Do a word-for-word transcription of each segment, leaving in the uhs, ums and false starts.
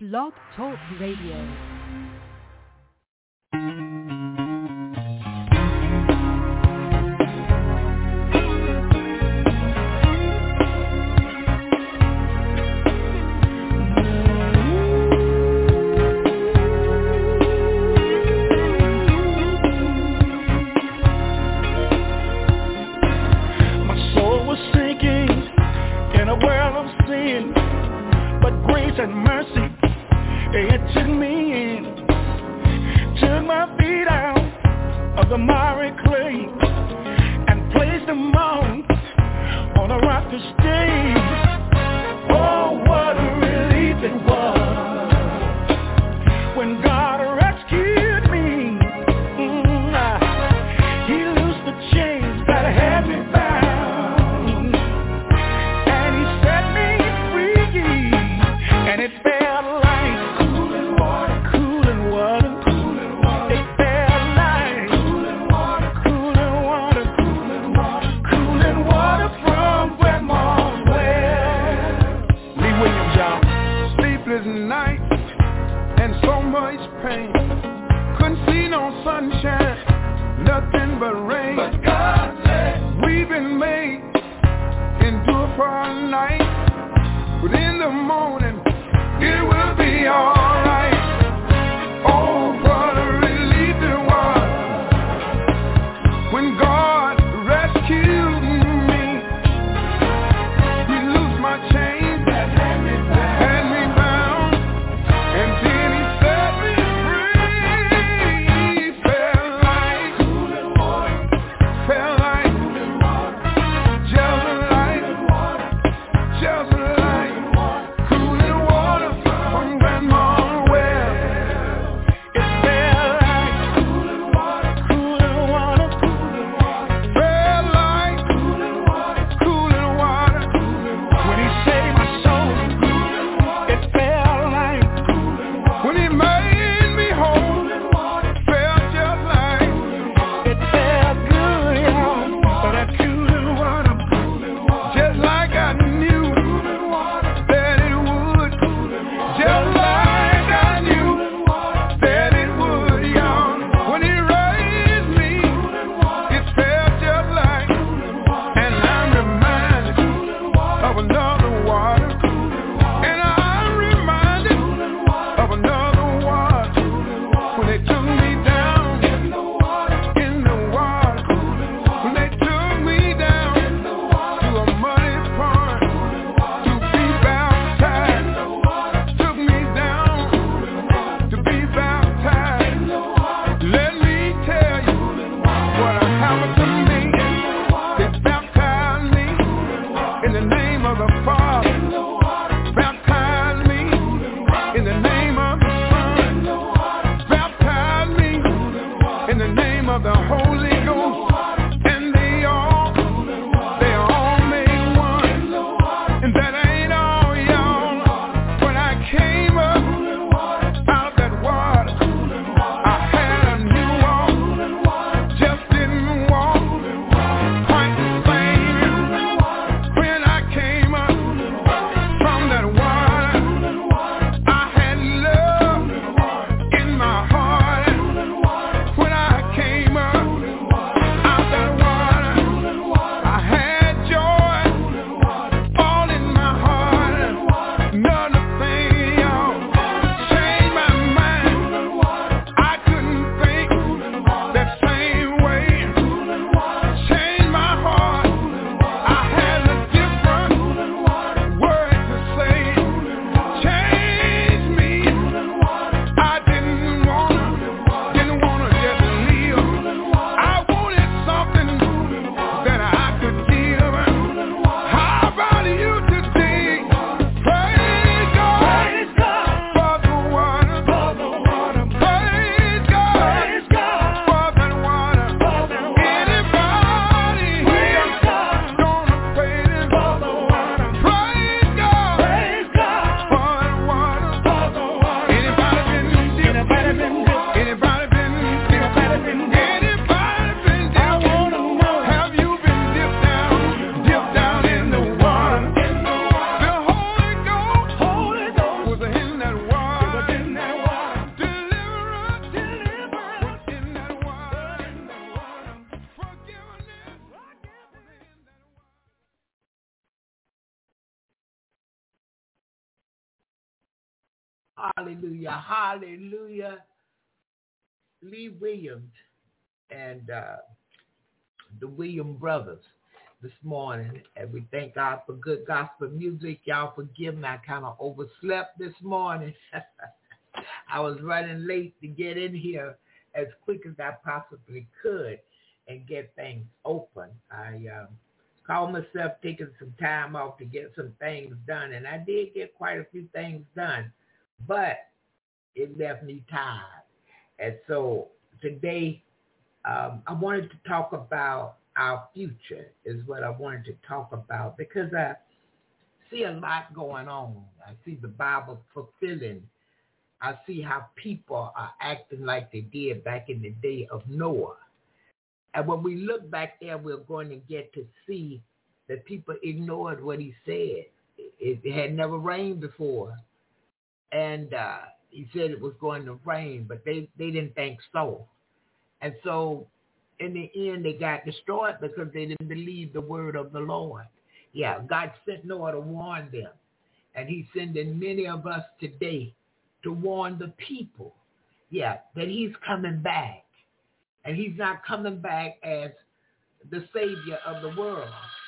Blog Talk Radio. And mercy, it took me in, took my feet out of the miry clay, and placed them on, on a rock to stay. Oh, what a relief it was, when God rescued me. Mm, He loosed the chains that had me bound, and He set me free. And it felt like cooling water, cooling water, cooling water. It felt like cooling water, cooling water, cooling water, cooling water from Grandma's well. Lee Williams, y'all. Sleepless nights and so much pain. Couldn't see no sunshine, nothing but rain. But God said we've been made endure for a night, but in the morning it will be alright. Oh, what a relief it was when God rescued me. He loosed my chains that had me bound, had me bound, and then He set me free. Felt like cooling water, felt like cooling water, just like water, just like cooling water. Hallelujah. Hallelujah. Lee Williams and uh, the Williams brothers this morning. And we thank God for good gospel music. Y'all forgive me. I kind of overslept this morning. I was running late to get in here as quick as I possibly could and get things open. I um, called myself taking some time off to get some things done, and I did get quite a few things done, but it left me tired. And so today um, I wanted to talk about our future is what I wanted to talk about, because I see a lot going on. I see the Bible fulfilling. I see how people are acting like they did back in the day of Noah. And when we look back there, we're going to get to see that people ignored what he said. It, it had never rained before. And uh, he said it was going to rain, but they, they didn't think so. And so in the end, they got destroyed because they didn't believe the word of the Lord. Yeah, God sent Noah to warn them. And he's sending many of us today to warn the people, yeah, that he's coming back. And he's not coming back as the Savior of the world,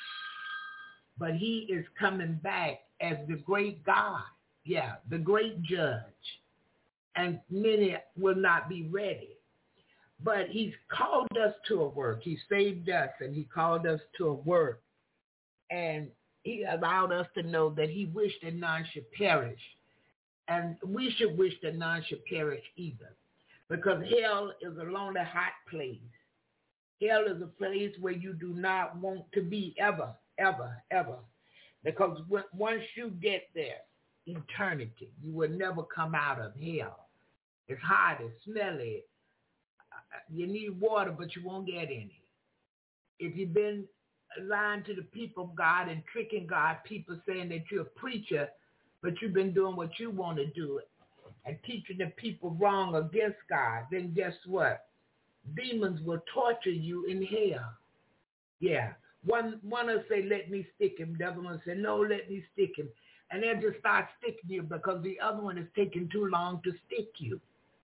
but he is coming back as the great God, yeah, the great judge. And many will not be ready. But he's called us to a work. He saved us, and he called us to a work. And he allowed us to know that he wished that none should perish. And we should wish that none should perish either. Because hell is a lonely, hot place. Hell is a place where you do not want to be ever, ever, ever. Because when, once you get there, eternity, you will never come out of hell. It's hot, it's smelly. You need water, but you won't get any. If you've been lying to the people of God and tricking God, people saying that you're a preacher, but you've been doing what you want to do and teaching the people wrong against God, then guess what? Demons will torture you in hell. Yeah. One one will say, let me stick him. The other one will say, no, let me stick him. And they'll just start sticking you because the other one is taking too long to stick you.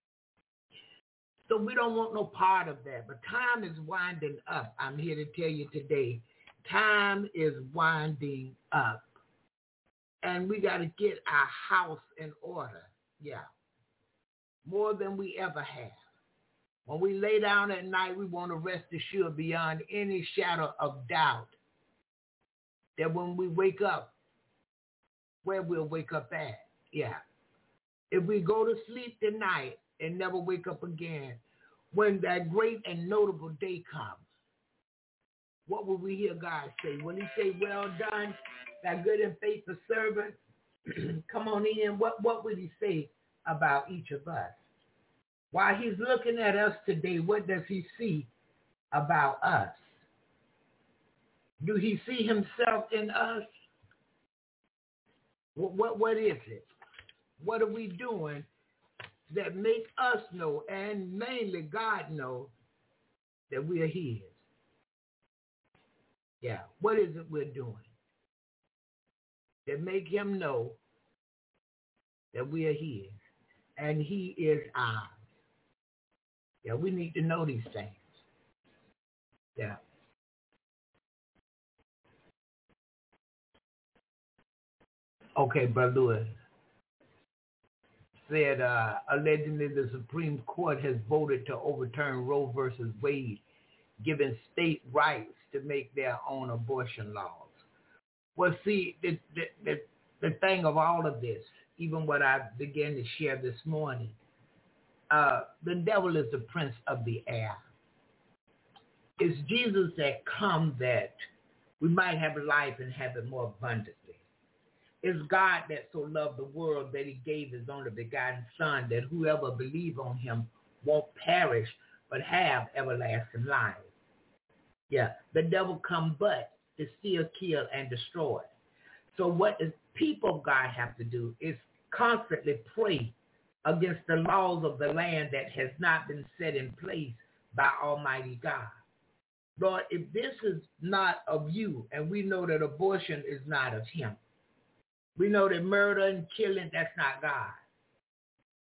So we don't want no part of that. But time is winding up. I'm here to tell you today, time is winding up. And we got to get our house in order. Yeah. More than we ever have. When we lay down at night, we want to rest assured beyond any shadow of doubt that when we wake up, where we'll wake up at. Yeah. If we go to sleep tonight and never wake up again, when that great and notable day comes, what will we hear God say? Will he say, well done, thy good and faithful servant? Come on in. What, what would he say about each of us? While he's looking at us today, what does he see about us? Do he see himself in us? What, what, what is it? What are we doing that make us know, and mainly God know, that we are his? Yeah, what is it we're doing that make him know that we are his and he is ours? Yeah, we need to know these things. Yeah. Okay, Brother Lewis said, uh, allegedly the Supreme Court has voted to overturn Roe versus Wade, giving state rights to make their own abortion laws. Well, see, the, the, the, the thing of all of this, even what I began to share this morning, uh, the devil is the prince of the air. It's Jesus that come that we might have life and have it more abundantly. It's God that so loved the world that he gave his only begotten son, that whoever believes on him won't perish but have everlasting life. Yeah, the devil come but to steal, kill, and destroy. So what the people of God have to do is constantly pray against the laws of the land that has not been set in place by Almighty God. Lord, if this is not of you, and we know that abortion is not of him, we know that murder and killing, that's not God.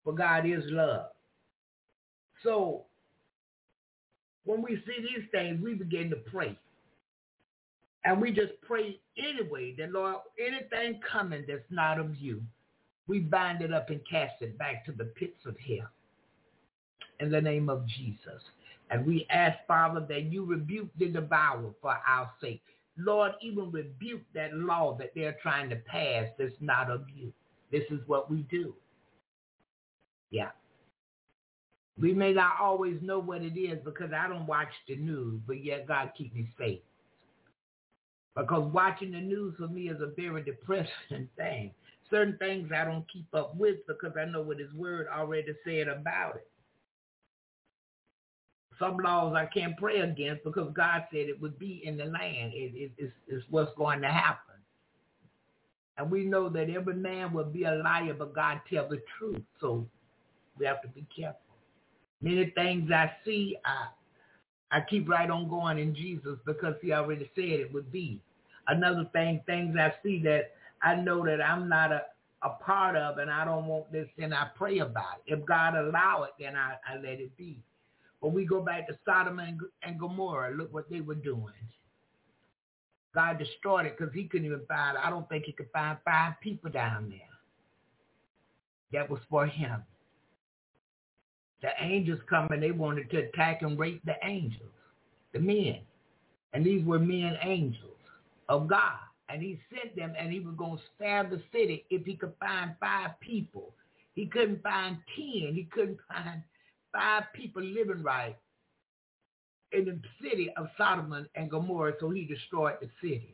for God is love. So when we see these things, we begin to pray. And we just pray anyway that, Lord, anything coming that's not of you, we bind it up and cast it back to the pits of hell in the name of Jesus. And we ask, Father, that you rebuke the devourer for our sake. Lord, even rebuke that law that they're trying to pass that's not of you. This is what we do. Yeah. We may not always know what it is because I don't watch the news, but yet God keep me safe. Because watching the news for me is a very depressing thing. Certain things I don't keep up with because I know what his word already said about it. Some laws I can't pray against because God said it would be in the land. It, it, it's, it's what's going to happen. And we know that every man will be a liar, but God tells the truth. So we have to be careful. Many things I see, I, I keep right on going in Jesus because he already said it would be. Another thing, things I see that I know that I'm not a, a part of and I don't want this, and I pray about it. If God allow it, then I, I let it be. But we go back to Sodom and, and Gomorrah. Look what they were doing. God destroyed it because he couldn't even find, I don't think he could find five people down there. That was for him. The angels come and they wanted to attack and rape the angels, the men. And these were men angels of God. And he sent them and he was going to spare the city if he could find five people. He couldn't find ten. He couldn't find five people living right in the city of Sodom and Gomorrah, so he destroyed the city.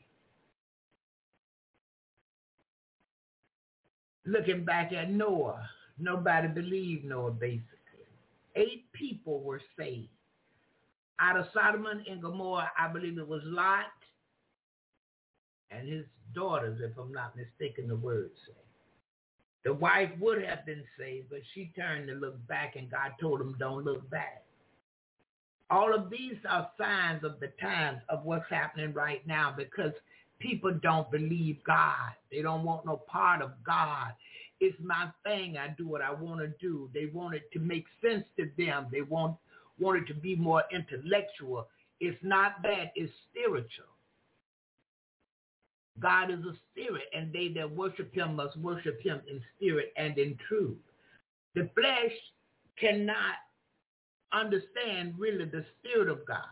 Looking back at Noah, nobody believed Noah, basically. Eight people were saved. Out of Sodom and Gomorrah, I believe it was Lot and his daughters, if I'm not mistaken, the words say. The wife would have been saved, but she turned to look back, and God told him, don't look back. All of these are signs of the times of what's happening right now because people don't believe God. They don't want no part of God. It's my thing. I do what I want to do. They want it to make sense to them. They want, want it to be more intellectual. It's not that. It's spiritual. God is a spirit, and they that worship him must worship him in spirit and in truth. The flesh cannot understand really the spirit of God.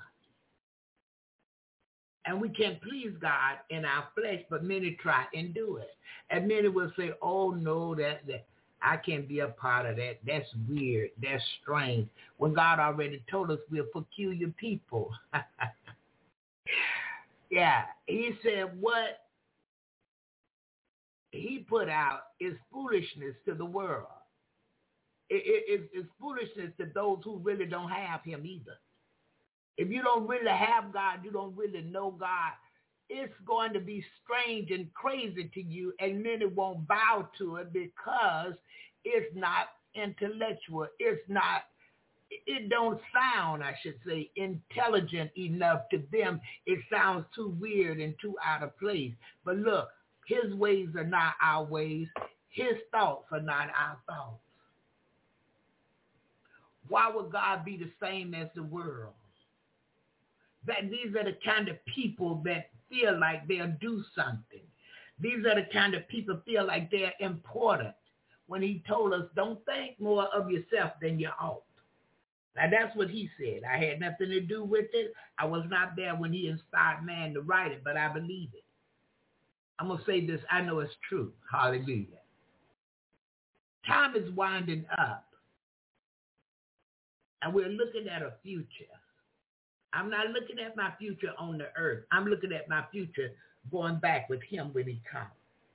And we can't please God in our flesh, but many try and do it. And many will say, oh, no, that, that I can't be a part of that. That's weird. That's strange. When God already told us we're peculiar people. Yeah, he said what he put out is foolishness to the world. It, it, it, it's foolishness to those who really don't have him either. If you don't really have God, you don't really know God, it's going to be strange and crazy to you, and many won't bow to it because it's not intellectual. It's not, it don't sound, I should say, intelligent enough to them. It sounds too weird and too out of place. But look, his ways are not our ways. His thoughts are not our thoughts. Why would God be the same as the world? That these are the kind of people that feel like they'll do something. These are the kind of people feel like they're important. When he told us, don't think more of yourself than you ought. Now, that's what he said. I had nothing to do with it. I was not there when he inspired man to write it, but I believe it. I'm going to say this. I know it's true. Hallelujah. Time is winding up, and we're looking at a future. I'm not looking at my future on the earth. I'm looking at my future going back with him when he comes.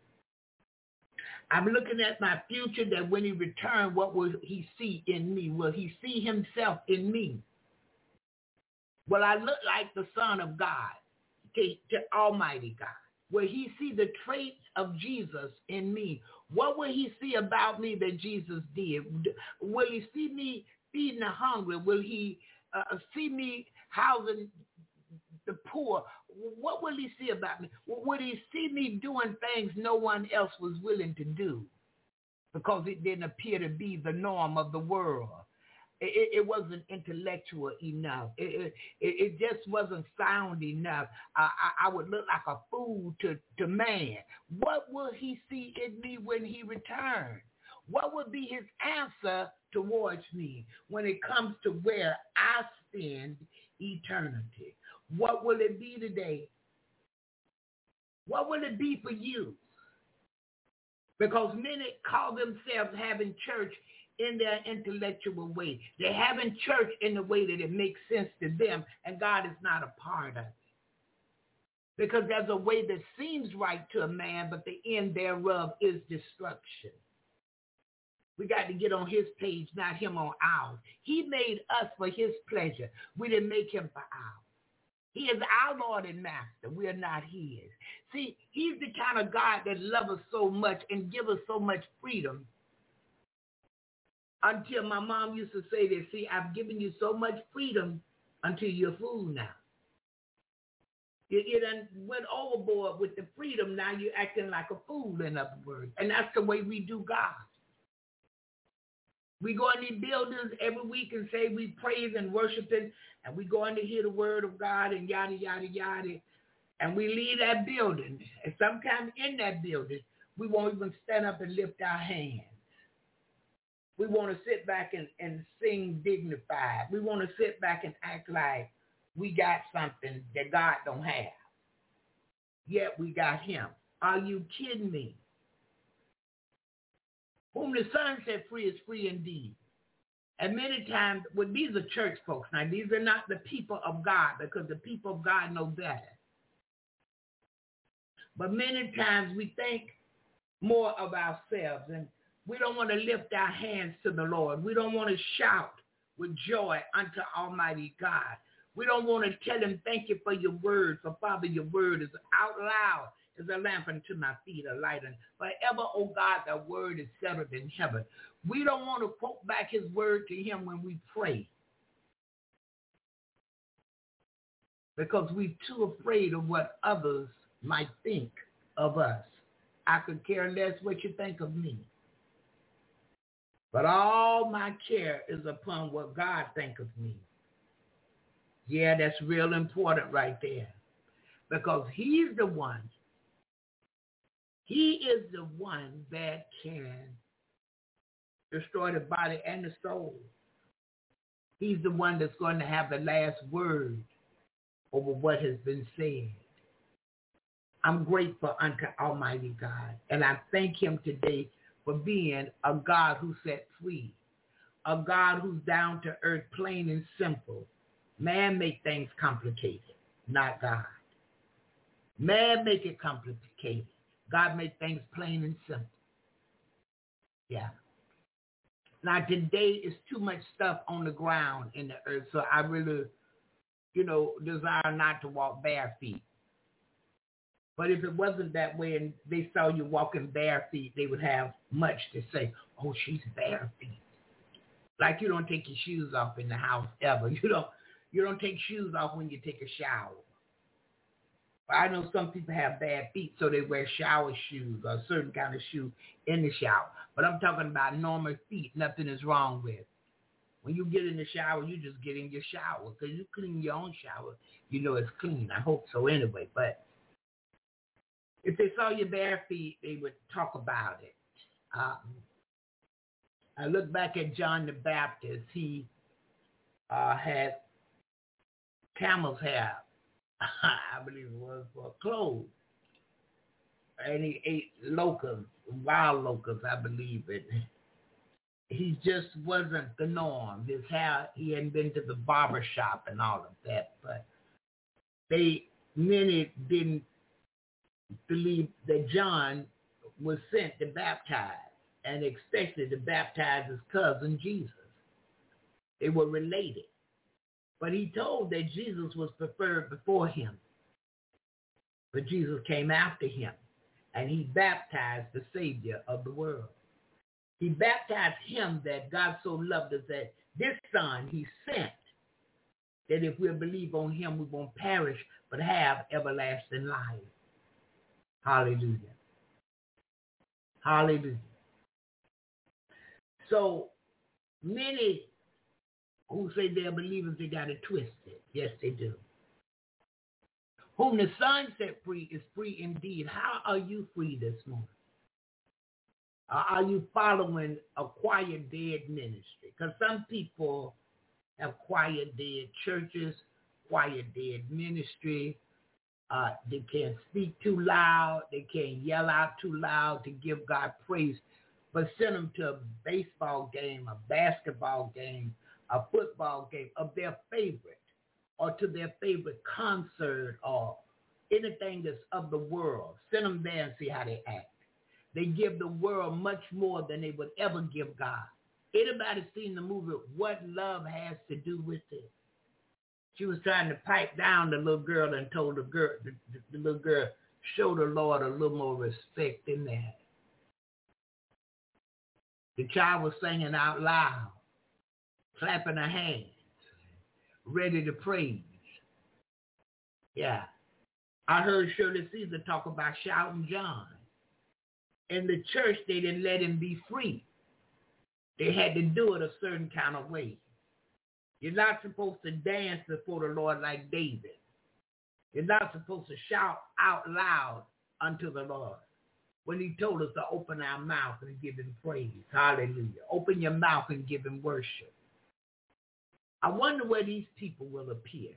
I'm looking at my future that when he returns, what will he see in me? Will he see himself in me? Will I look like the Son of God, to, to Almighty God? Will he see the traits of Jesus in me? What will he see about me that Jesus did? Will he see me feeding the hungry? Will he uh, see me housing the poor? What will he see about me? Will he see me doing things no one else was willing to do? because it didn't appear to be the norm of the world. It, it wasn't intellectual enough. It, it, it just wasn't sound enough. I, I, I would look like a fool to, to man. What will he see in me when he returns? What would be his answer towards me when it comes to where I spend eternity? What will it be today? What will it be for you? Because many call themselves having church in their intellectual way. They're having church in the way that it makes sense to them, and God is not a part of it. Because there's a way that seems right to a man, but the end thereof is destruction. We got to get on his page, not him on ours. He made us for his pleasure. We didn't make him for ours. He is our Lord and Master. We are not his. See, he's the kind of God that loves us so much and gives us so much freedom. Until my mom used to say this, see, I've given you so much freedom until you're a fool now. You, you done went overboard with the freedom. Now you're acting like a fool, in other words. And that's the way we do God. We go in these buildings every week and say we praise and worship Him, and we go in to hear the word of God and yada, yada, yada. And we leave that building. And sometimes in that building, we won't even stand up and lift our hands. We want to sit back and, and sing dignified. We want to sit back and act like we got something that God don't have. Yet we got Him. Are you kidding me? Whom the Son set free is free indeed. And many times, well, these are church folks. Now, these are not the people of God, because the people of God know better. But many times we think more of ourselves, and we don't want to lift our hands to the Lord. We don't want to shout with joy unto Almighty God. We don't want to tell Him, thank you for your word. For Father, your word is out loud, is a lamp unto my feet, a light. And forever, oh God, thy word is settled in heaven. We don't want to quote back His word to Him when we pray, because we're too afraid of what others might think of us. I could care less what you think of me. But all my care is upon what God think of me. Yeah, that's real important right there. Because He's the one. He is the one that can destroy the body and the soul. He's the one that's going to have the last word over what has been said. I'm grateful unto Almighty God, and I thank Him today for being a God who set free, a God who's down to earth, plain and simple. Man make things complicated, not God. Man make it complicated. God make things plain and simple. Yeah. Now today is too much stuff on the ground in the earth, so I really, you know, desire not to walk bare feet. But if it wasn't that way and they saw you walking bare feet, they would have much to say. Oh, she's bare feet. Like you don't take your shoes off in the house ever. You don't you don't take shoes off when you take a shower. But I know some people have bad feet, so they wear shower shoes or a certain kind of shoe in the shower. But I'm talking about normal feet. Nothing is wrong with. When you get in the shower, you just get in your shower. Because you clean your own shower, you know it's clean. I hope so anyway. But if they saw your bare feet, they would talk about it. Um, I look back at John the Baptist. He uh, had camel's hair, I believe it was, for clothes. And he ate locusts, wild locusts, I believe it. He just wasn't the norm. His hair, he hadn't been to the barber shop and all of that. But they, many didn't believe that John was sent to baptize, and especially to baptize his cousin Jesus. They were related. But he told that Jesus was preferred before him. But Jesus came after him, and he baptized the Savior of the world. He baptized him that God so loved us that this Son he sent, that if we believe on him, we won't perish, but have everlasting life. Hallelujah. Hallelujah. So many who say they're believers, they got it twisted. Yes, they do. Whom the Son set free is free indeed. How are you free this morning? Are you following a quiet dead ministry? Because some people have quiet dead churches, quiet dead ministry. Uh, they can't speak too loud. They can't yell out too loud to give God praise. But send them to a baseball game, a basketball game, a football game of their favorite, or to their favorite concert, or anything that's of the world. Send them there and see how they act. They give the world much more than they would ever give God. Anybody seen the movie What Love Has to Do with It? She was trying to pipe down the little girl and told the girl, the, the, the little girl, show the Lord a little more respect than that. The child was singing out loud, clapping her hands, ready to praise. Yeah. I heard Shirley Caesar talk about shouting John. In the church, they didn't let him be free. They had to do it a certain kind of way. You're not supposed to dance before the Lord like David. You're not supposed to shout out loud unto the Lord when he told us to open our mouth and give him praise. Hallelujah. Open your mouth and give him worship. I wonder where these people will appear.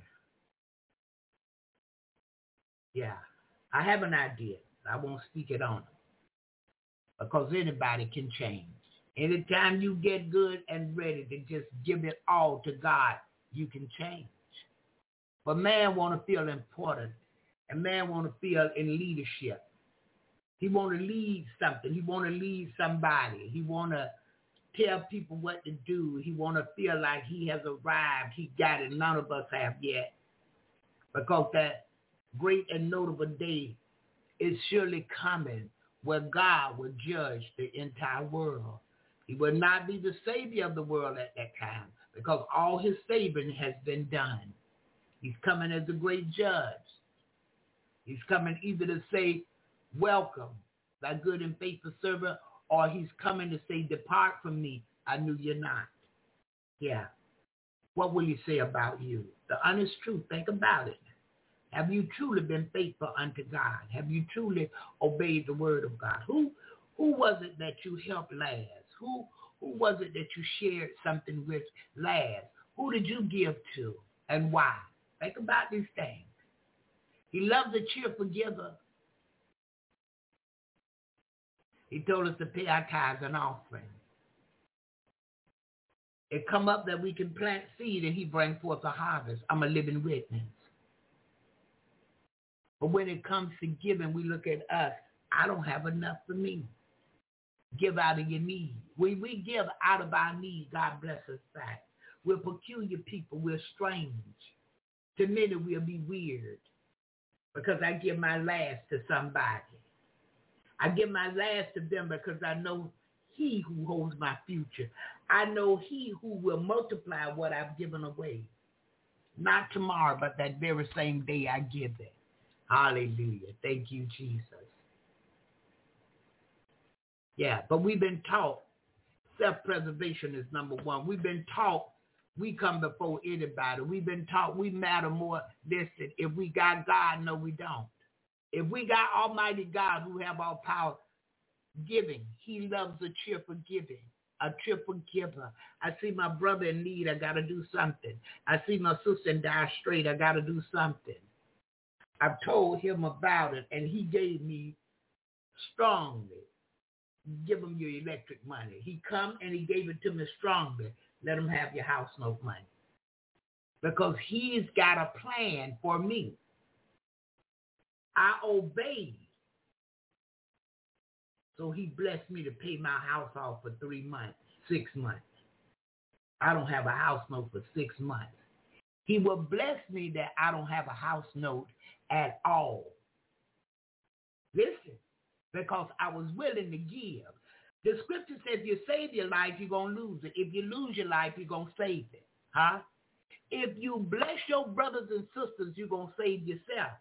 Yeah, I have an idea. I won't speak it on them. Because anybody can change. Anytime you get good and ready to just give it all to God, you can change. But man want to feel important, and man want to feel in leadership. He want to lead something. He want to lead somebody. He want to tell people what to do. He want to feel like he has arrived. He got it. None of us have yet. Because that great and notable day is surely coming, where God will judge the entire world. He will not be the savior of the world at that time, because all his saving has been done. He's coming as a great judge. He's coming either to say, welcome, thy good and faithful servant, or he's coming to say, depart from me, I knew you not. Yeah. What will he say about you? The honest truth, think about it. Have you truly been faithful unto God? Have you truly obeyed the word of God? Who who was it that you helped last? Who who was it that you shared something with last? Who did you give to and why? Think about these things. He loves a cheerful giver. He told us to pay our tithes and offering. It come up that we can plant seed and he bring forth a harvest. I'm a living witness. But when it comes to giving, we look at us. I don't have enough for me. Give out of your need. When we give out of our need, God bless us back. We're peculiar people. We're strange. To many, we'll be weird because I give my last to somebody. I give my last to them because I know he who holds my future. I know he who will multiply what I've given away. Not tomorrow, but that very same day I give it. Hallelujah. Thank you, Jesus. Yeah, but we've been taught self-preservation is number one. We've been taught we come before anybody. We've been taught we matter more. Listen, if we got God, no, we don't. If we got Almighty God who have all power, giving, he loves a cheerful giving, a cheerful giver. I see my brother in need, I got to do something. I see my sister in dire strait, I got to do something. I've told him about it, and he gave me strongly. Give him your electric money. He come and he gave it to me strongly. Let him have your house note money. Because he's got a plan for me. I obeyed. So he blessed me to pay my house off for three months, six months. I don't have a house note for six months. He will bless me that I don't have a house note at all. Listen, because I was willing to give. The scripture says if you save your life, you're going to lose it. If you lose your life, you're going to save it. Huh? If you bless your brothers and sisters, you're going to save yourself.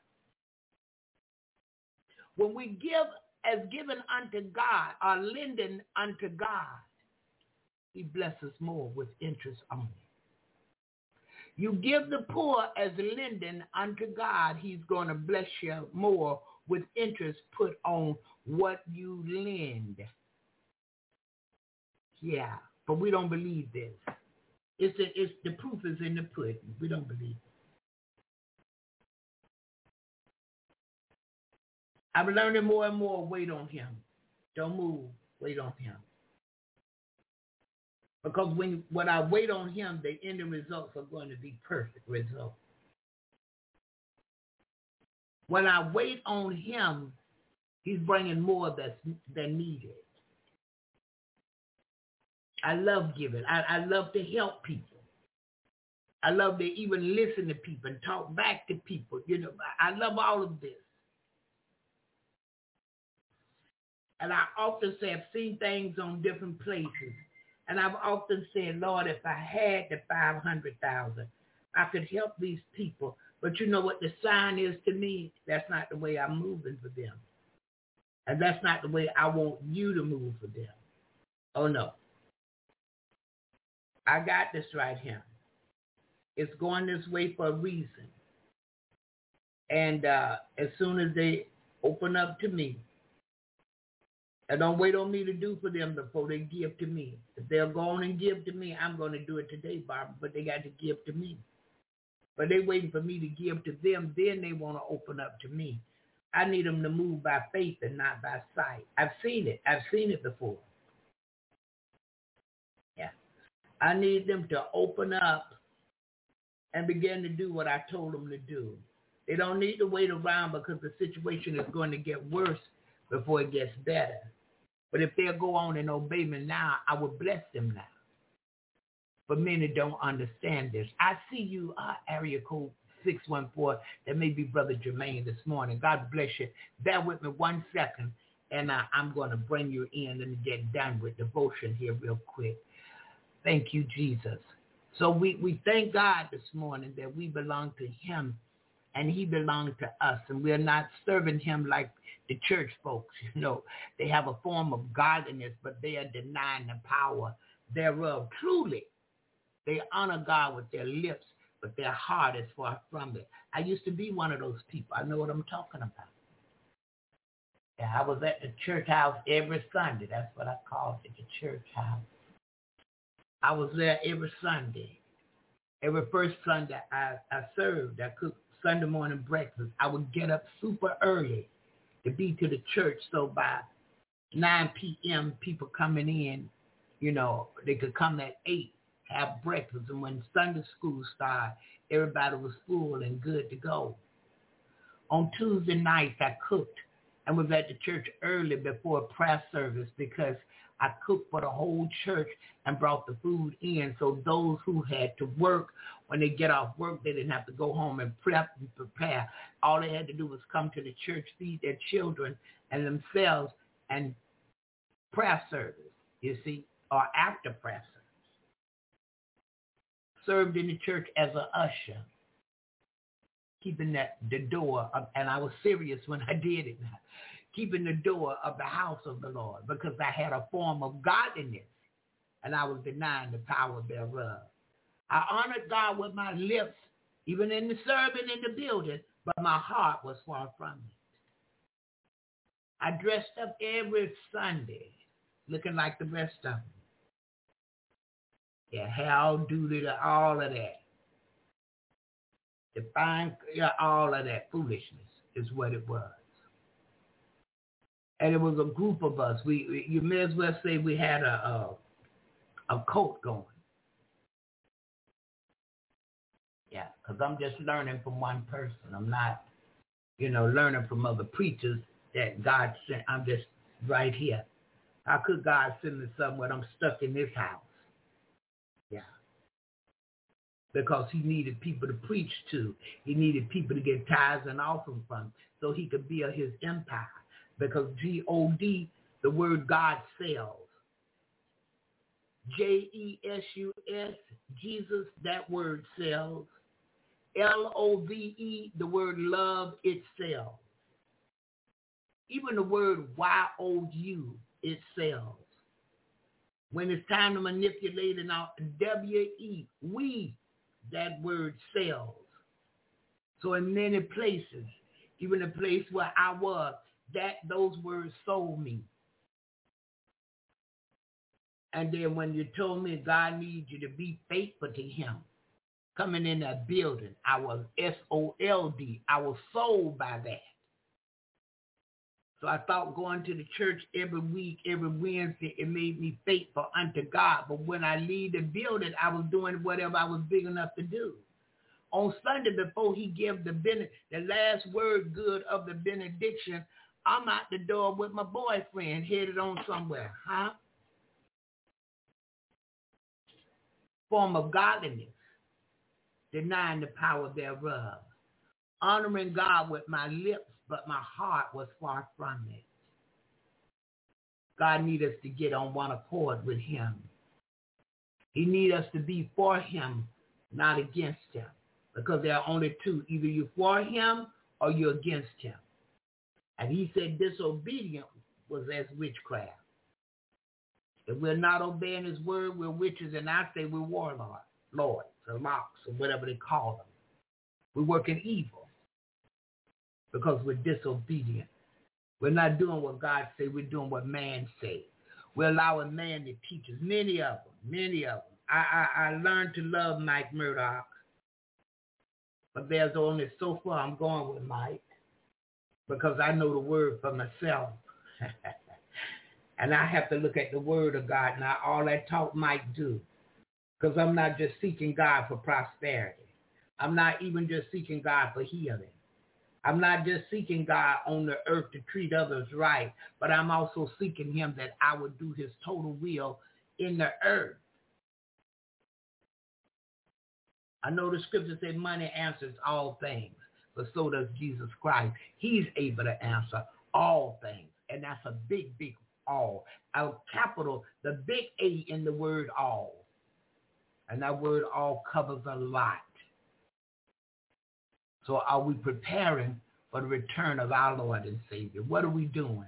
When we give as given unto God, or lending unto God, he blesses more with interest only. You give the poor as lending unto God, he's going to bless you more with interest put on what you lend. Yeah, but we don't believe this. It's, a, it's the proof is in the pudding. We don't believe it. I'm learning more and more, wait on him. Don't move, wait on him. Because when, when I wait on him, the end results are going to be perfect results. When I wait on him, he's bringing more that's, than needed. I love giving. I, I love to help people. I love to even listen to people and talk back to people. You know, I love all of this. And I often say I've seen things on different places. And I've often said, Lord, if I had the five hundred thousand, I could help these people. But you know what the sign is to me? That's not the way I'm moving for them. And that's not the way I want you to move for them. Oh, no. I got this right here. It's going this way for a reason. And uh, as soon as they open up to me, and don't wait on me to do for them before they give to me. If they'll go on and give to me, I'm going to do it today, Barbara, but they got to give to me. But they waiting for me to give to them, then they want to open up to me. I need them to move by faith and not by sight. I've seen it. I've seen it before. Yeah. I need them to open up and begin to do what I told them to do. They don't need to wait around because the situation is going to get worse before it gets better. But if they'll go on and obey me now, I will bless them now. But many don't understand this. I see you, uh, area code six one four. That may be Brother Jermaine this morning. God bless you. Bear with me one second, and uh, I'm going to bring you in and get done with devotion here real quick. Thank you, Jesus. So we, we thank God this morning that we belong to him, and he belongs to us, and we're not serving him like the church folks. You know, they have a form of godliness, but they are denying the power thereof. Truly, they honor God with their lips, but their heart is far from it. I used to be one of those people. I know what I'm talking about. Yeah, I was at the church house every Sunday. That's what I called it, the church house. I was there every Sunday. Every first Sunday I, I served. I cooked Sunday morning breakfast. I would get up super early to be to the church. So by nine p.m., people coming in, you know, they could come at eight, have breakfast. And when Sunday school started, everybody was full and good to go. On Tuesday nights, I cooked and was at the church early before prayer service because I cooked for the whole church and brought the food in. So those who had to work, when they get off work, they didn't have to go home and prep and prepare. All they had to do was come to the church, feed their children and themselves, and prayer service, you see, or after prayer service. Served in the church as an usher, keeping that, the door up, and I was serious when I did it now. Keeping the door of the house of the Lord, because I had a form of godliness and I was denying the power thereof. I honored God with my lips, even in the serving in the building, but my heart was far from it. I dressed up every Sunday looking like the rest of them. Yeah, hair all duty, all of that. The fine, yeah, all of that foolishness is what it was. And it was a group of us. We, we you may as well say we had a, a, a cult going. Yeah, because I'm just learning from one person. I'm not, you know, learning from other preachers that God sent. I'm just right here. How could God send me somewhere I'm stuck in this house? Yeah. Because he needed people to preach to. He needed people to get tithes and offerings from so he could build his empire. Because G O D, the word God sells. J E S U S, Jesus, that word sells. L O V E, the word love, it sells. Even the word Y O U, it sells. When it's time to manipulate and all, W E, we, that word sells. So in many places, even the place where I was, that those words sold me. And then when you told me God needs you to be faithful to him, coming in that building, I was S O L D. I was sold by that. So I thought going to the church every week, every Wednesday, it made me faithful unto God. But when I leave the building, I was doing whatever I was big enough to do. On Sunday, before he gave the ben- the last word good of the benediction, I'm out the door with my boyfriend, headed on somewhere. Huh? Form of godliness, denying the power thereof. Honoring God with my lips, but my heart was far from it. God needs us to get on one accord with him. He needs us to be for him, not against him. Because there are only two. Either you're for him or you're against him. And he said disobedience was as witchcraft. If we're not obeying his word, we're witches, and I say we're warlords, lords, or locks, or whatever they call them. We're working evil because we're disobedient. We're not doing what God said. We're doing what man said. We're allowing man to teach us. Many of them, many of them. I, I, I learned to love Mike Murdoch, but there's only so far I'm going with Mike because I know the word for myself. And I have to look at the word of God, not all that talk might do. Because I'm not just seeking God for prosperity. I'm not even just seeking God for healing. I'm not just seeking God on the earth to treat others right, but I'm also seeking him that I would do his total will in the earth. I know the scripture says money answers all things, but so does Jesus Christ. He's able to answer all things, and that's a big, big all. Our capital, the big A in the word all. And that word all covers a lot. So are we preparing for the return of our Lord and Savior? What are we doing?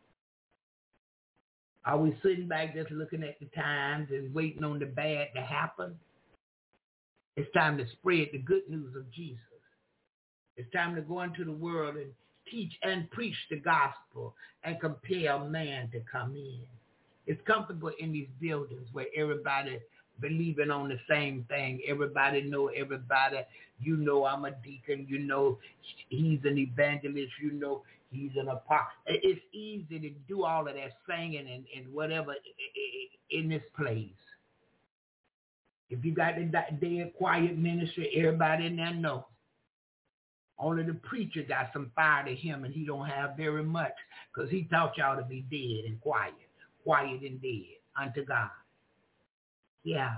Are we sitting back just looking at the times and waiting on the bad to happen? It's time to spread the good news of Jesus. It's time to go into the world and teach and preach the gospel and compel man to come in. It's comfortable in these buildings where everybody believing on the same thing. Everybody know everybody. You know I'm a deacon. You know he's an evangelist. You know he's an apostle. It's easy to do all of that singing and, and whatever in this place. If you got the dead quiet ministry, everybody in there know. Only the preacher got some fire to him, and he don't have very much because he taught y'all to be dead and quiet, quiet and dead unto God. Yeah.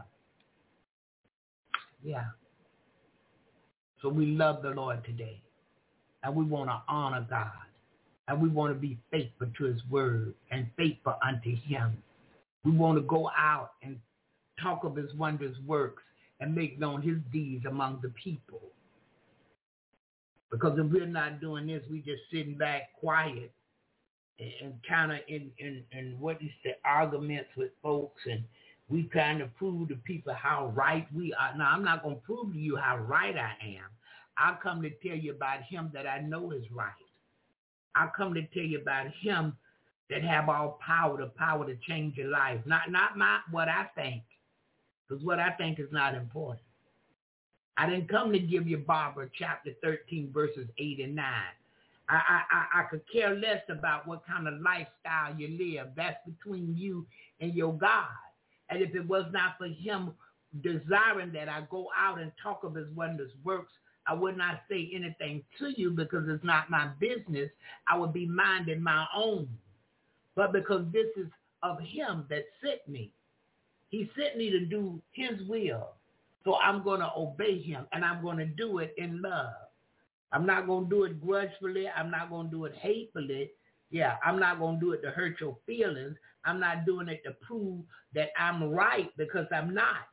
Yeah. So we love the Lord today, and we want to honor God, and we want to be faithful to his word and faithful unto him. We want to go out and talk of his wondrous works and make known his deeds among the people. Because if we're not doing this, we just sitting back quiet and, and kind of in, in, in what is the arguments with folks, and we kind of prove to people how right we are. Now, I'm not going to prove to you how right I am. I'll come to tell you about him that I know is right. I'll come to tell you about him that have all power, the power to change your life. Not, not my, what I think, because what I think is not important. I didn't come to give you Barbara chapter thirteen, verses eight and nine. I, I, I, I could care less about what kind of lifestyle you live. That's between you and your God. And if it was not for him desiring that I go out and talk of his wondrous works, I would not say anything to you because it's not my business. I would be minding my own. But because this is of him that sent me. He sent me to do his will. So I'm going to obey him, and I'm going to do it in love. I'm not going to do it grudgefully. I'm not going to do it hatefully. Yeah, I'm not going to do it to hurt your feelings. I'm not doing it to prove that I'm right because I'm not.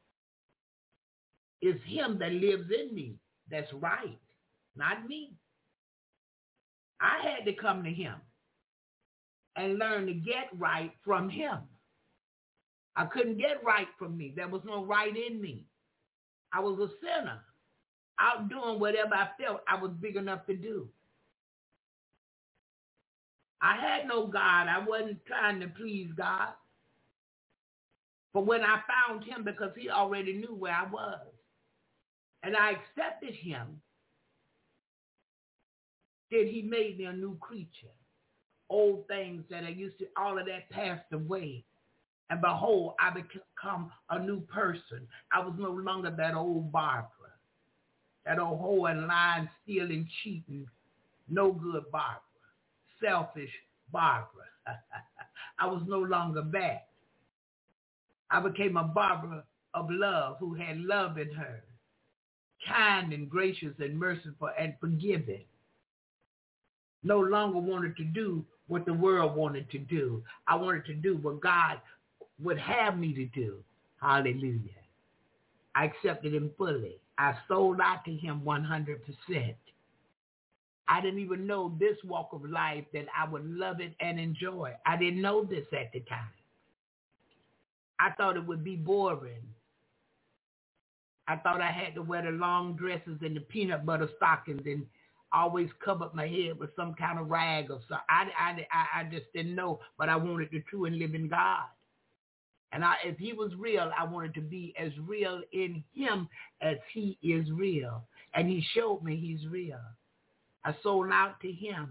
It's him that lives in me that's right, not me. I had to come to him and learn to get right from him. I couldn't get right from me. There was no right in me. I was a sinner, out doing whatever I felt I was big enough to do. I had no God. I wasn't trying to please God. But when I found him, because he already knew where I was, and I accepted him, then he made me a new creature. Old things that I used to, all of that passed away. And behold, I become a new person. I was no longer that old Barbara, that old hoeing, lying, stealing, cheating, no good Barbara, selfish Barbara. I was no longer that. I became a Barbara of love who had love in her, kind and gracious and merciful and forgiving. No longer wanted to do what the world wanted to do. I wanted to do what God would have me to do. Hallelujah. I accepted him fully. I sold out to him one hundred percent. I didn't even know this walk of life that I would love it and enjoy. I didn't know this at the time. I thought it would be boring. I thought I had to wear the long dresses and the peanut butter stockings and always covered my head with some kind of rag or something. I, I, I just didn't know, but I wanted the true and living God. And I, if he was real, I wanted to be as real in him as he is real. And he showed me he's real. I sold out to him.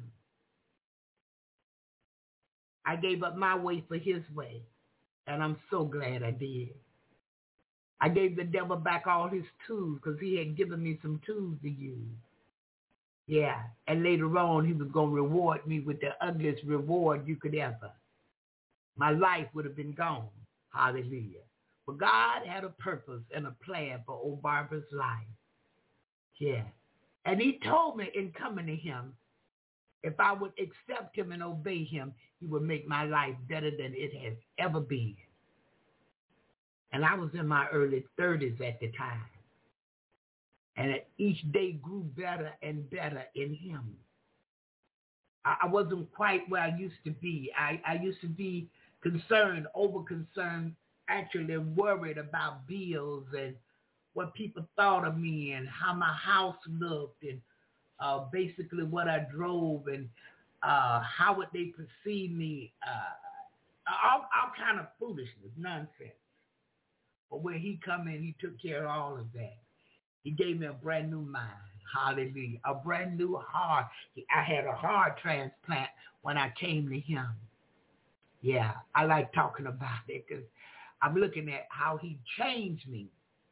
I gave up my way for his way. And I'm so glad I did. I gave the devil back all his tools because he had given me some tools to use. Yeah, and later on, he was going to reward me with the ugliest reward you could ever. My life would have been gone. Hallelujah. But God had a purpose and a plan for old Barbara's life. Yeah. And he told me in coming to him, if I would accept him and obey him, he would make my life better than it has ever been. And I was in my early thirties at the time. And each day grew better and better in him. I, I wasn't quite where I used to be. I, I used to be concerned, over-concerned, actually worried about bills and what people thought of me and how my house looked and uh, basically what I drove and uh, how would they perceive me. Uh, all, all kind of foolishness, nonsense. But when he come in, he took care of all of that. He gave me a brand new mind. Hallelujah. A brand new heart. I had a heart transplant when I came to him. Yeah, I like talking about it because I'm looking at how he changed me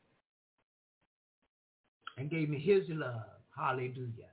and gave me his love. Hallelujah.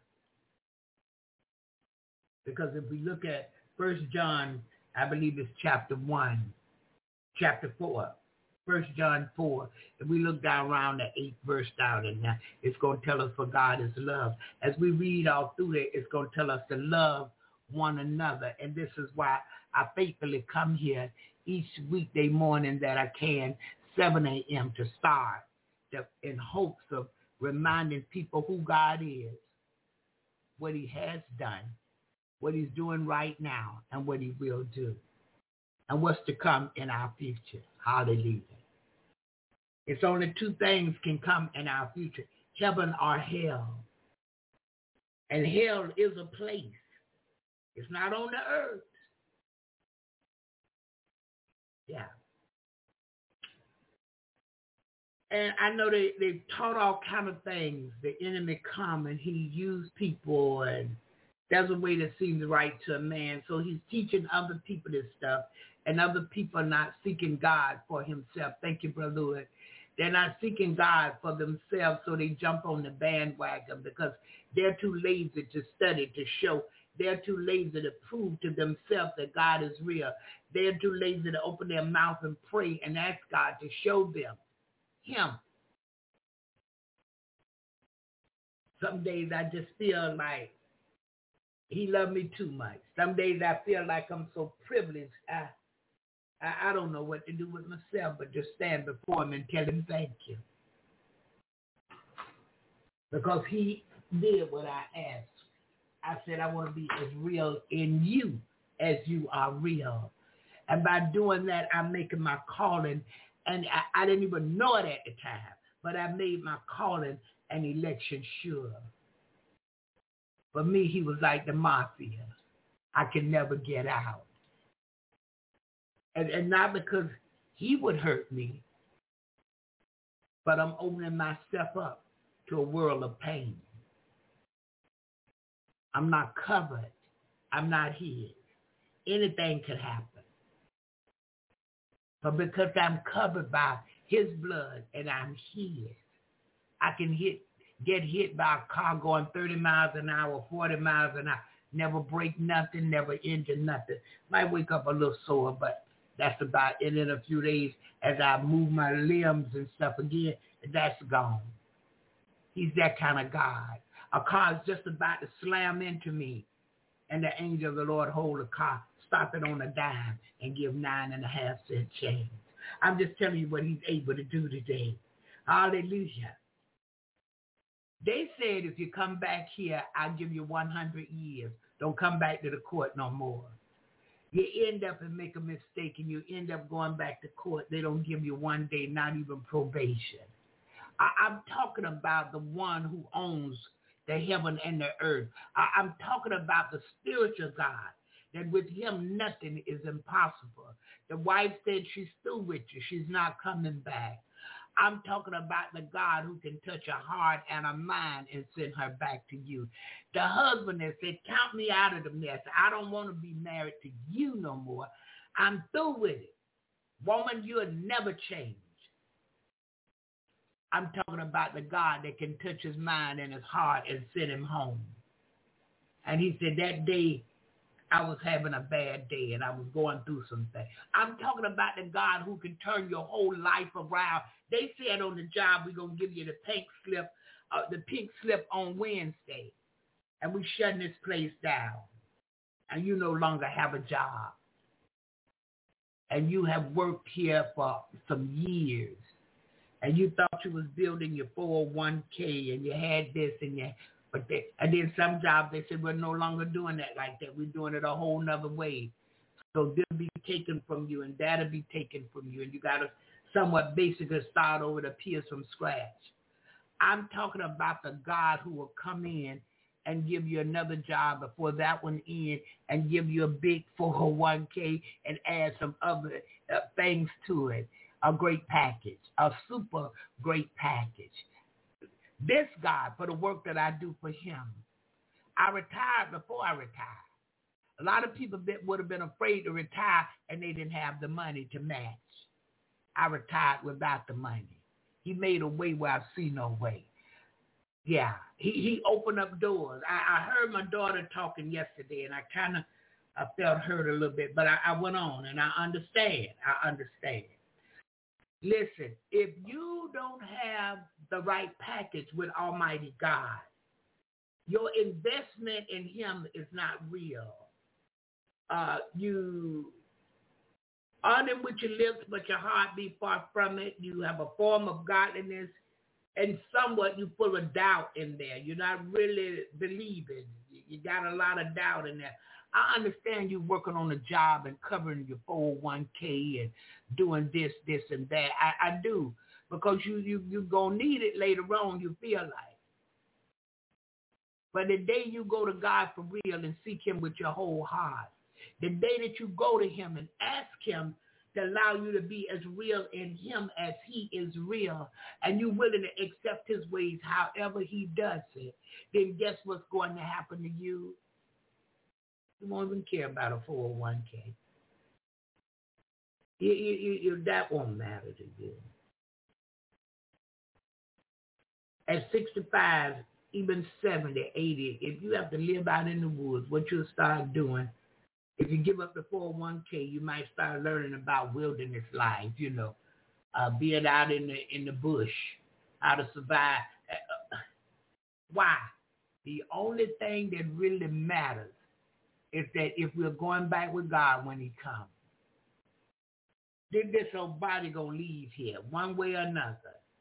Because if we look at First John, I believe it's chapter one, chapter four. First John four, if we look down around the eighth verse down in there, it's going to tell us for God is love. As we read all through there, it's going to tell us to love one another. And this is why I faithfully come here each weekday morning that I can, seven a.m. to start, to, in hopes of reminding people who God is, what he has done, what he's doing right now, and what he will do, and what's to come in our future. Hallelujah. It's only two things can come in our future, heaven or hell. And hell is a place. It's not on the earth. Yeah. And I know they, they've taught all kind of things. The enemy come and he used people, and there's a way that seems right to a man. So he's teaching other people this stuff, and other people are not seeking God for himself. Thank you, Brother Lewis. They're not seeking God for themselves, so they jump on the bandwagon because they're too lazy to study, to show. They're too lazy to prove to themselves that God is real. They're too lazy to open their mouth and pray and ask God to show them him. Some days I just feel like he loved me too much. Some days I feel like I'm so privileged. I, I, I don't know what to do with myself but just stand before him and tell him thank you. Because he did what I asked. I said I want to be as real in you as you are real. And by doing that, I'm making my calling, and I, I didn't even know it at the time, but I made my calling and election sure. For me, he was like the mafia. I could never get out. And, and not because he would hurt me, but I'm opening myself up to a world of pain. I'm not covered. I'm not hid. Anything could happen. But because I'm covered by his blood and I'm hid, I can hit, get hit by a car going thirty miles an hour, forty miles an hour, never break nothing, never injure nothing. Might wake up a little sore, but that's about it. In a few days, as I move my limbs and stuff again, that's gone. He's that kind of God. A car is just about to slam into me, and the angel of the Lord hold the car, stop it on a dime, and give nine and a half cent change. I'm just telling you what he's able to do today. Hallelujah. They said if you come back here, I'll give you one hundred years. Don't come back to the court no more. You end up and make a mistake, and you end up going back to court. They don't give you one day, not even probation. I, I'm talking about the one who owns the heaven and the earth. I, I'm talking about the spiritual God, that with him nothing is impossible. The wife said she's still with you. She's not coming back. I'm talking about the God who can touch a heart and a mind and send her back to you. The husband that said, count me out of the mess. I don't want to be married to you no more. I'm through with it. Woman, you'll never change. I'm talking about the God that can touch his mind and his heart and send him home. And he said that day, I was having a bad day and I was going through some things. I'm talking about the God who can turn your whole life around. They said on the job, we're going to give you the pink slip, uh, the pink slip on Wednesday. And we're shutting this place down. And you no longer have a job. And you have worked here for some years. And you thought you was building your four oh one k and you had this and you But they, and then some jobs, they said, we're no longer doing that like that. We're doing it a whole nother way. So this will be taken from you, and that'll be taken from you. And you got to somewhat basically start over the piers from scratch. I'm talking about the God who will come in and give you another job before that one ends and give you a big four oh one k and add some other uh, things to it. A great package, a super great package. This God, for the work that I do for him. I retired before I retired. A lot of people would have been afraid to retire and they didn't have the money to match. I retired without the money. He made a way where I see no way. Yeah, he, he opened up doors. I, I heard my daughter talking yesterday, and I kind of I felt hurt a little bit, but I, I went on, and I understand. I understand. Listen, if you don't have the right package with Almighty God, your investment in him is not real. Uh, you honor him with your lips, but your heart be far from it. You have a form of godliness, and somewhat you full of doubt in there. You're not really believing. You got a lot of doubt in there. I understand you working on a job and covering your four oh one k and doing this, this, and that. I, I do, because you, you, you're going to need it later on, you feel like. But the day you go to God for real and seek him with your whole heart, the day that you go to him and ask him to allow you to be as real in him as he is real, and you're willing to accept his ways however he does it, then guess what's going to happen to you? You won't even care about a four oh one k. You, you, you, that won't matter to you. At sixty-five, even seventy, eighty, if you have to live out in the woods, what you'll start doing, if you give up the four oh one k, you might start learning about wilderness life, you know, uh, being out in the in the bush, how to survive. Uh, why? The only thing that really matters is that if we're going back with God when he comes, then this old body going to leave here one way or another.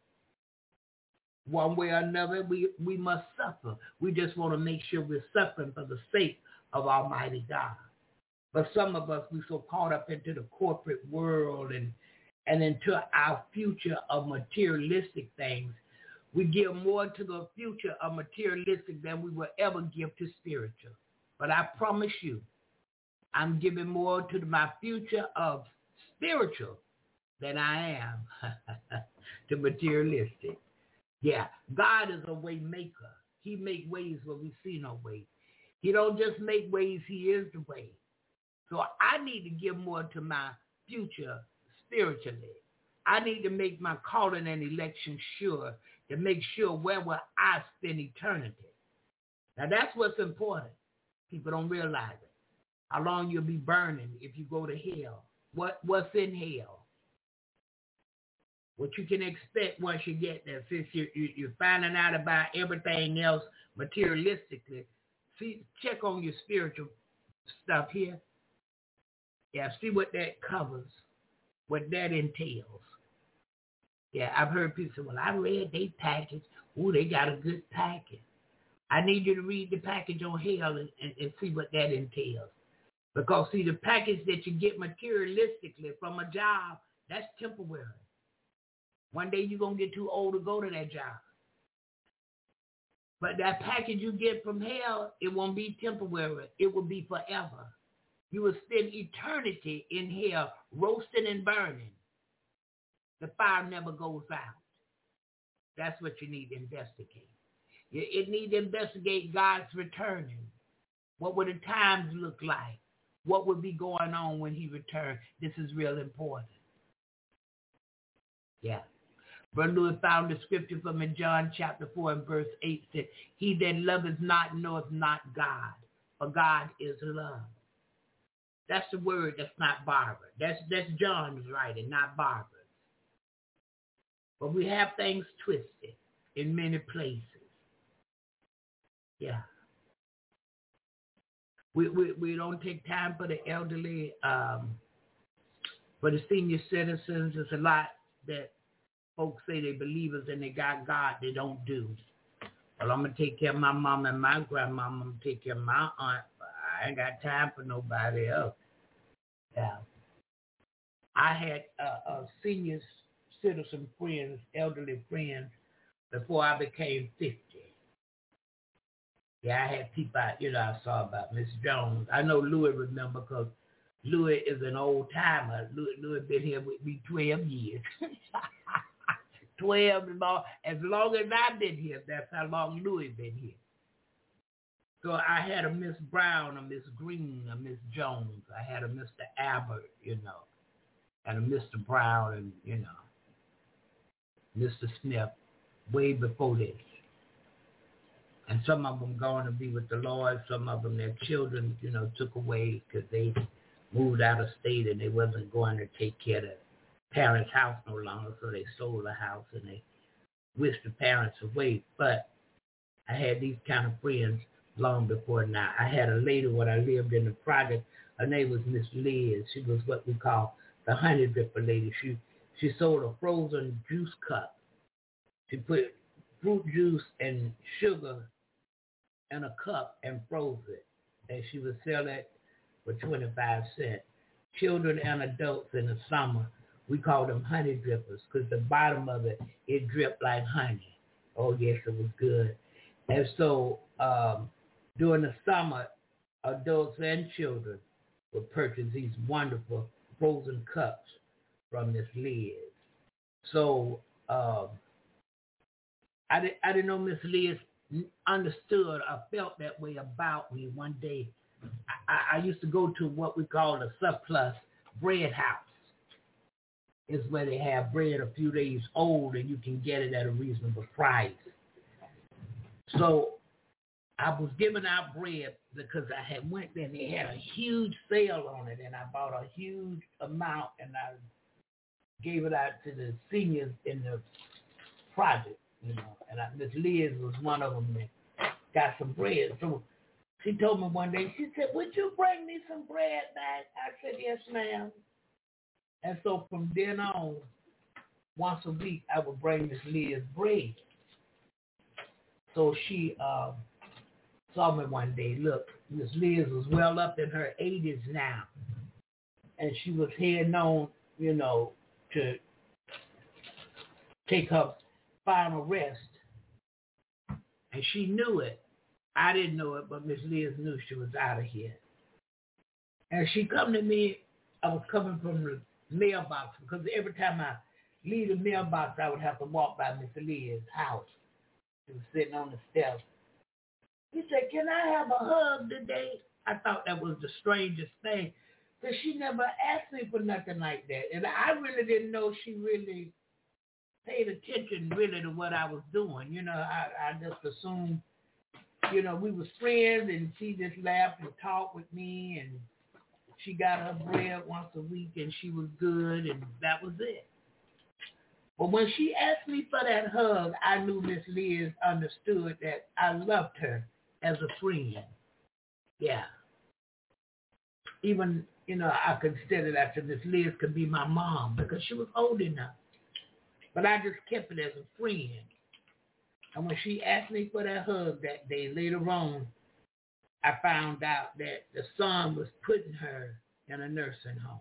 One way or another, we, we must suffer. We just want to make sure we're suffering for the sake of Almighty God. But some of us, we so caught up into the corporate world and, and into our future of materialistic things. We give more to the future of materialistic than we will ever give to spiritual. But I promise you, I'm giving more to my future of spiritual than I am to materialistic. Yeah, God is a way maker. He make ways where we see no way. He don't just make ways, he is the way. So I need to give more to my future spiritually. I need to make my calling and election sure, to make sure where will I spend eternity. Now that's what's important. People don't realize it. How long you'll be burning if you go to hell. What What's in hell? What you can expect once you get there, since you, you, you're finding out about everything else materialistically. See, check on your spiritual stuff here. Yeah, see what that covers, what that entails. Yeah, I've heard people say, well, I read they package. Ooh, they got a good package. I need you to read the package on hell and, and, and see what that entails. Because, see, the package that you get materialistically from a job, that's temporary. One day you're going to get too old to go to that job. But that package you get from hell, it won't be temporary. It will be forever. You will spend eternity in hell, roasting and burning. The fire never goes out. That's what you need to investigate. It need to investigate God's returning. What would the times look like? What would be going on when he returned? This is real important. Yeah. Brother Lewis found the scripture from in John chapter four and verse eight said, he that loveth not knoweth not God, for God is love. That's the word that's not Barbara. That's, that's John's writing, not Barbara's. But we have things twisted in many places. Yeah. We, we we don't take time for the elderly, um, for the senior citizens. There's a lot that folks say they believers and they got God, they don't do. Well, I'm going to take care of my mom and my grandma. I'm going to take care of my aunt. I ain't got time for nobody else. Yeah. I had uh, uh, senior citizen friends, elderly friends, before I became fifty. Yeah, I had people, I, you know, I saw about Miss Jones. I know Louis remember because Louis is an old timer. Louis, Louis been here with me twelve years. twelve, as long as I've been here, that's how long Louis been here. So I had a Miss Brown, a Miss Green, a Miss Jones. I had a Mister Albert, you know, and a Mister Brown, and, you know, Mister Smith, way before this. And some of them going to be with the Lord. Some of them, their children, you know, took away because they moved out of state and they wasn't going to take care of the parents' house no longer. So they sold the house and they wished the parents away. But I had these kind of friends long before now. I had a lady when I lived in the project. Her name was Miss Liz. She was what we call the honey dripper lady. She she sold a frozen juice cup. She put fruit juice and sugar in a cup and froze it. And she would sell it for twenty-five cents. Children and adults in the summer, we call them honey drippers because the bottom of it, it dripped like honey. Oh, yes, it was good. And so um, during the summer, adults and children would purchase these wonderful frozen cups from Miss Liz. So um, I, did, I didn't know Miss Liz understood or felt that way about me. One day, I, I used to go to what we call the surplus bread house. It's where they have bread a few days old and you can get it at a reasonable price. So I was giving out bread because I had went there and they had a huge sale on it and I bought a huge amount and I gave it out to the seniors in the project. You know, and I, Miss Liz was one of them that got some bread. So she told me one day, she said, would you bring me some bread back? I said, yes, ma'am. And so from then on, once a week, I would bring Miss Liz bread. So she uh, saw me one day. Look, Miss Liz was well up in her eighties now. And she was heading on, you know, to take her final rest. And she knew it. I didn't know it, but Miss Liz knew she was out of here. And she come to me, I was coming from the mailbox, because every time I leave the mailbox, I would have to walk by Miss Liz's house. She was sitting on the steps. He said, can I have a hug today? I thought that was the strangest thing, because she never asked me for nothing like that. And I really didn't know she really paid attention really to what I was doing. You know, I, I just assumed, you know, we was friends, and she just laughed and talked with me, and she got her bread once a week, and she was good, and that was it. But when she asked me for that hug, I knew Miss Liz understood that I loved her as a friend. Yeah. Even, you know, I considered that Miss Liz could be my mom because she was old enough. But I just kept it as a friend. And when she asked me for that hug that day, later on, I found out that the son was putting her in a nursing home.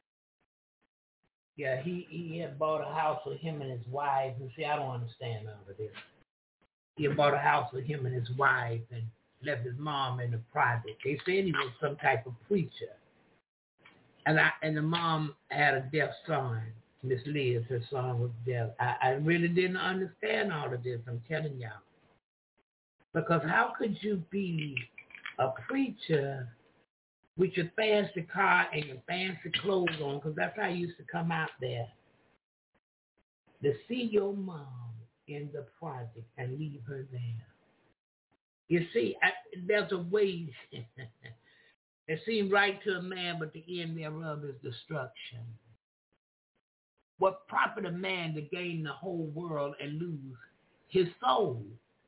Yeah, he, he had bought a house with him and his wife. And see, I don't understand all of this. He had bought a house with him and his wife and left his mom in the project. They said he was some type of preacher. And I and the mom had a deaf son. Miss Liz, her son was deaf. I, I really didn't understand all of this, I'm telling y'all. Because how could you be a preacher with your fancy car and your fancy clothes on, because that's how I used to come out there, to see your mom in the project and leave her there? You see, I, there's a way. It seemed right to a man, but the end thereof is destruction. What profit a man to gain the whole world and lose his soul?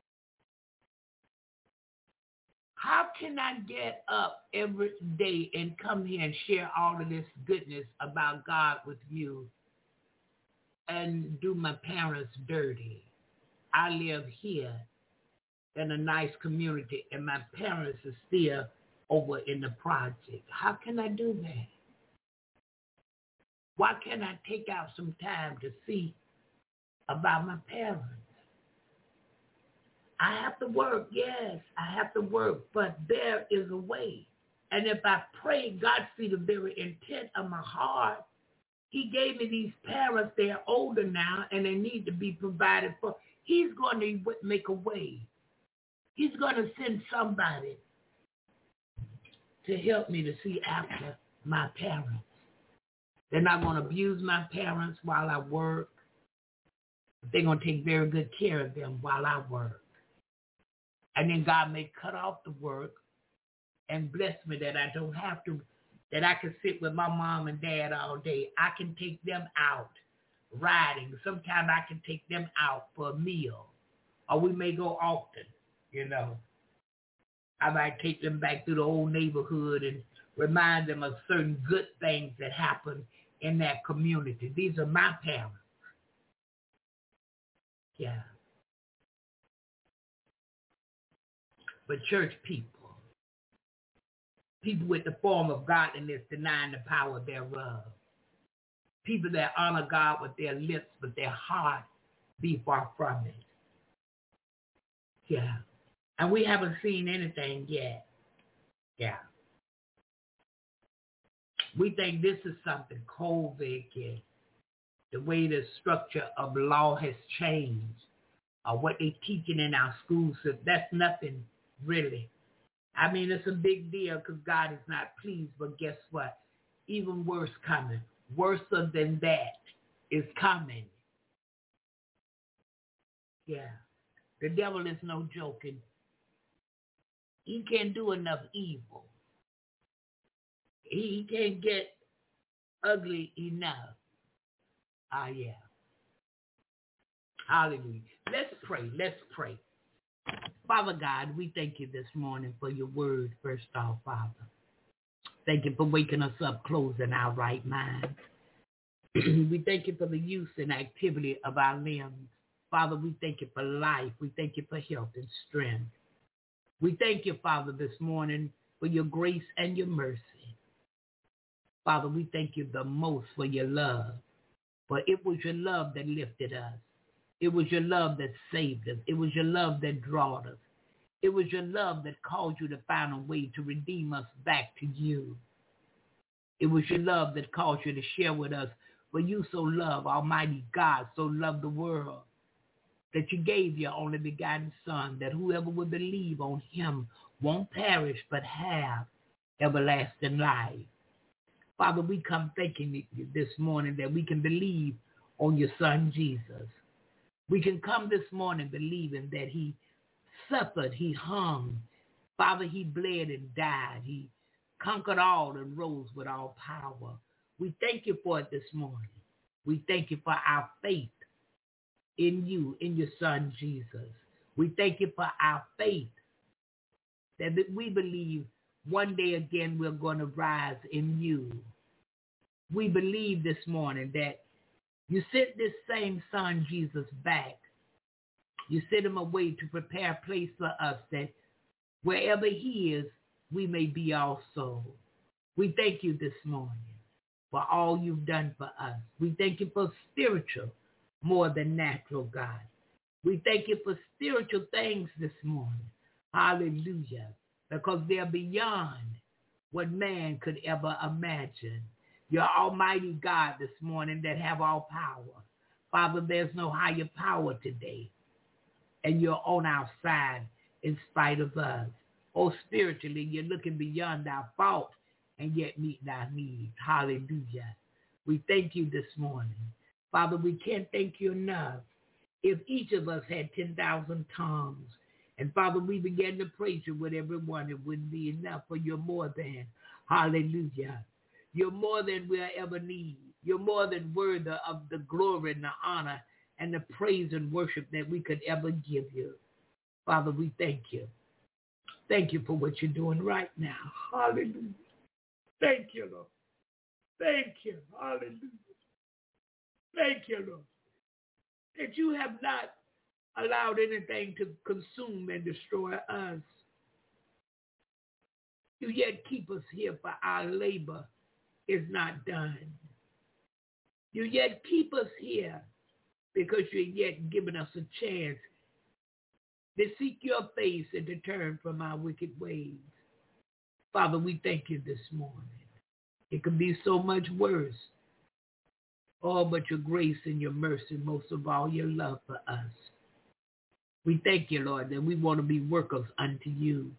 How can I get up every day and come here and share all of this goodness about God with you and do my parents dirty? I live here in a nice community, and my parents are still over in the project. How can I do that? Why can't I take out some time to see about my parents? I have to work, yes, I have to work, but there is a way. And if I pray, God sees the very intent of my heart. He gave me these parents, they're older now, and they need to be provided for. He's going to make a way. He's going to send somebody to help me to see after my parents. They're not going to abuse my parents while I work. They're going to take very good care of them while I work. And then God may cut off the work and bless me that I don't have to, that I can sit with my mom and dad all day. I can take them out riding. Sometimes I can take them out for a meal. Or we may go often, you know. I might take them back through the old neighborhood and remind them of certain good things that happened in that community. These are my parents. Yeah. But church people, people with the form of godliness denying the power thereof, people that honor God with their lips, but their heart be far from it. Yeah. And we haven't seen anything yet. Yeah. We think this is something COVID, yeah. The way the structure of law has changed, or what they're teaching in our schools, so that's nothing really. I mean, it's a big deal because God is not pleased, but guess what? Even worse coming. Worse than that is coming. Yeah. The devil is no joking. He can't do enough evil. He can't get ugly enough. Ah, yeah. Hallelujah. Let's pray. Let's pray. Father God, we thank you this morning for your word, first off, Father. Thank you for waking us up, closing our right mind. We thank you for the use and activity of our limbs. Father, we thank you for life. We thank you for health and strength. We thank you, Father, this morning for your grace and your mercy. Father, we thank you the most for your love. For it was your love that lifted us. It was your love that saved us. It was your love that drawed us. It was your love that caused you to find a way to redeem us back to you. It was your love that caused you to share with us, for you so loved, Almighty God, so loved the world, that you gave your only begotten Son, that whoever would believe on him won't perish but have everlasting life. Father, we come thanking you this morning that we can believe on your Son, Jesus. We can come this morning believing that he suffered, he hung. Father, he bled and died. He conquered all and rose with all power. We thank you for it this morning. We thank you for our faith in you, in your Son, Jesus. We thank you for our faith that we believe one day again we're going to rise in you. We believe this morning that you sent this same Son, Jesus, back. You sent him away to prepare a place for us that wherever he is, we may be also. We thank you this morning for all you've done for us. We thank you for spiritual more than natural, God. We thank you for spiritual things this morning. Hallelujah. Because they're beyond what man could ever imagine. You're Almighty God this morning that have all power. Father, there's no higher power today. And you're on our side in spite of us. Oh, spiritually, you're looking beyond our fault and yet meeting our needs. Hallelujah. We thank you this morning. Father, we can't thank you enough. If each of us had ten thousand tongues, and Father, we began to praise you with everyone, it wouldn't be enough, for you're more than. Hallelujah. You're more than we'll ever need. You're more than worthy of the glory and the honor and the praise and worship that we could ever give you. Father, we thank you. Thank you for what you're doing right now. Hallelujah. Thank you, Lord. Thank you. Hallelujah. Thank you, Lord, that you have not allowed anything to consume and destroy us. You yet keep us here, for our labor is not done. You yet keep us here because you're yet giving us a chance to seek your face and to turn from our wicked ways. Father, we thank you this morning. It could be so much worse. Oh, but your grace and your mercy, most of all, your love for us. We thank you, Lord, that we want to be workers unto you.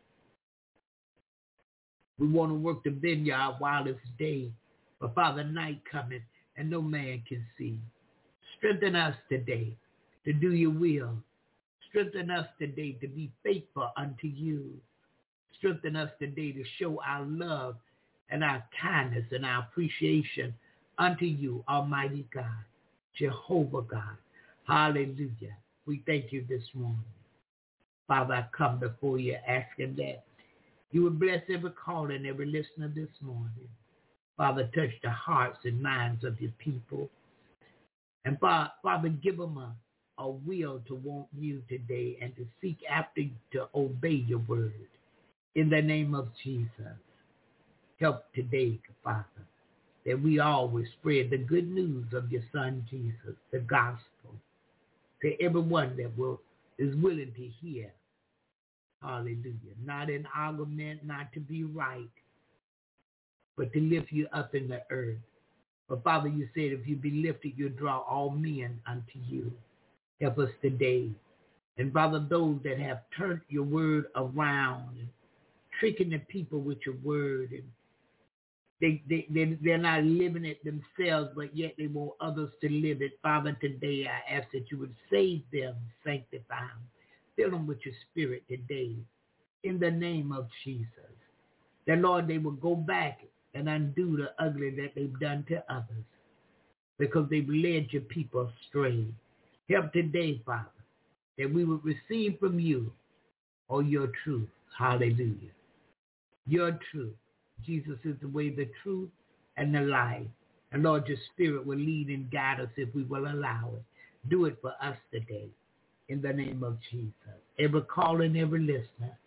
We want to work the vineyard while it's day. But Father, night cometh and no man can see. Strengthen us today to do your will. Strengthen us today to be faithful unto you. Strengthen us today to show our love and our kindness and our appreciation unto you, Almighty God, Jehovah God. Hallelujah. We thank you this morning. Father, I come before you asking that you would bless every caller and every listener this morning. Father, touch the hearts and minds of your people. And Father, give them a, a will to want you today and to seek after you, to obey your word. In the name of Jesus, help today, Father, that we always spread the good news of your Son, Jesus, the gospel, to everyone that will is willing to hear. Hallelujah. Not in argument, not to be right, but to lift you up in the earth. But Father, you said if you be lifted, you'll draw all men unto you. Help us today. And Father, those that have turned your word around, and tricking the people with your word, and They, they, they, they're not living it themselves, but yet they want others to live it. Father, today I ask that you would save them, sanctify them, fill them with your spirit today, in the name of Jesus. That, Lord, they will go back and undo the ugly that they've done to others because they've led your people astray. Help today, Father, that we would receive from you all your truth. Hallelujah. Your truth. Jesus is the way, the truth, and the life. And Lord, your spirit will lead and guide us if we will allow it. Do it for us today, in the name of Jesus. Every caller and every listener,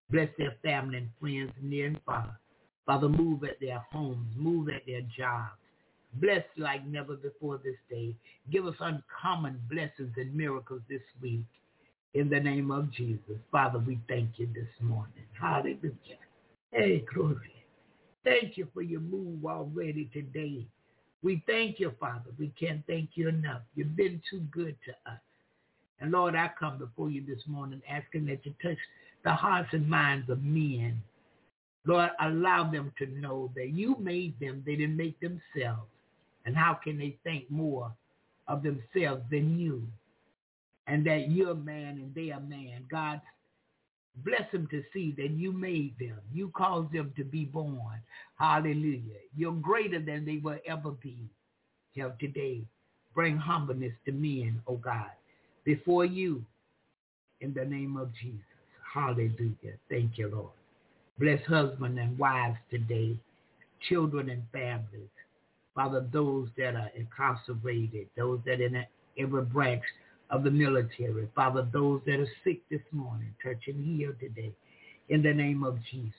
Bless their family and friends near and far. Father, move at their homes, move at their jobs. Bless like never before this day. Give us uncommon blessings and miracles this week. In the name of Jesus. Father, we thank you this morning. Hallelujah. Hey, glory. Thank you for your move already today. We thank you, Father. We can't thank you enough. You've been too good to us. And Lord, I come before you this morning asking that you touch the hearts and minds of men. Lord, allow them to know that you made them. They didn't make themselves. And how can they think more of themselves than you? And that you're man and they are man. God, bless them to see that you made them. You caused them to be born. Hallelujah. You're greater than they will ever be. Help today. Bring humbleness to men, oh God, before you in the name of Jesus. Hallelujah. Thank you, Lord. Bless husbands and wives today, children and families. Father, those that are incarcerated, those that are in every branch of the military. Father, those that are sick this morning, touch and heal today in the name of Jesus.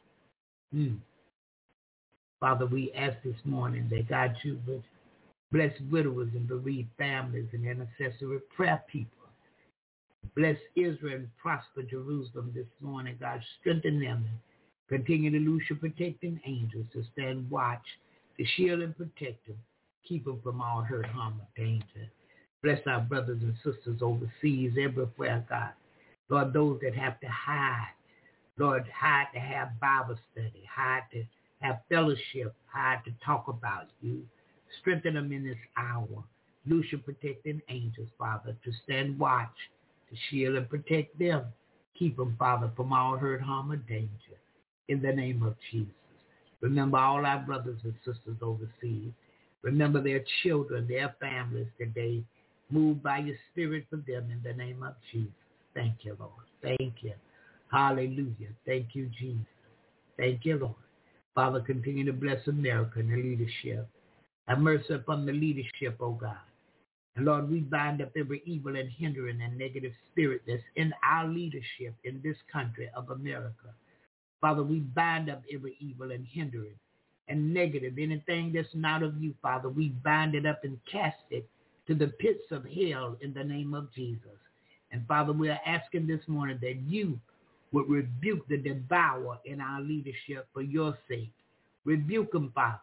Mm. Father, we ask this morning that God, you would bless widowers and bereaved families and intercessory prayer people. Bless Israel and prosper Jerusalem this morning. God, strengthen them and continue to loose your protecting angels to stand watch, to shield and protect them. Keep them from all hurt, harm, or danger. Bless our brothers and sisters overseas, everywhere, God. Lord, those that have to hide, Lord, hide to have Bible study, hide to have fellowship, hide to talk about you. Strengthen them in this hour. Loose your protecting angels, Father, to stand watch, to shield and protect them. Keep them, Father, from all hurt, harm, or danger. In the name of Jesus. Remember all our brothers and sisters overseas. Remember their children, their families today. Move by your spirit for them in the name of Jesus. Thank you, Lord. Thank you. Hallelujah. Thank you, Jesus. Thank you, Lord. Father, continue to bless America and the leadership. Have mercy upon the leadership, oh God. And Lord, we bind up every evil and hindering and negative spirit that's in our leadership in this country of America. Father, we bind up every evil and hindering and negative, anything that's not of you, Father. We bind it up and cast it to the pits of hell in the name of Jesus. And Father, we are asking this morning that you would rebuke the devourer in our leadership for your sake. Rebuke them, Father,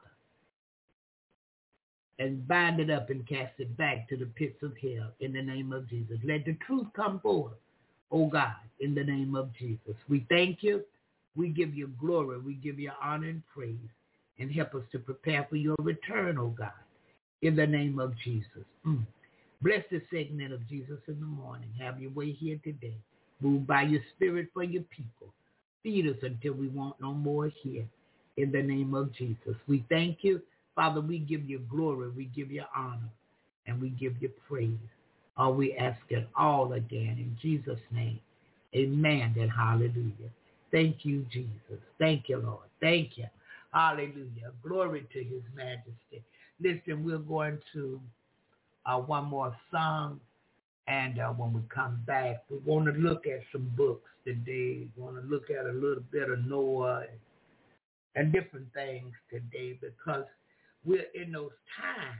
and bind it up and cast it back to the pits of hell in the name of Jesus. Let the truth come forth, oh God, in the name of Jesus. We thank you. We give you glory. We give you honor and praise. And help us to prepare for your return, oh God, in the name of Jesus. Mm. Bless this segment of Jesus in the morning. Have your way here today. Move by your spirit for your people. Feed us until we want no more here. In the name of Jesus. We thank you. Father, we give you glory. We give you honor. And we give you praise. All we ask it all again in Jesus' name. Amen and hallelujah. Thank you, Jesus. Thank you, Lord. Thank you. Hallelujah. Glory to his majesty. Listen, we're going to uh, one more song. And uh, when we come back, we want to look at some books today. We want to look at a little bit of Noah and, and different things today because we're in those times.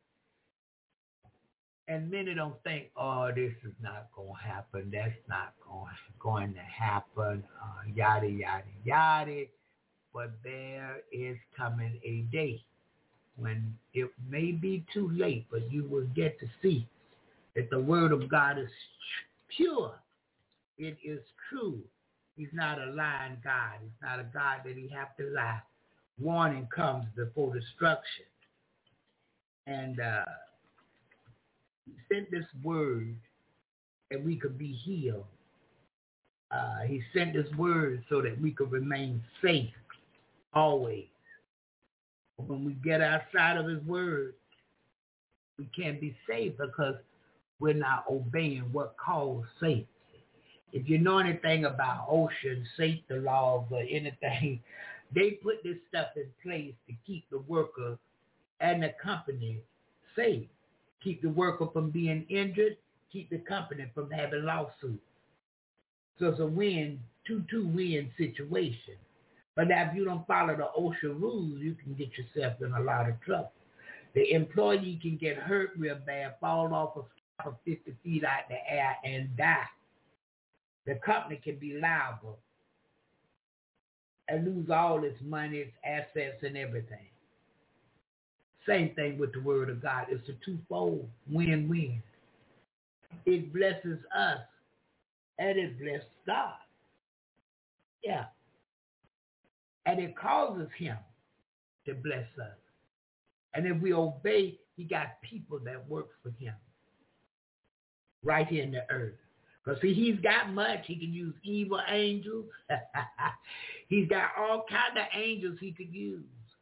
And many don't think, oh, this is not going to happen. That's not going, going to happen, uh, yada, yada, yada. But there is coming a day when it may be too late, but you will get to see that the word of God is pure. It is true. He's not a lying God. He's not a God that he have to lie. Warning comes before destruction. And uh, he sent this word that we could be healed. Uh, he sent this word so that we could remain safe always. But when we get outside of his word, we can't be safe because we're not obeying what calls safety. If you know anything about ocean safety laws or anything, they put this stuff in place to keep the worker and the company safe. Keep the worker from being injured, keep the company from having lawsuits. So it's a win, two-two win situation. But now if you don't follow the OSHA rules, you can get yourself in a lot of trouble. The employee can get hurt real bad, fall off a scaffold fifty feet out in the air and die. The company can be liable and lose all its money, its assets, and everything. Same thing with the word of God. It's a twofold win-win. It blesses us, and it blesses God. Yeah. And it causes him to bless us. And if we obey, he got people that work for him right here in the earth. Because see, he's got much. He can use evil angels. He's got all kinds of angels he could use.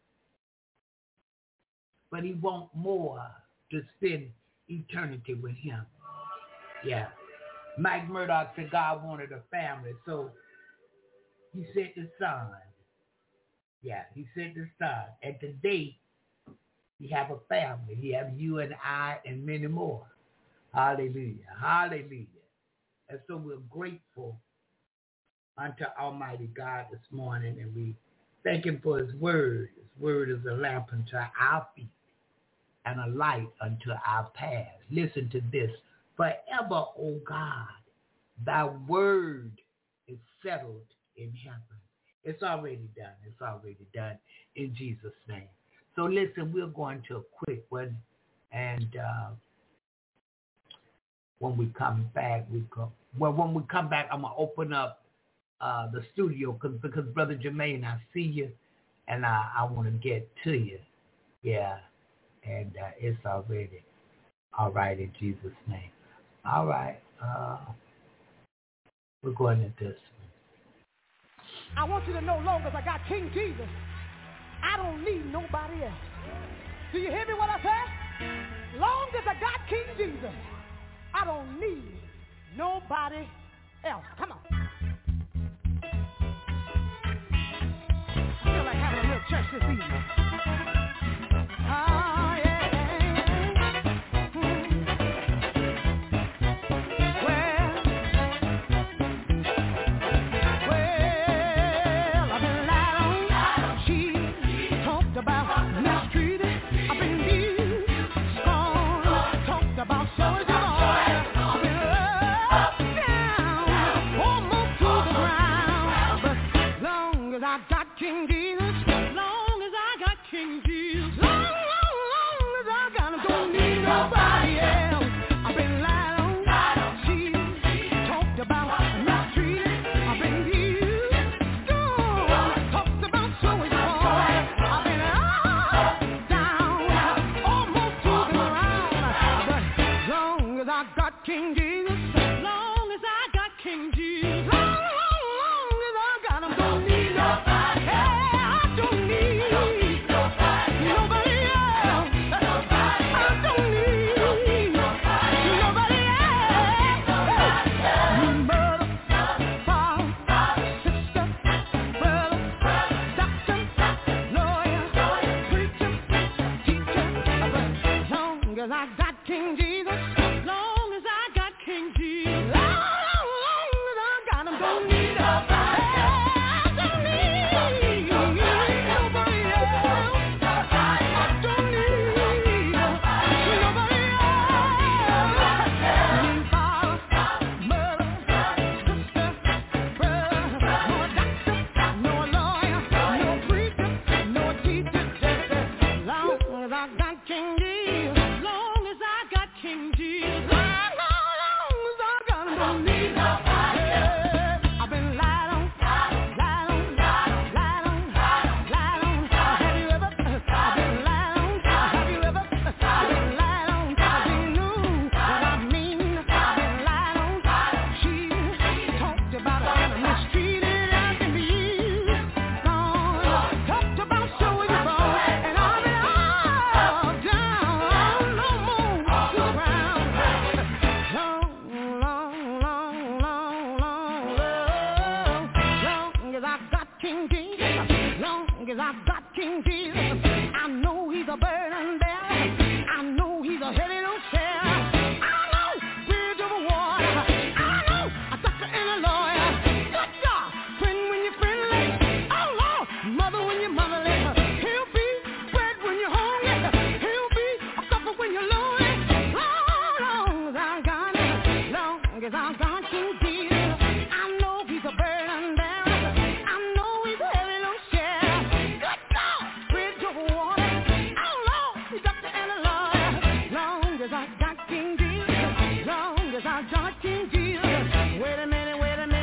But he wants more to spend eternity with him. Yeah. Mike Murdoch said God wanted a family, so he sent his son. Yeah, he sent his son. And today, he have a family. He have you and I and many more. Hallelujah. Hallelujah. And so we're grateful unto Almighty God this morning, and we thank him for his word. His word is a lamp unto our feet and a light unto our path. Listen to this. Forever, O God, thy word is settled in heaven. It's already done. It's already done in Jesus' name. So listen, we're going to a quick one, and uh, when we come back, we go. Well, when we come back, I'm gonna open up uh, the studio because because Brother Jermaine, I see you, and I, I want to get to you. Yeah, and uh, it's already all right in Jesus' name. All right, uh, we're going to this one. I want you to know, long as I got King Jesus, I don't need nobody else. Do you hear me what I said? Long as I got King Jesus, I don't need nobody else. Come on. I feel like having a little church this evening. Ah, yeah. Long, long, long, as I got King Jesus. I know he's a burden down. I know he's a heavy load share. Good God, bridge over water. How long he's up to any lawyer. Long as I got King Jesus. Long as I got King Jesus. Wait a minute, wait a minute.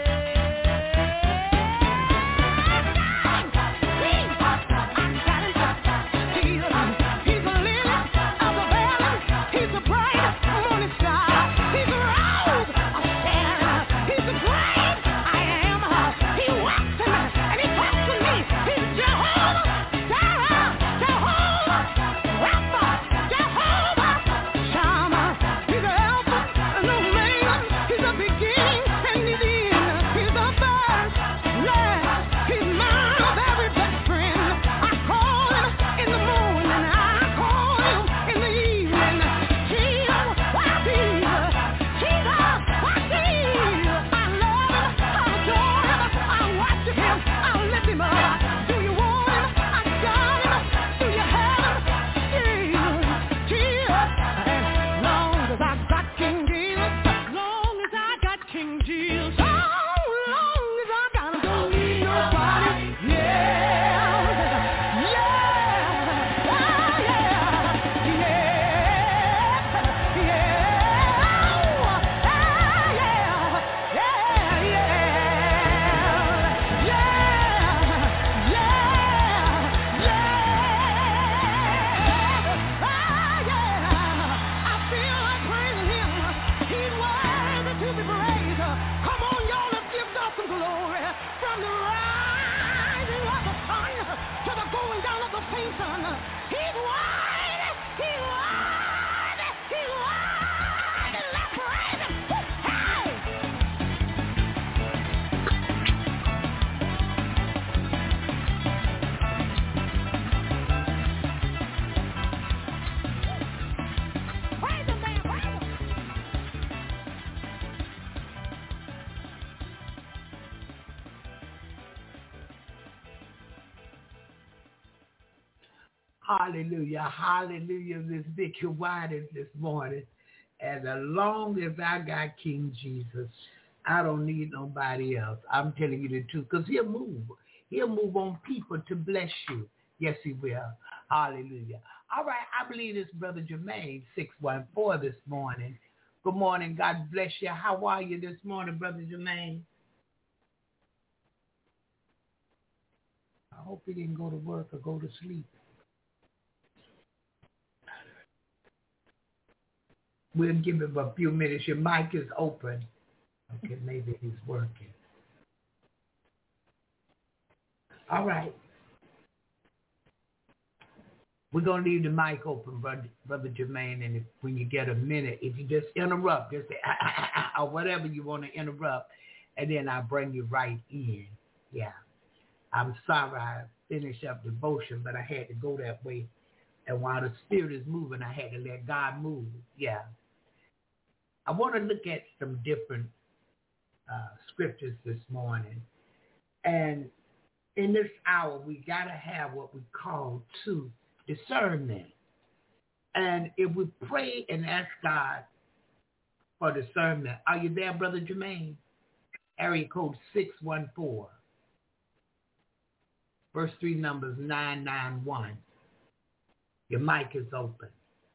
Hallelujah, hallelujah, Miss Vicky White is this morning. And as long as I got King Jesus, I don't need nobody else. I'm telling you the truth, because he'll move. He'll move on people to bless you. Yes, he will. Hallelujah. All right, I believe it's Brother Jermaine, six one four this morning. Good morning. God bless you. How are you this morning, Brother Jermaine? I hope he didn't go to work or go to sleep. We'll give him a few minutes. Your mic is open. Okay, maybe he's working. All right. We're going to leave the mic open, Brother, Brother Jermaine, and if, when you get a minute, if you just interrupt, just say, ah, ah, ah, ah, or whatever you want to interrupt, and then I'll bring you right in. Yeah. I'm sorry I finished up devotion, but I had to go that way. And while the Spirit is moving, I had to let God move. Yeah. I want to look at some different uh, scriptures this morning. And in this hour, we got to have what we call two discernment. And if we pray and ask God for discernment, are you there, Brother Jermaine? Area code six one four. Verse three numbers nine nine one. Your mic is open.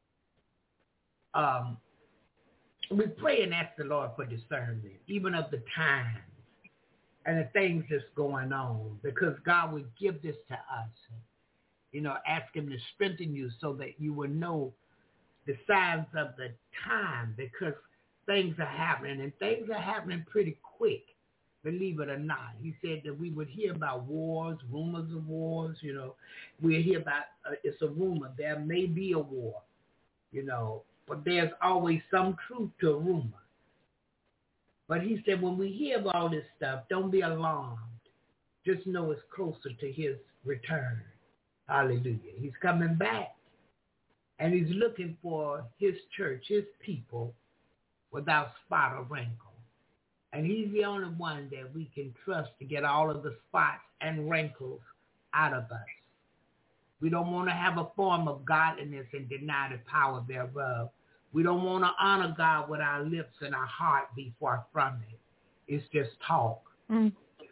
Um, we pray and ask the Lord for discernment, even of the times and the things that's going on, because God would give this to us. You know, ask him to strengthen you so that you will know the signs of the time, because things are happening, and things are happening pretty quick, believe it or not. He said that we would hear about wars, rumors of wars, you know. We'll hear about, uh, it's a rumor, there may be a war, you know, but there's always some truth to a rumor. But he said when we hear of all this stuff, don't be alarmed. Just know it's closer to his return. Hallelujah. He's coming back. And he's looking for his church, his people, without spot or wrinkle. And he's the only one that we can trust to get all of the spots and wrinkles out of us. We don't want to have a form of godliness and deny the power thereof. We don't want to honor God with our lips and our heart be far from it. It's just talk. Mm.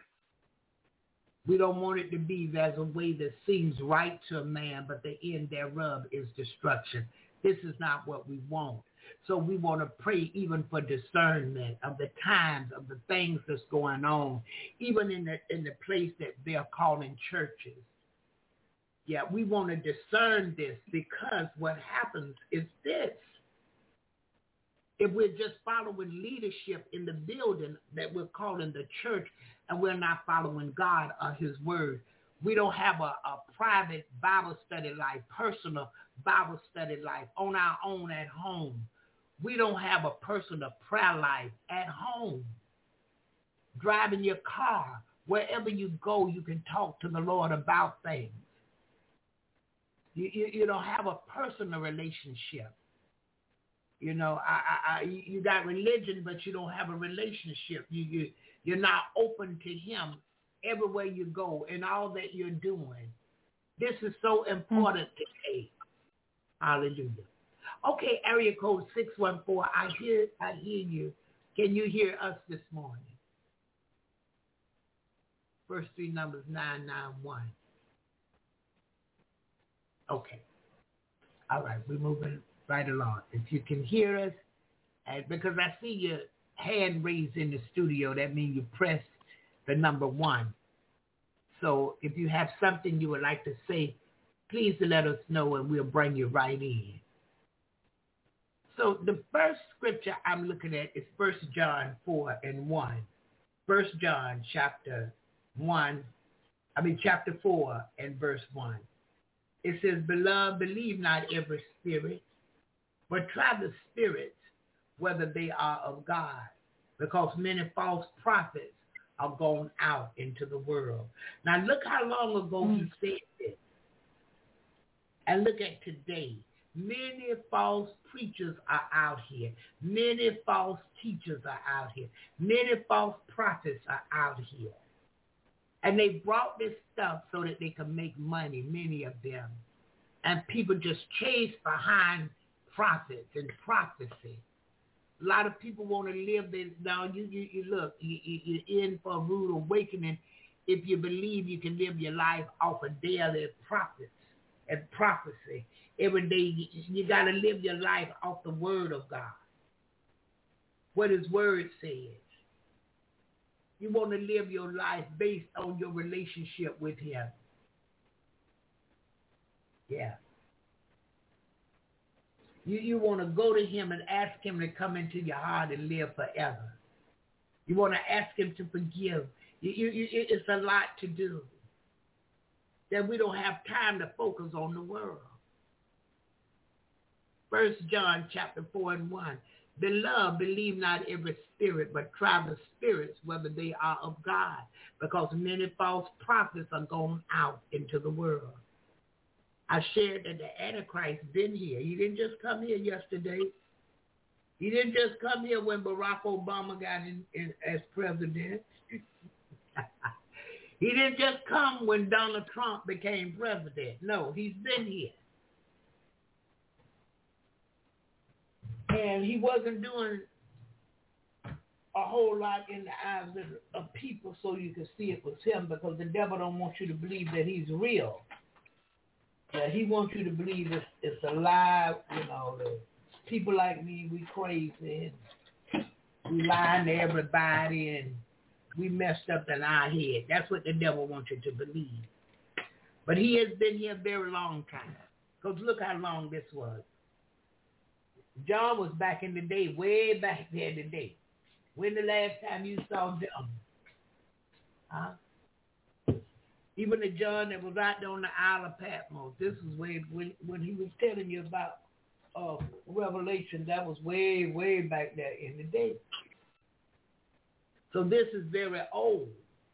We don't want it to be as a way that seems right to a man, but the end thereof is destruction. This is not what we want. So we want to pray even for discernment of the times, of the things that's going on, even in the in the place that they're calling churches. Yeah, we want to discern this, because what happens is this. If we're just following leadership in the building that we're calling the church, and we're not following God or his word, we don't have a, a private Bible study life, personal Bible study life on our own at home. We don't have a personal prayer life at home. Driving your car, wherever you go, you can talk to the Lord about things. You, you, you don't have a personal relationship. You know, I, I, I, you got religion, but you don't have a relationship. You, you, you're not open to him everywhere you go and all that you're doing. This is so important mm-hmm. today. Hallelujah. Okay, area code six one four. I hear, I hear you. Can you hear us this morning? First three numbers, nine nine one. Okay. All right, we're moving right along. If you can hear us, and because I see your hand raised in the studio, that means you press the number one. So if you have something you would like to say, please let us know and we'll bring you right in. So the first scripture I'm looking at is First John four and one. First John chapter one, I mean chapter four and verse one. It says, "Beloved, believe not every spirit, but try the spirits, whether they are of God, because many false prophets are gone out into the world." Now look how long ago mm. he said this. And look at today. Many false preachers are out here. Many false teachers are out here. Many false prophets are out here. And they brought this stuff so that they can make money, many of them. And people just chase behind prophets and prophecy. A lot of people want to live this. Now, you, you, you look, you, you, you're in for a rude awakening if you believe you can live your life off of daily prophets and prophecy. Every day, you, you got to live your life off the word of God, what his word says. You want to live your life based on your relationship with him. Yeah. You, you want to go to him and ask him to come into your heart and live forever. You want to ask him to forgive. You, you, you, it's a lot to do. That we don't have time to focus on the world. First John chapter four and one. "Beloved, believe not every spirit, but try the spirits, whether they are of God, because many false prophets are gone out into the world." I shared that the Antichrist been here. He didn't just come here yesterday. He didn't just come here when Barack Obama got in, in as president. He didn't just come when Donald Trump became president. No, he's been here. And he wasn't doing a whole lot in the eyes of, of people so you could see it was him, because the devil don't want you to believe that he's real. Yeah, he wants you to believe it's, it's a lie. You know, the people like me, we crazy and we lying to everybody and we messed up in our head. That's what the devil wants you to believe. But he has been here a very long time. Because look how long this was. John was back in the day, way back there in the day. When the last time you saw John? Huh? Even the John that was out there on the Isle of Patmos, this was when, when, when he was telling you about uh, Revelation, that was way, way back there in the day. So this is very old.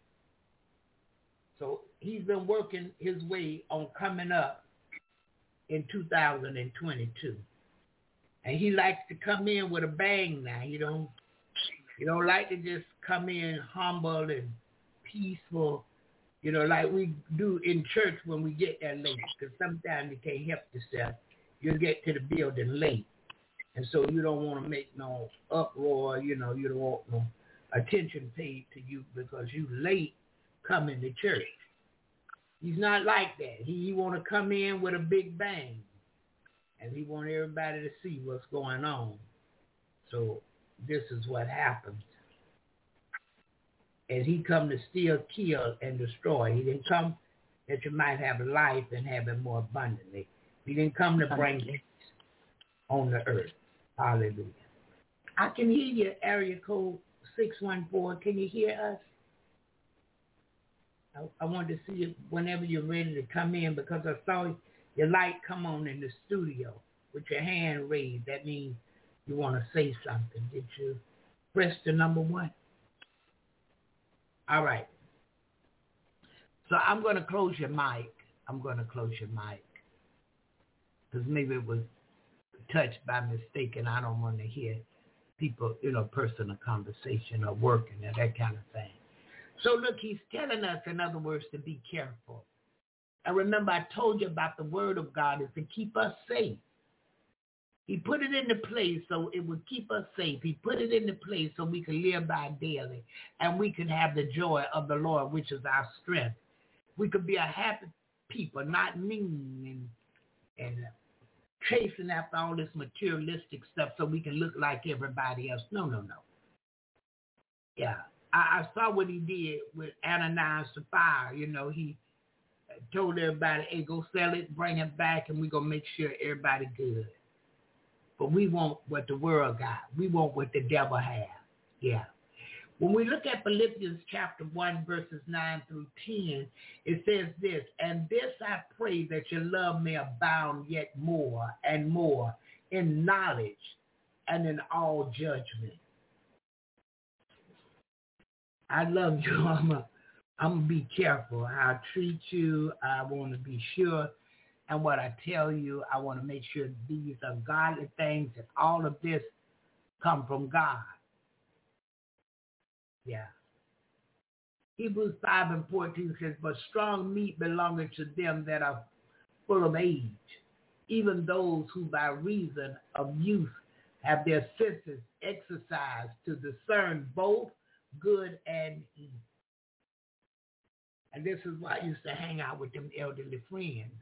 So he's been working his way on coming up in two thousand twenty-two. And he likes to come in with a bang now. You don't, you don't like to just come in humble and peaceful, you know, like we do in church when we get there late. Because sometimes you can't help yourself. You'll get to the building late. And so you don't want to make no uproar, you know, you don't want no attention paid to you because you late coming to church. He's not like that. He, he want to come in with a big bang. And he want everybody to see what's going on. So this is what happens. And he come to steal, kill, and destroy. He didn't come that you might have life and have it more abundantly. He didn't come to bring peace on the earth. Hallelujah. I can hear you, area code six one four. Can you hear us? I, I wanted to see you whenever you're ready to come in because I saw your light come on in the studio with your hand raised. That means you want to say something. Did you press the number one? All right. So I'm going to close your mic. I'm going to close your mic because maybe it was touched by mistake and I don't want to hear people, you know, personal conversation or working or that kind of thing. So look, he's telling us, in other words, to be careful. And remember, I told you about the word of God is to keep us safe. He put it into place so it would keep us safe. He put it into place so we can live by daily and we can have the joy of the Lord, which is our strength. We could be a happy people, not mean and, and chasing after all this materialistic stuff so we can look like everybody else. No, no, no. Yeah, I, I saw what he did with Ananias and Sapphira. You know, he told everybody, hey, go sell it, bring it back, and we're going to make sure everybody good. But we want what the world got. We want what the devil has. Yeah. When we look at Philippians chapter one, verses nine through ten, it says this, and this I pray that your love may abound yet more and more in knowledge and in all judgment. I love you. I'm a, I'm going to be careful how I treat you. I want to be sure. And what I tell you, I want to make sure these are godly things, and all of this come from God. Yeah. Hebrews five and fourteen says, but strong meat belongeth to them that are full of age, even those who by reason of youth have their senses exercised to discern both good and evil. And this is why I used to hang out with them elderly friends.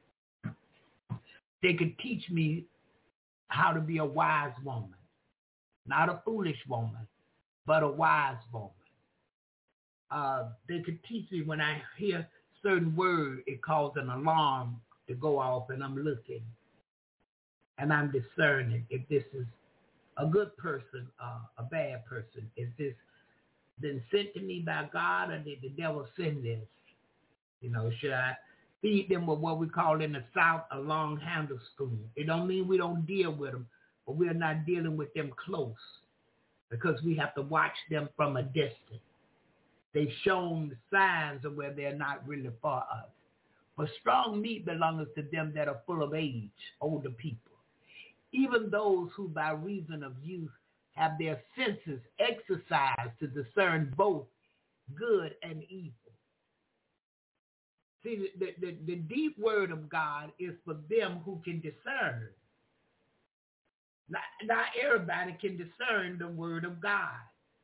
They could teach me how to be a wise woman, not a foolish woman, but a wise woman. Uh, they could teach me when I hear certain words, it causes an alarm to go off, and I'm looking, and I'm discerning if this is a good person or a bad person. Is this been sent to me by God, or did the devil send this? You know, should I feed them with what we call in the South a long handle spoon? It don't mean we don't deal with them, but we're not dealing with them close because we have to watch them from a distance. They've shown signs of where they're not really for us. But strong meat belongs to them that are full of age, older people, even those who by reason of youth have their senses exercised to discern both good and evil. See, the, the, the deep word of God is for them who can discern. Not, not everybody can discern the word of God.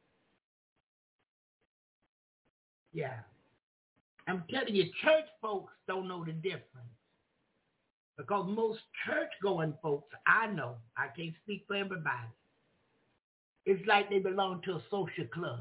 Yeah. I'm telling you, church folks don't know the difference. Because most church-going folks, I know, I can't speak for everybody, it's like they belong to a social club.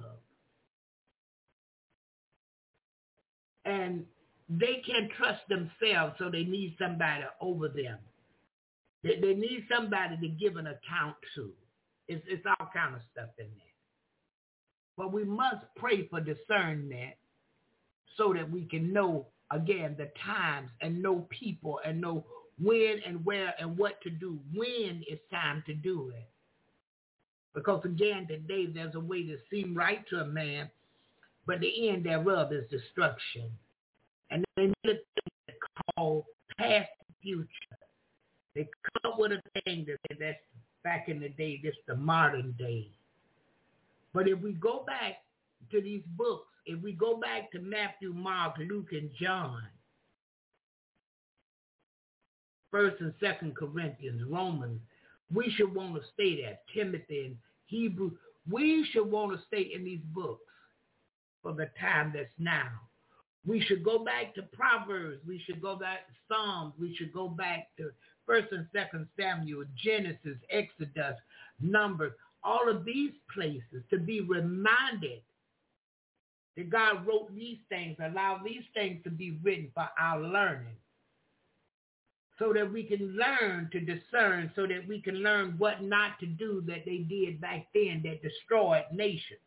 And they can't trust themselves, so they need somebody over them. They, they need somebody to give an account to. It's, it's all kind of stuff in there. But we must pray for discernment so that we can know, again, the times and know people and know when and where and what to do, when it's time to do it. Because, again, today there's a way to seem right to a man, but the end thereof is destruction. And they look at called past and future. They come up with a thing that that's back in the day, this the modern day. But if we go back to these books, if we go back to Matthew, Mark, Luke, and John, First and Second Corinthians, Romans, We should want to stay there. Timothy and Hebrew. We should want to stay in these books for the time that's now. We should go back to Proverbs. We should go back to Psalms. We should go back to First and Second Samuel, Genesis, Exodus, Numbers, all of these places to be reminded that God wrote these things, allow these things to be written for our learning, so that we can learn to discern, so that we can learn what not to do that they did back then that destroyed nations.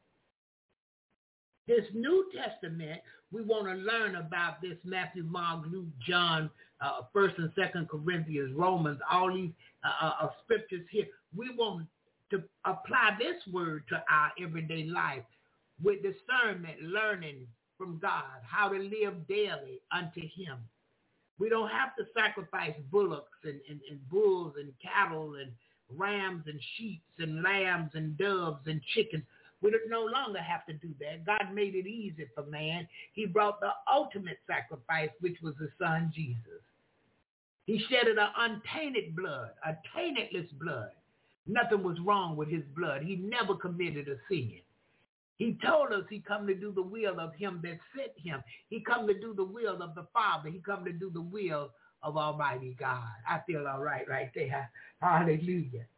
This New Testament, we want to learn about this Matthew, Mark, Luke, John, uh, First and Second Corinthians, Romans, all these uh, uh, scriptures here. We want to apply this word to our everyday life with discernment, learning from God, how to live daily unto him. We don't have to sacrifice bullocks and, and, and bulls and cattle and rams and sheep and lambs and doves and chickens. We don't no longer have to do that. God made it easy for man. He brought the ultimate sacrifice, which was his son, Jesus. He shedded an untainted blood, a taintless blood. Nothing was wrong with his blood. He never committed a sin. He told us he come to do the will of him that sent him. He come to do the will of the Father. He come to do the will of Almighty God. I feel all right right there. Hallelujah.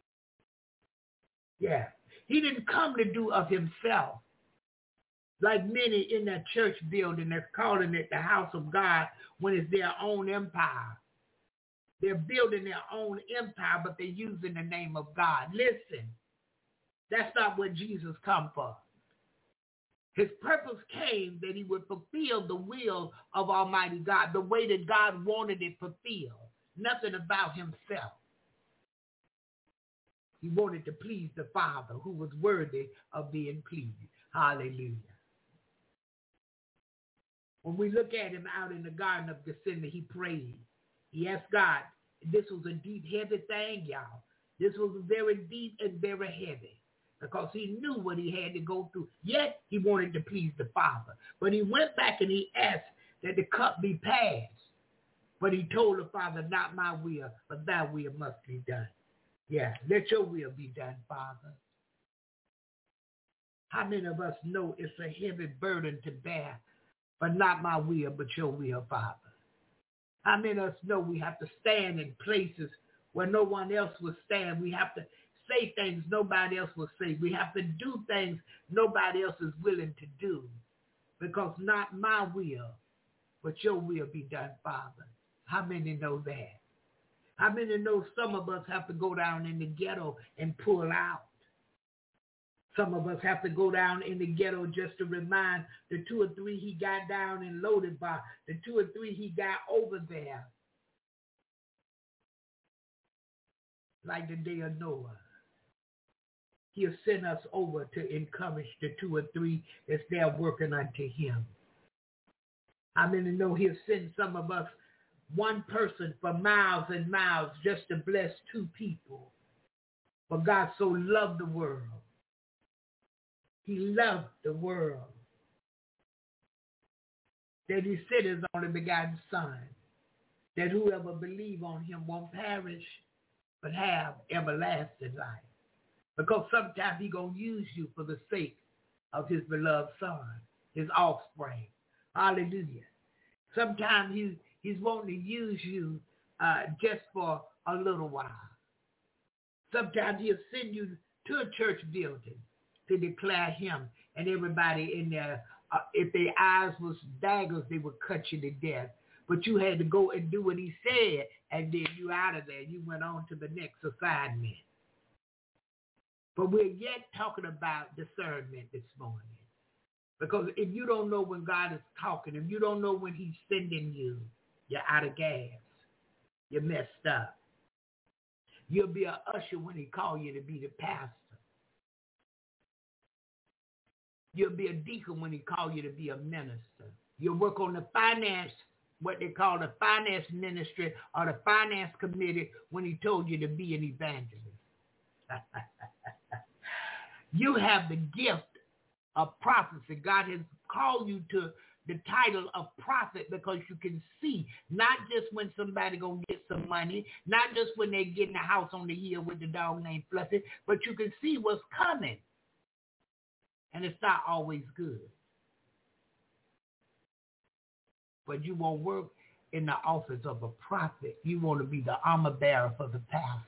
Yeah. He didn't come to do of himself. Like many in that church building that's calling it the house of God when it's their own empire. They're building their own empire, but they're using the name of God. Listen, that's not what Jesus come for. His purpose came that he would fulfill the will of Almighty God, the way that God wanted it fulfilled. Nothing about himself. He wanted to please the Father who was worthy of being pleased. Hallelujah. When we look at him out in the Garden of Gethsemane, he prayed. He asked God. This was a deep, heavy thing, y'all. This was very deep and very heavy because he knew what he had to go through. Yet he wanted to please the Father. But he went back and he asked that the cup be passed. But he told the Father, not my will, but thy will must be done. Yeah, let your will be done, Father. How many of us know it's a heavy burden to bear, but not my will, but your will, Father? How many of us know we have to stand in places where no one else will stand? We have to say things nobody else will say. We have to do things nobody else is willing to do, because not my will, but your will be done, Father. How many know that? How many know some of us have to go down in the ghetto and pull out? Some of us have to go down in the ghetto just to remind the two or three he got down and loaded by, the two or three he got over there. Like the day of Noah. He'll send us over to encourage the two or three that's there working unto him. How many know he'll send some of us, one person for miles and miles just to bless two people? But God so loved the world. He loved the world that he sent his only begotten son, that whoever believe on him won't perish, but have everlasting life. Because sometimes he's going to use you for the sake of his beloved son, his offspring. Hallelujah. Sometimes he, he's wanting to use you uh, just for a little while. Sometimes he'll send you to a church building to declare him, and everybody in there, uh, if their eyes was daggers, they would cut you to death. But you had to go and do what he said, and then you out of there. You went on to the next assignment. But we're yet talking about discernment this morning. Because if you don't know when God is talking, if you don't know when he's sending you, you're out of gas. You're messed up. You'll be an usher when he calls you to be the pastor. You'll be a deacon when he calls you to be a minister. You'll work on the finance, what they call the finance ministry or the finance committee when he told you to be an evangelist. You have the gift of prophecy. God has called you to, the title of prophet because you can see, not just when somebody gonna get some money, not just when they get in the house on the hill with the dog named Fluffy, but you can see what's coming. And it's not always good. But you won't work in the office of a prophet. You want to be the armor bearer for the pastor.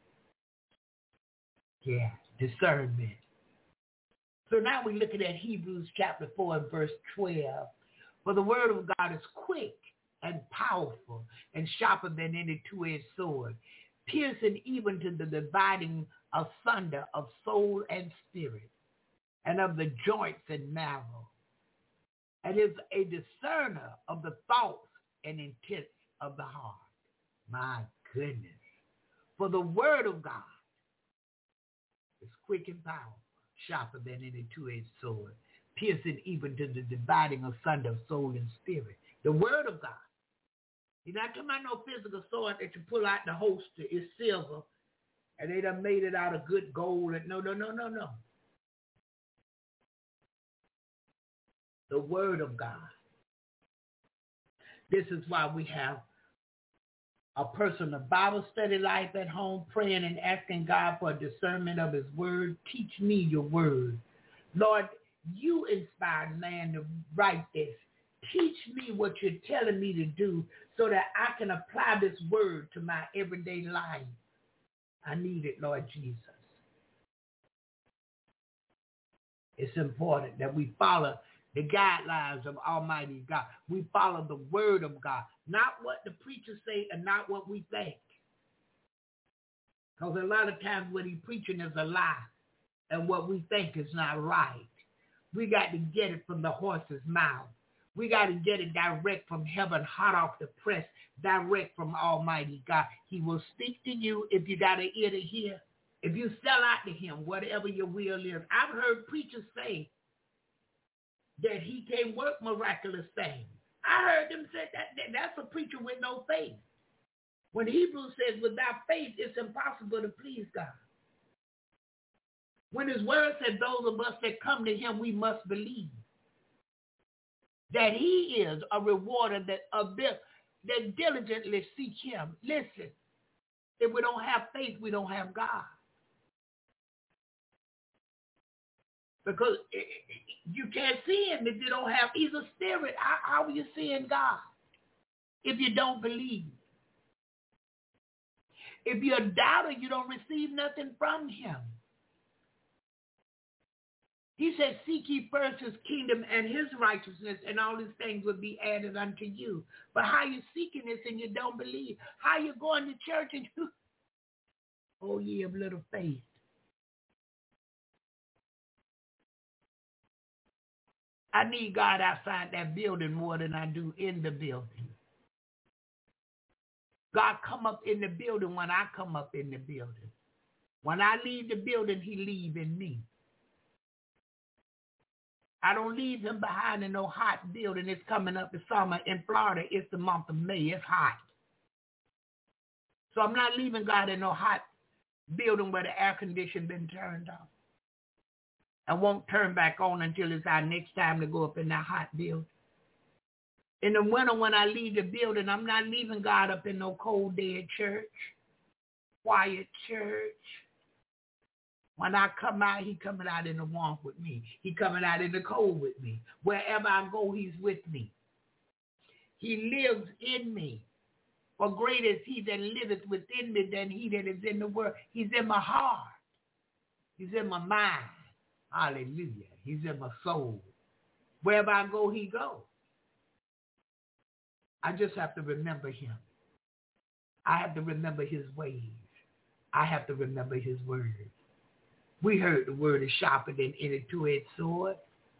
Yeah, discernment. So now we're looking at Hebrews chapter four and verse twelve. For the word of God is quick and powerful and sharper than any two-edged sword, piercing even to the dividing asunder of soul and spirit, and of the joints and marrow, and is a discerner of the thoughts and intents of the heart. My goodness. For the word of God is quick and powerful, sharper than any two-edged sword, piercing even to the dividing asunder of soul and spirit. The word of God. You're not talking about no physical sword that you pull out the holster. It's silver, and they done made it out of good gold. And no, no, no, no, no. The word of God. This is why we have a personal Bible study life at home, praying and asking God for a discernment of his word. Teach me your word. Lord, you inspired man to write this. Teach me what you're telling me to do so that I can apply this word to my everyday life. I need it, Lord Jesus. It's important that we follow the guidelines of Almighty God. We follow the word of God, not what the preachers say and not what we think. Because a lot of times what he's preaching is a lie, and what we think is not right. We got to get it from the horse's mouth. We got to get it direct from heaven, hot off the press, direct from Almighty God. He will speak to you if you got an ear to hear. If you sell out to him, whatever your will is. I've heard preachers say that he can work miraculous things. I heard them say that, that that's a preacher with no faith. When Hebrews says without faith, it's impossible to please God. When his word said those of us that come to him, we must believe that he is a rewarder that, of them, that diligently seek him. Listen, if we don't have faith, we don't have God. Because you can't see him if you don't have, he's a spirit. How, how are you seeing God if you don't believe? If you're a doubter, you don't receive nothing from him. He said, seek ye first his kingdom and his righteousness, and all these things will be added unto you. But how you seeking this and you don't believe? How you going to church and you, oh, ye of little faith. I need God outside that building more than I do in the building. God come up in the building when I come up in the building. When I leave the building, he leave in me. I don't leave him behind in no hot building. It's coming up the summer. In Florida, it's the month of May. It's hot. So I'm not leaving God in no hot building where the air condition been turned off. I won't turn back on until it's our next time to go up in that hot building. In the winter, when I leave the building, I'm not leaving God up in no cold, dead church, quiet church. When I come out, he coming out in the warmth with me. He coming out in the cold with me. Wherever I go, he's with me. He lives in me. For greater is he that liveth within me than he that is in the world. He's in my heart. He's in my mind. Hallelujah. He's in my soul. Wherever I go, he goes. I just have to remember him. I have to remember his ways. I have to remember his word. We heard the word is sharper than any two-edged sword.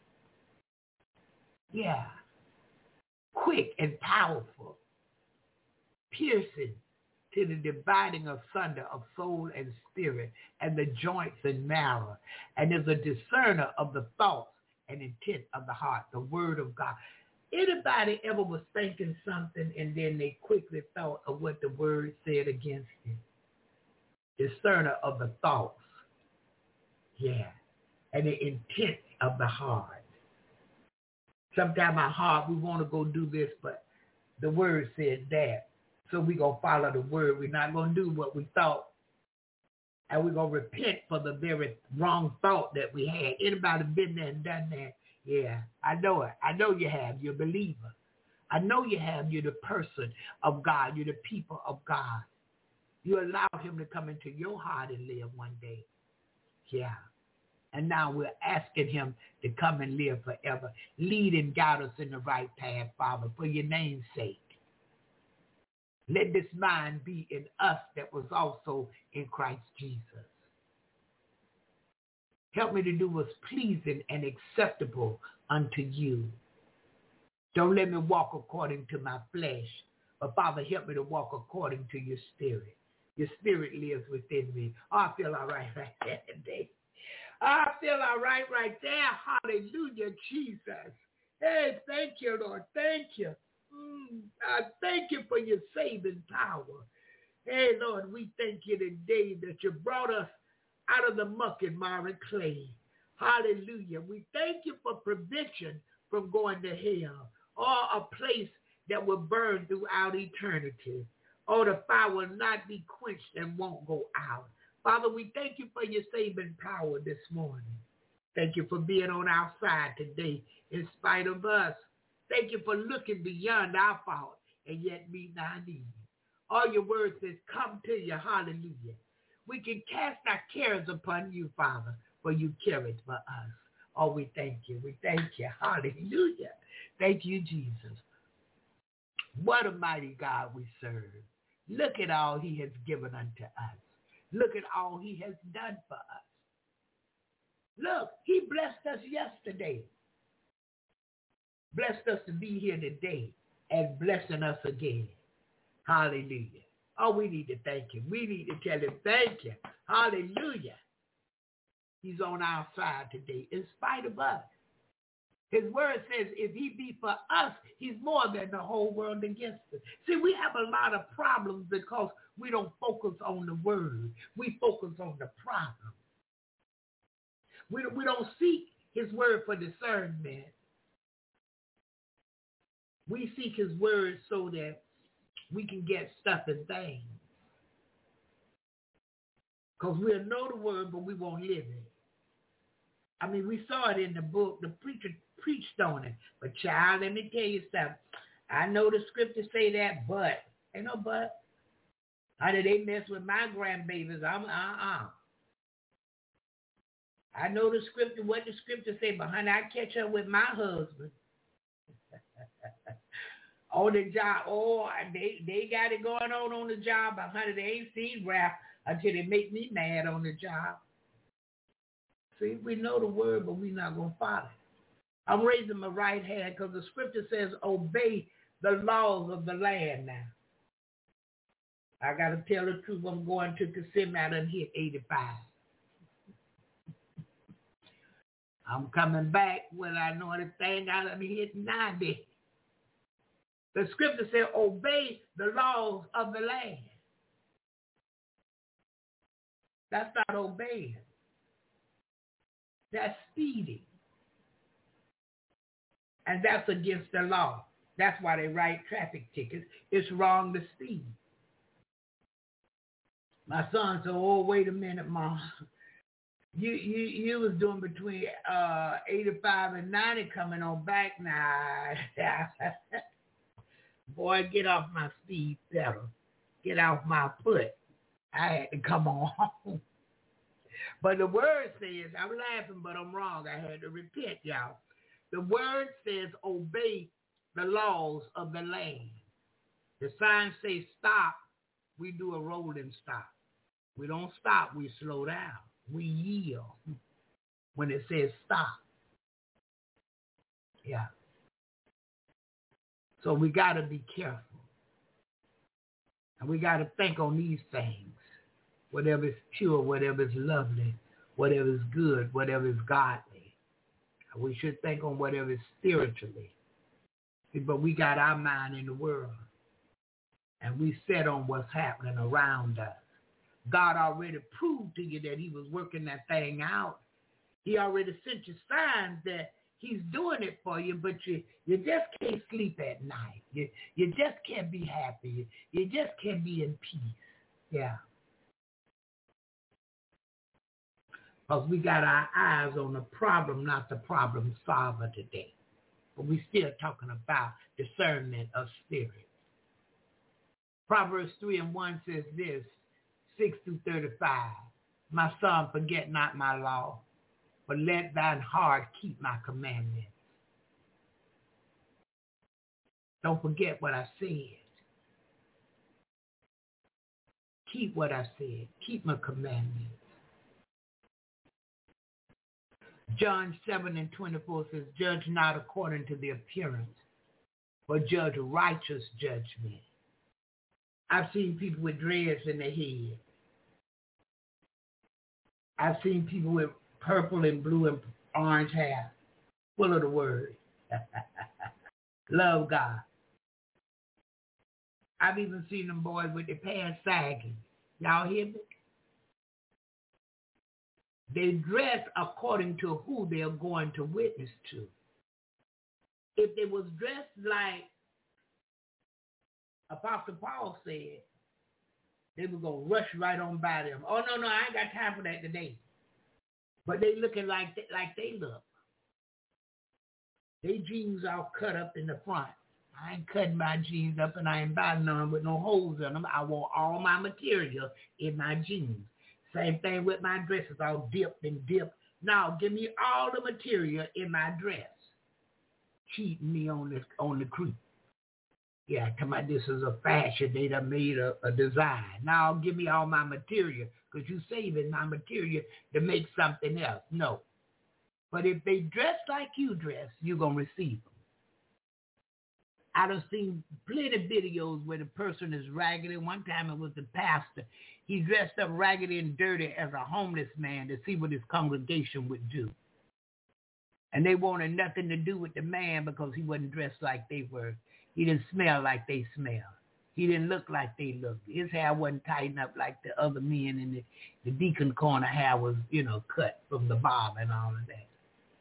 Yeah. Quick and powerful. Piercing to the dividing asunder of soul and spirit and the joints and marrow, and is a discerner of the thoughts and intent of the heart, the word of God. Anybody ever was thinking something and then they quickly thought of what the word said against it? Discerner of the thoughts. Yeah. And the intent of the heart. Sometimes our heart, we want to go do this, but the word said that. So we're going to follow the word. We're not going to do what we thought. And we're going to repent for the very wrong thought that we had. Anybody been there and done that? Yeah, I know it. I know you have. You're a believer. I know you have. You're the person of God. You're the people of God. You allowed him to come into your heart and live one day. Yeah. And now we're asking him to come and live forever. Lead and guide us in the right path, Father, for your name's sake. Let this mind be in us that was also in Christ Jesus. Help me to do what's pleasing and acceptable unto you. Don't let me walk according to my flesh, but Father, help me to walk according to your spirit. Your spirit lives within me. Oh, I feel all right right there today. I feel all right right there. Hallelujah, Jesus. Hey, thank you, Lord. Thank you. Mm, I thank you for your saving power. Hey, Lord, we thank you today that you brought us out of the muck and miry clay. Hallelujah. We thank you for prevention from going to hell or a place that will burn throughout eternity. Or the fire will not be quenched and won't go out. Father, we thank you for your saving power this morning. Thank you for being on our side today in spite of us. Thank you for looking beyond our fault and yet meeting our needs. All your words says, come to you. Hallelujah. We can cast our cares upon you, Father, for you care it for us. Oh, we thank you. We thank you. Hallelujah. Thank you, Jesus. What a mighty God we serve. Look at all he has given unto us. Look at all he has done for us. Look, he blessed us yesterday. Blessed us to be here today and blessing us again. Hallelujah. Oh, we need to thank him. We need to tell him thank you. Hallelujah. He's on our side today in spite of us. His word says if he be for us, he's more than the whole world against us. See, we have a lot of problems because we don't focus on the word. We focus on the problem. We, we don't seek his word for discernment. We seek his word so that we can get stuff and things. Because we'll know the word, but we won't live it. I mean, we saw it in the book. The preacher preached on it. But child, let me tell you something. I know the scriptures say that, but. Ain't no but. How did they mess with my grandbabies? I'm uh-uh. I know the scripture, what the scripture say, but honey, I catch up with my husband. On the job, oh, they, they got it going on on the job, but honey, they ain't seen rap until they make me mad on the job. See, we know the word, but we're not going to follow it. I'm raising my right hand because the scripture says obey the laws of the land now. I got to tell the truth. I'm going to Kissimmee. I done hit eighty-five. I'm coming back when I know the thing I done hit ninety. The scripture said obey the laws of the land. That's not obeying. That's speeding. And that's against the law. That's why they write traffic tickets. It's wrong to speed. My son said, oh, wait a minute, Mom. You you you was doing between uh, eighty-five and ninety coming on back now. Boy, get off my speed pedal. Get off my foot. I had to come on home. But the word says, I'm laughing, but I'm wrong. I had to repent, y'all. The word says obey the laws of the land. The sign says stop. We do a rolling stop. We don't stop. We slow down. We yield when it says stop. Yeah. So we got to be careful. And we got to think on these things. Whatever is pure, whatever is lovely, whatever is good, whatever is godly. We should think on whatever is spiritually. But we got our mind in the world. And we set on what's happening around us. God already proved to you that he was working that thing out. He already sent you signs that He's doing it for you, but you, you just can't sleep at night. You, you just can't be happy. You, you just can't be in peace. Yeah. Because we got our eyes on the problem, not the problem solver today. But we're still talking about discernment of spirit. Proverbs three and one says this, six through thirty-five. My son, forget not my law, but let thine heart keep my commandments. Don't forget what I said. Keep what I said. Keep my commandments. John seven and twenty-four says, judge not according to the appearance, but judge righteous judgment. I've seen people with dreads in their head. I've seen people with purple and blue and orange hair, full of the word. Love God. I've even seen them boys with their pants sagging. Y'all hear me? They dress according to who they're going to witness to. If they was dressed like Apostle Paul said, they were going to rush right on by them. Oh, no, no, I ain't got time for that today. But they looking like they, like they look. They jeans all cut up in the front. I ain't cutting my jeans up and I ain't buying none with no holes in them. I want all my material in my jeans. Same thing with my dresses, all dipped and dipped. Now, give me all the material in my dress. Cheating me on this on the creep. Yeah, come on, this is a fashion. They done made a, a design. Now, give me all my material, because you saving my material to make something else. No. But if they dress like you dress, you're going to receive them. I done seen plenty of videos where the person is raggedy. One time it was the pastor. He dressed up raggedy and dirty as a homeless man to see what his congregation would do. And they wanted nothing to do with the man because he wasn't dressed like they were. He didn't smell like they smelled. He didn't look like they looked. His hair wasn't tightened up like the other men, and the, the deacon corner hair was, you know, cut from the bob and all of that.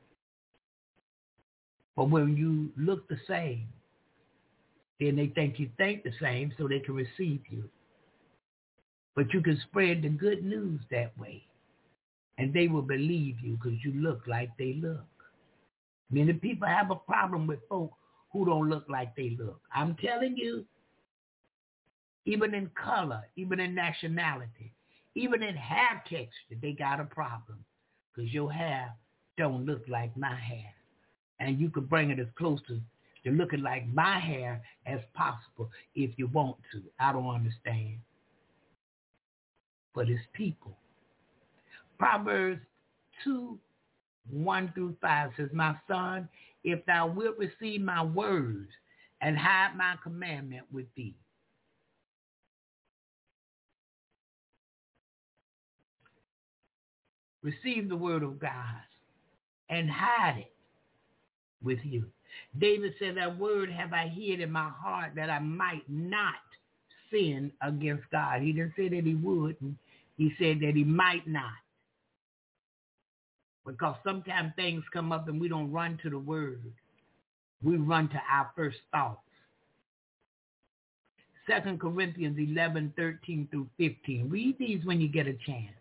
But when you look the same, then they think you think the same so they can receive you. But you can spread the good news that way, and they will believe you because you look like they look. Many people have a problem with folk who don't look like they look. I'm telling you, even in color, even in nationality, even in hair texture, they got a problem because your hair don't look like my hair. And you could bring it as close to, to looking like my hair as possible if you want to. I don't understand. But it's people. Proverbs two, one through five says, my son, if thou wilt receive my words and hide my commandment with thee. Receive the word of God and hide it with you. David said, that word have I hid in my heart that I might not sin against God. He didn't say that he would. He said that he might not. Because sometimes things come up and we don't run to the word. We run to our first thoughts. Second Corinthians eleven, thirteen through fifteen. Read these when you get a chance.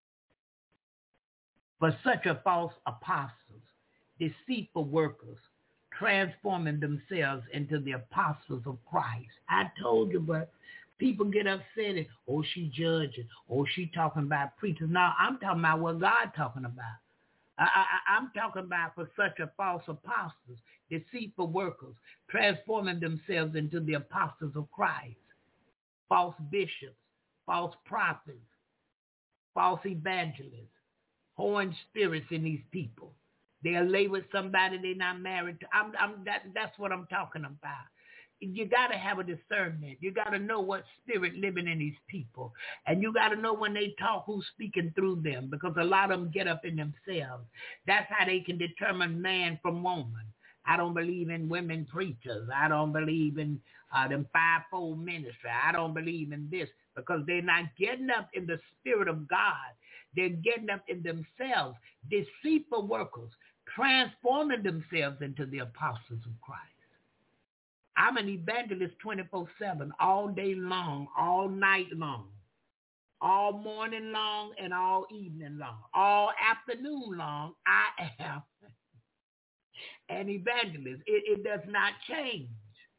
But such are false apostles, deceitful workers, transforming themselves into the apostles of Christ. I told you, but people get upset and, oh, she judging. Oh, she talking about preachers. No, I'm talking about what God talking about. I, I, I'm talking about for such a false apostles, deceitful workers, transforming themselves into the apostles of Christ. False bishops, false prophets, false evangelists, horned spirits in these people. They'll lay with somebody they're not married to. I'm, I'm, that, that's what I'm talking about. You got to have a discernment. You got to know what spirit living in these people. And you got to know when they talk who's speaking through them, because a lot of them get up in themselves. That's how they can determine man from woman. I don't believe in women preachers. I don't believe in uh, them fivefold ministry. I don't believe in this, because they're not getting up in the spirit of God. They're getting up in themselves. Deceitful workers, transforming themselves into the apostles of Christ. I'm an evangelist twenty-four seven, all day long, all night long, all morning long, and all evening long, all afternoon long. I am an evangelist. It, it does not change.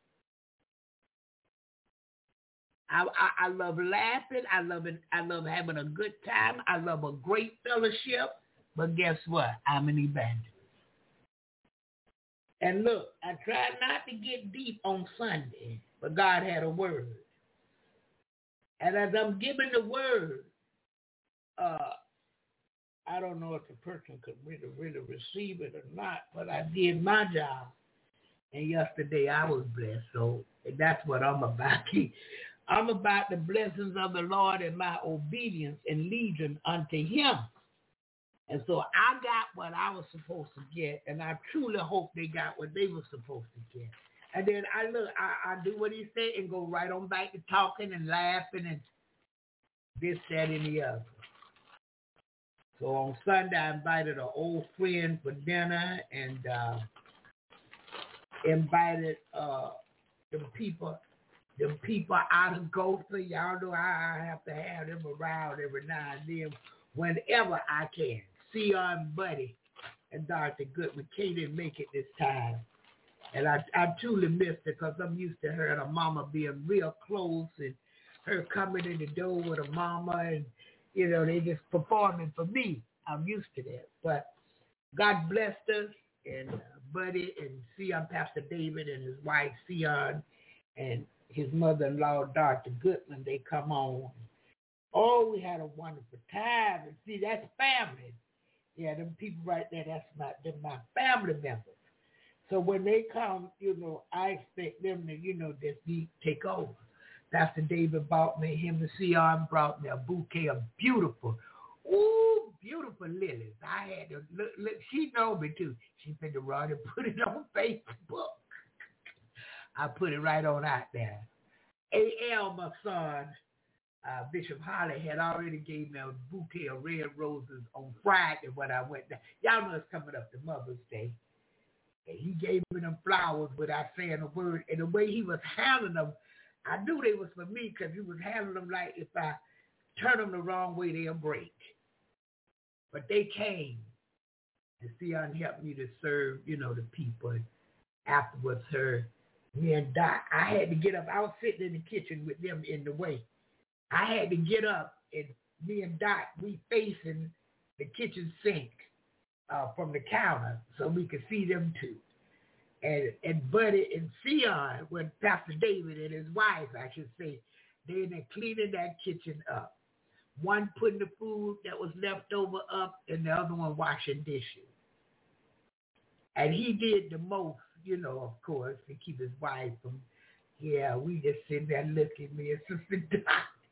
I, I, I love laughing. I love it. I love having a good time. I love a great fellowship. But guess what? I'm an evangelist. And look, I tried not to get deep on Sunday, but God had a word. And as I'm giving the word, uh, I don't know if the person could really, really receive it or not, but I did my job. And yesterday I was blessed. So that's what I'm about. I'm about the blessings of the Lord and my obedience and allegiance unto him. And so I got what I was supposed to get, and I truly hope they got what they were supposed to get. And then I look, I, I do what he said and go right on back to talking and laughing and this, that, and the other. So on Sunday, I invited an old friend for dinner and uh, invited uh, the people the people out of Gopher. Y'all know I have to have them around every now and then whenever I can. Sion Buddy and Doctor Goodman. Kay didn't make it this time. And I, I truly missed it because I'm used to her and her mama being real close and her coming in the door with her mama and, you know, they just performing for me. I'm used to that. But God blessed us and uh, Buddy and Sion, Pastor David and his wife Sion and his mother-in-law, Doctor Goodman, they come on. Oh, we had a wonderful time. And see, that's family. Yeah, them people right there, that's my, they're my family members. So when they come, you know, I expect them to, you know, just be, take over. Pastor David brought me, him and Sion brought me a bouquet of beautiful, ooh, beautiful lilies. I had to look, look, she know me too. She been to run and put it on Facebook. I put it right on out there. A L, my son, Uh, Bishop Holly had already gave me a bouquet of red roses on Friday when I went there. Y'all know it's coming up to Mother's Day. And he gave me them flowers without saying a word. And the way he was handling them, I knew they was for me because he was handling them like if I turn them the wrong way, they'll break. But they came. And Sion helped me to serve, you know, the people. And afterwards, her, me and Doc, I had to get up. I was sitting in the kitchen with them in the way. I had to get up, and me and Doc, we facing the kitchen sink uh, from the counter so we could see them too. And and Buddy and Sion, when Pastor David and his wife, I should say, they in there cleaning that kitchen up. One putting the food that was left over up, and the other one washing dishes. And he did the most, you know, of course, to keep his wife from, yeah, we just sitting there looking at me and Sister Doc.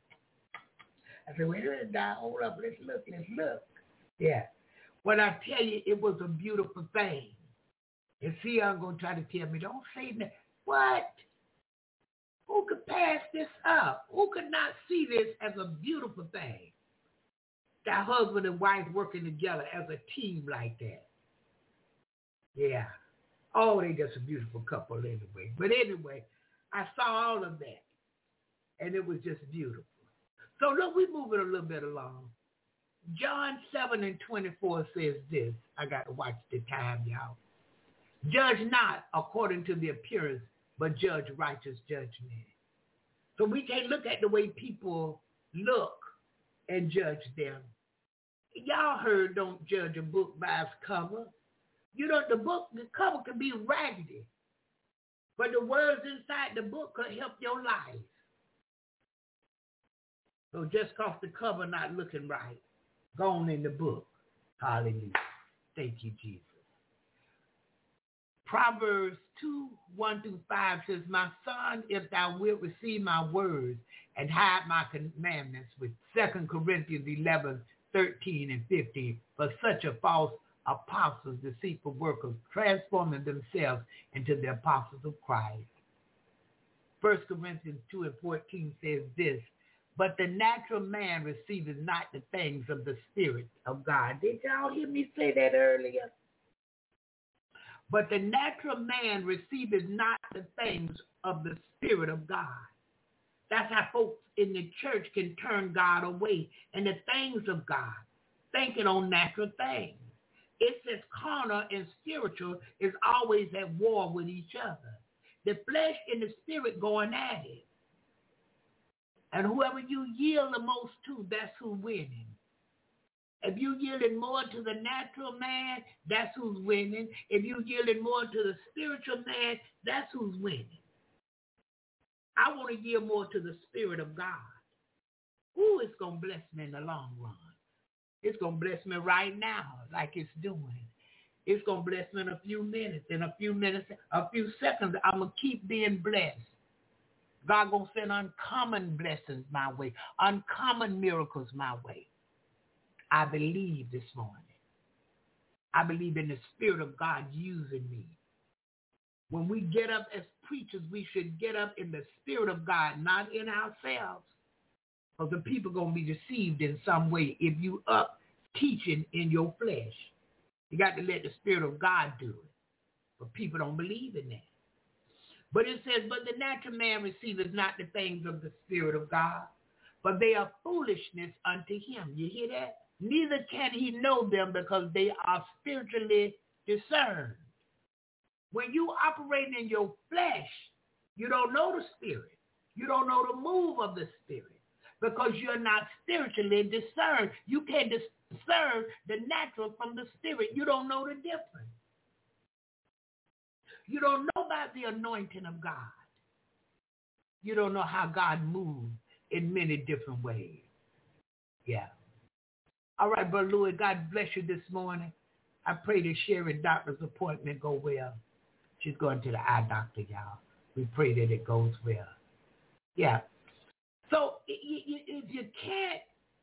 I said, wait a minute, Doc, hold up, let's look, let's look. Yeah. When I tell you, it was a beautiful thing. And see, I'm going to try to tell me, don't say that. What? Who could pass this up? Who could not see this as a beautiful thing? That husband and wife working together as a team like that. Yeah. Oh, they just a beautiful couple anyway. But anyway, I saw all of that. And it was just beautiful. So look, we're moving a little bit along. John seven and twenty-four says this. I got to watch the time, y'all. Judge not according to the appearance, but judge righteous judgment. So we can't look at the way people look and judge them. Y'all heard don't judge a book by its cover. You know, the book, the cover can be raggedy, but the words inside the book could help your life. So just cause the cover not looking right, go on in the book. Hallelujah. Thank you, Jesus. Proverbs two, one through five says, my son, if thou wilt receive my words and hide my commandments, with Second Corinthians eleven, thirteen, and fifteen, for such a false apostles, deceitful workers, transforming themselves into the apostles of Christ. First Corinthians two and fourteen says this, but the natural man receiveth not the things of the Spirit of God. Did y'all hear me say that earlier? But the natural man receiveth not the things of the Spirit of God. That's how folks in the church can turn God away and the things of God, thinking on natural things. It says carnal and spiritual is always at war with each other. The flesh and the spirit going at it. And whoever you yield the most to, that's who's winning. If you yielded more to the natural man, that's who's winning. If you yielded more to the spiritual man, that's who's winning. I want to yield more to the Spirit of God. Ooh, it's going to bless me in the long run. It's going to bless me right now like it's doing. It's going to bless me in a few minutes. In a few minutes, a few seconds, I'm going to keep being blessed. God going to send uncommon blessings my way, uncommon miracles my way. I believe this morning. I believe in the Spirit of God using me. When we get up as preachers, we should get up in the Spirit of God, not in ourselves. Because the people are going to be deceived in some way if you up teaching in your flesh. You got to let the Spirit of God do it. But people don't believe in that. But it says, but the natural man receiveth not the things of the Spirit of God, but they are foolishness unto him. You hear that? Neither can he know them because they are spiritually discerned. When you operate in your flesh, you don't know the Spirit. You don't know the move of the Spirit because you're not spiritually discerned. You can't discern the natural from the Spirit. You don't know the difference. You don't know about the anointing of God. You don't know how God moves in many different ways. Yeah. All right, Brother Louis, God bless you this morning. I pray that Sherry doctor's appointment go well. She's going to the eye doctor, y'all. We pray that it goes well. Yeah. So if you can't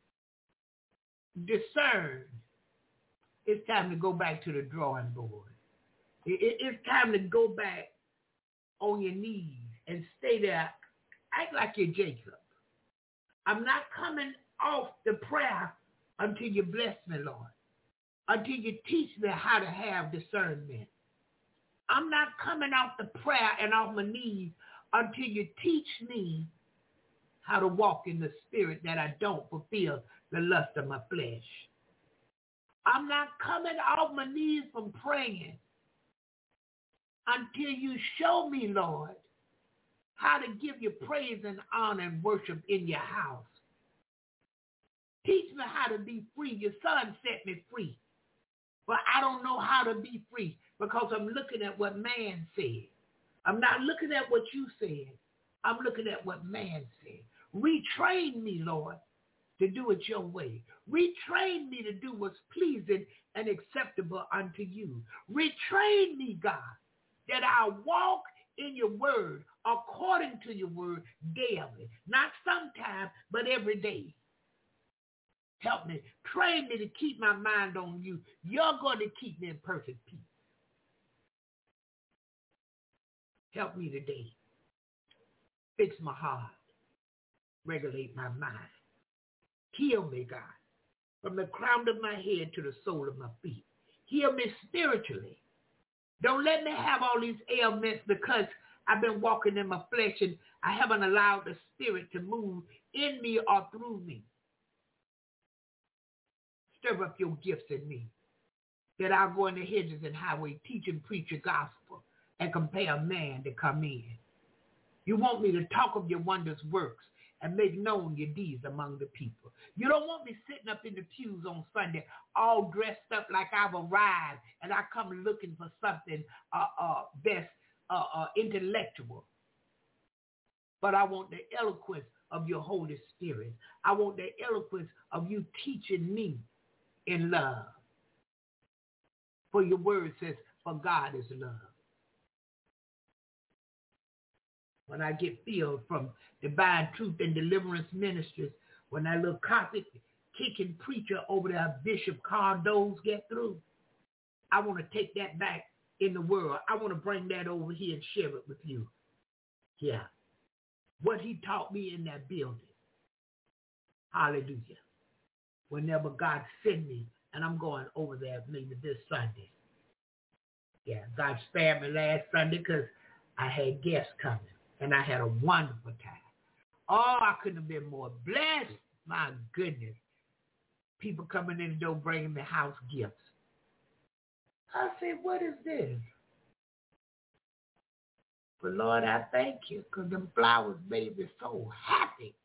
discern, it's time to go back to the drawing board. It's time to go back on your knees and stay there. Act like you're Jacob. I'm not coming off the prayer until you bless me, Lord. Until you teach me how to have discernment. I'm not coming off the prayer and off my knees until you teach me how to walk in the Spirit that I don't fulfill the lust of my flesh. I'm not coming off my knees from praying until you show me, Lord, how to give you praise and honor and worship in your house. Teach me how to be free. Your son set me free. But I don't know how to be free because I'm looking at what man said. I'm not looking at what you said. I'm looking at what man said. Retrain me, Lord, to do it your way. Retrain me to do what's pleasing and acceptable unto you. Retrain me, God, that I walk in your word according to your word daily. Not sometime, but every day. Help me. Train me to keep my mind on you. You're going to keep me in perfect peace. Help me today. Fix my heart. Regulate my mind. Heal me, God, from the crown of my head to the sole of my feet. Heal me spiritually. Don't let me have all these ailments because I've been walking in my flesh and I haven't allowed the Spirit to move in me or through me. Stir up your gifts in me, that I'll go in the hedges and highway, teach and preach your gospel, and compel man to come in. You want me to talk of your wondrous works and make known your deeds among the people. You don't want me sitting up in the pews on Sunday all dressed up like I've arrived and I come looking for something uh, uh, best uh, uh, intellectual. But I want the eloquence of your Holy Spirit. I want the eloquence of you teaching me in love. For your word says, for God is love. When I get filled from Divine Truth and Deliverance Ministries, when that little copy kicking preacher over there, Bishop Carl Doze, get through, I want to take that back in the world. I want to bring that over here and share it with you. Yeah. What he taught me in that building. Hallelujah. Whenever God send me, and I'm going over there maybe this Sunday. Yeah, God spared me last Sunday because I had guests coming, and I had a wonderful time. Oh, I couldn't have been more blessed. My goodness. People coming in the door bringing me house gifts. I said, what is this? But Lord, I thank you because them flowers made me so happy.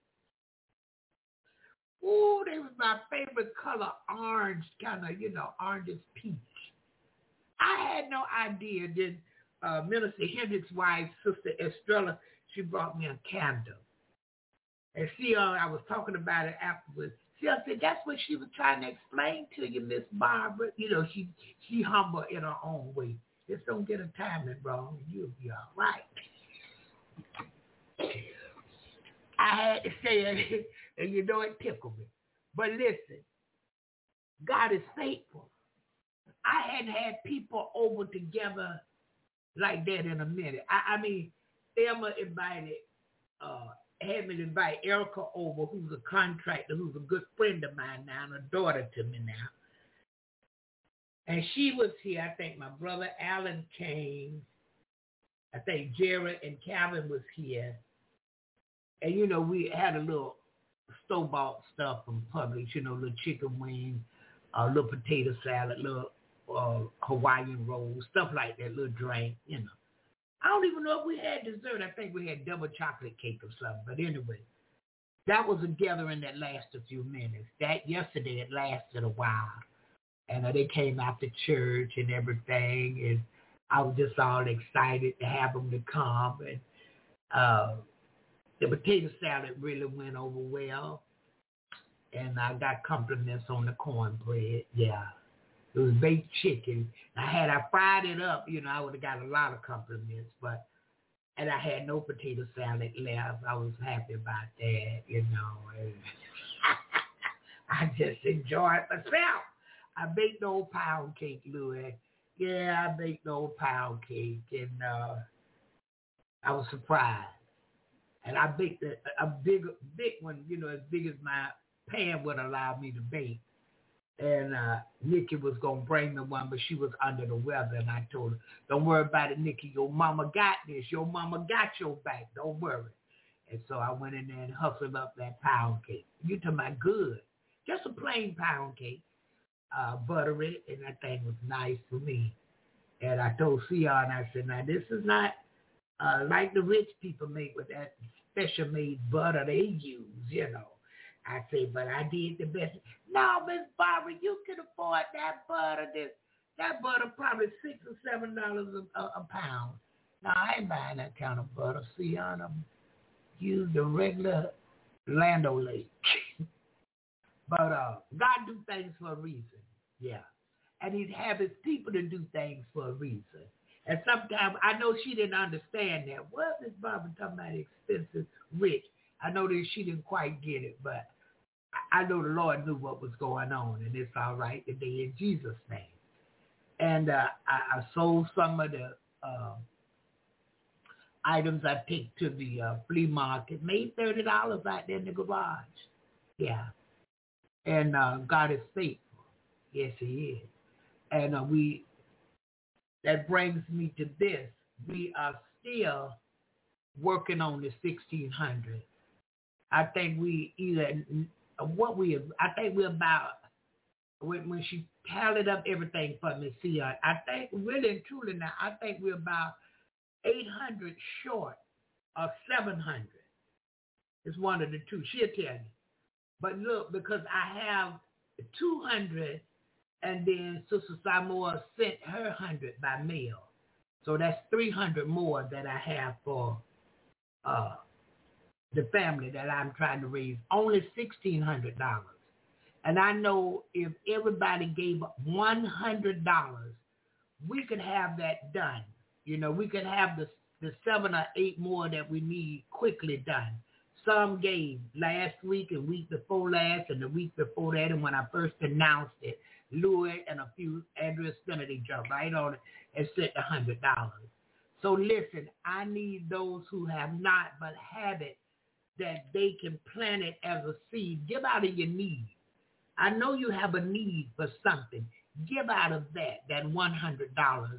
Ooh, they was my favorite color, orange, kind of, you know, orange peach. I had no idea that uh, Minister Hendrick's wife, Sister Estrella, she brought me a candle. And see, uh, I was talking about it afterwards. See, I said, that's what she was trying to explain to you, Miss Barbara. You know, she she humble in her own way. Just don't get her timing wrong, and you'll be all right. I had to say it, and you know it tickled me. But listen, God is faithful. I hadn't had people over together like that in a minute. I, I mean, Emma invited, uh, had me invite Erica over, who's a contractor, who's a good friend of mine now, and a daughter to me now. And she was here. I think my brother Alan came. I think Jared and Calvin was here. And, you know, we had a little store-bought stuff from Publix, you know, little chicken wings, a uh, little potato salad, little uh, Hawaiian rolls, stuff like that, little drink, you know. I don't even know if we had dessert. I think we had double chocolate cake or something. But anyway, that was a gathering that lasted a few minutes. That yesterday, it lasted a while. And uh, they came out to church and everything. And I was just all excited to have them to come. And uh, the potato salad really went over well. And I got compliments on the cornbread. Yeah. It was baked chicken. I had I fried it up, you know, I would have got a lot of compliments, but and I had no potato salad left. I was happy about that, you know. And I just enjoyed myself. I baked the old pound cake, Louis. Yeah, I baked the old pound cake, and uh, I was surprised. And I baked a, a big, big one, you know, as big as my pan would allow me to bake. And uh, Nikki was going to bring me one, but she was under the weather. And I told her, don't worry about it, Nikki. Your mama got this. Your mama got your back. Don't worry. And so I went in there and hustled up that pound cake. You talking about good. Just a plain pound cake. Uh, butter it, and that thing was nice for me. And I told Sion, I said, now this is not uh, like the rich people make with that special made butter they use, you know. I say, but I did the best. No, Miss Barbara, you can afford that butter. This, that butter probably six or seven dollars a, a pound. No, I ain't buying that kind of butter. See, on them, use the regular Land O'Lakes. But uh, God do things for a reason, yeah. And he'd have his people to do things for a reason. And sometimes, I know she didn't understand that. What Miss Barbara talking about expensive, rich? I know that she didn't quite get it, but I know the Lord knew what was going on, and it's all right today in Jesus' name. And uh, I, I sold some of the uh, items I take to the uh, flea market, made thirty dollars out there in the garage. Yeah. And uh, God is faithful. Yes, he is. And uh, we, that brings me to this. We are still working on the sixteen hundred. I think we either, what we, I think we're about, when, when she tallied up everything for me, see, I, I think really and truly now, I think we're about eight hundred short of seven hundred. It's one of the two. She'll tell you. But look, because I have two hundred, and then Sister Samoa sent her one hundred by mail. So that's three hundred more that I have for uh, the family that I'm trying to raise. Only sixteen hundred dollars. And I know if everybody gave one hundred dollars, we could have that done. You know, we could have the, the seven or eight more that we need quickly done. Some gave last week and week before last and the week before that. And when I first announced it, Louis and a few Andrea Spinity jumped right on it and sent one hundred dollars. So listen, I need those who have not but have it, that they can plant it as a seed. Give out of your need. I know you have a need for something. Give out of that, that one hundred dollars,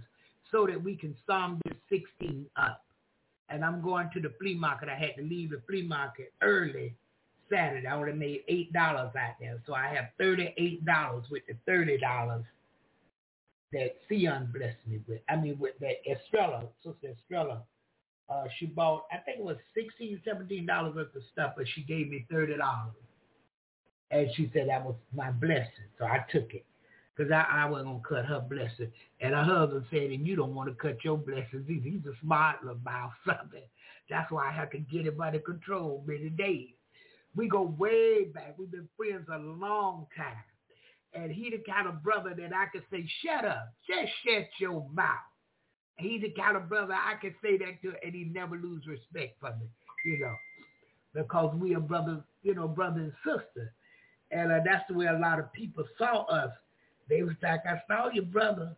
so that we can sum this sixteen up. And I'm going to the flea market. I had to leave the flea market early Saturday. I only made eight dollars out there. So I have thirty-eight dollars with the thirty dollars that Sion blessed me with. I mean, with that Estrella, Sister Estrella. Uh, she bought, I think it was sixteen, seventeen dollars worth of stuff, but she gave me thirty dollars. And she said that was my blessing. So I took it. Because I, I wasn't going to cut her blessing. And her husband said, and you don't want to cut your blessings either. He's a smart little about something. That's why I have to get him under control many days. We go way back. We've been friends a long time. And he the kind of brother that I could say, shut up. Just shut your mouth. He's the kind of brother I can say that to, and he never lose respect for me, you know, because we are brothers, you know, brother and sister. And uh, that's the way a lot of people saw us. They was like, I saw your brother.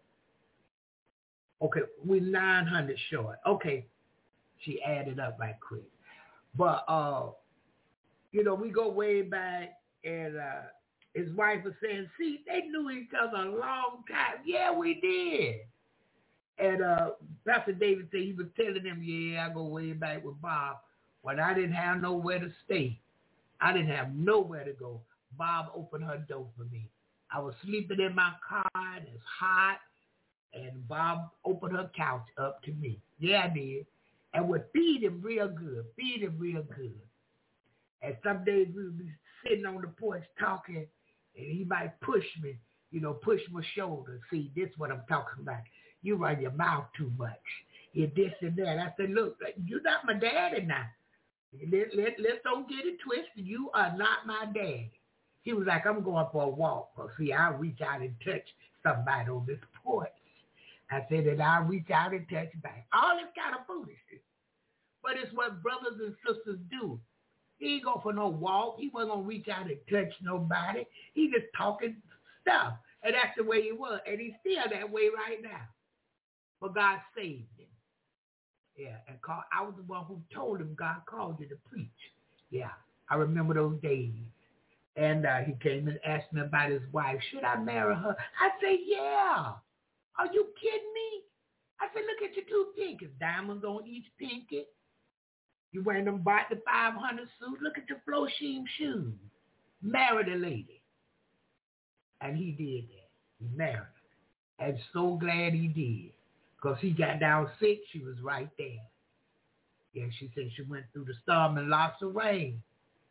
Okay, we're nine hundred short. Okay, she added up right quick. But, uh, you know, we go way back, and uh, his wife was saying, see, they knew each other a long time. Yeah, we did. And uh, Pastor David said he was telling them, yeah, I go way back with Bob. When I didn't have nowhere to stay, I didn't have nowhere to go. Bob opened her door for me. I was sleeping in my car, and it's hot, and Bob opened her couch up to me. Yeah, I did. And would feed him real good, feed him real good. And some days we would be sitting on the porch talking, and he might push me, you know, push my shoulder. See, this is what I'm talking about. You run your mouth too much. You're this and that. I said, look, you're not my daddy now. Let, let, let's don't get it twisted. You are not my daddy. He was like, I'm going for a walk. Well, see, I'll reach out and touch somebody on this porch. I said that I'll reach out and touch back. All this kind of foolishness. But it's what brothers and sisters do. He ain't go for no walk. He wasn't going to reach out and touch nobody. He just talking stuff. And that's the way he was. And he's still that way right now. But God saved him. Yeah, and call, I was the one who told him God called you to preach. Yeah, I remember those days. And uh, he came and asked me about his wife. Should I marry her? I said, yeah. Are you kidding me? I said, look at your two pinkies. Diamonds on each pinky. You wearing them bought the five hundred suit. Look at your flow sheen shoes. Marry the lady. And he did that. He married her. And so glad he did. Because he got down sick. She was right there. Yeah, she said she went through the storm and lots of rain.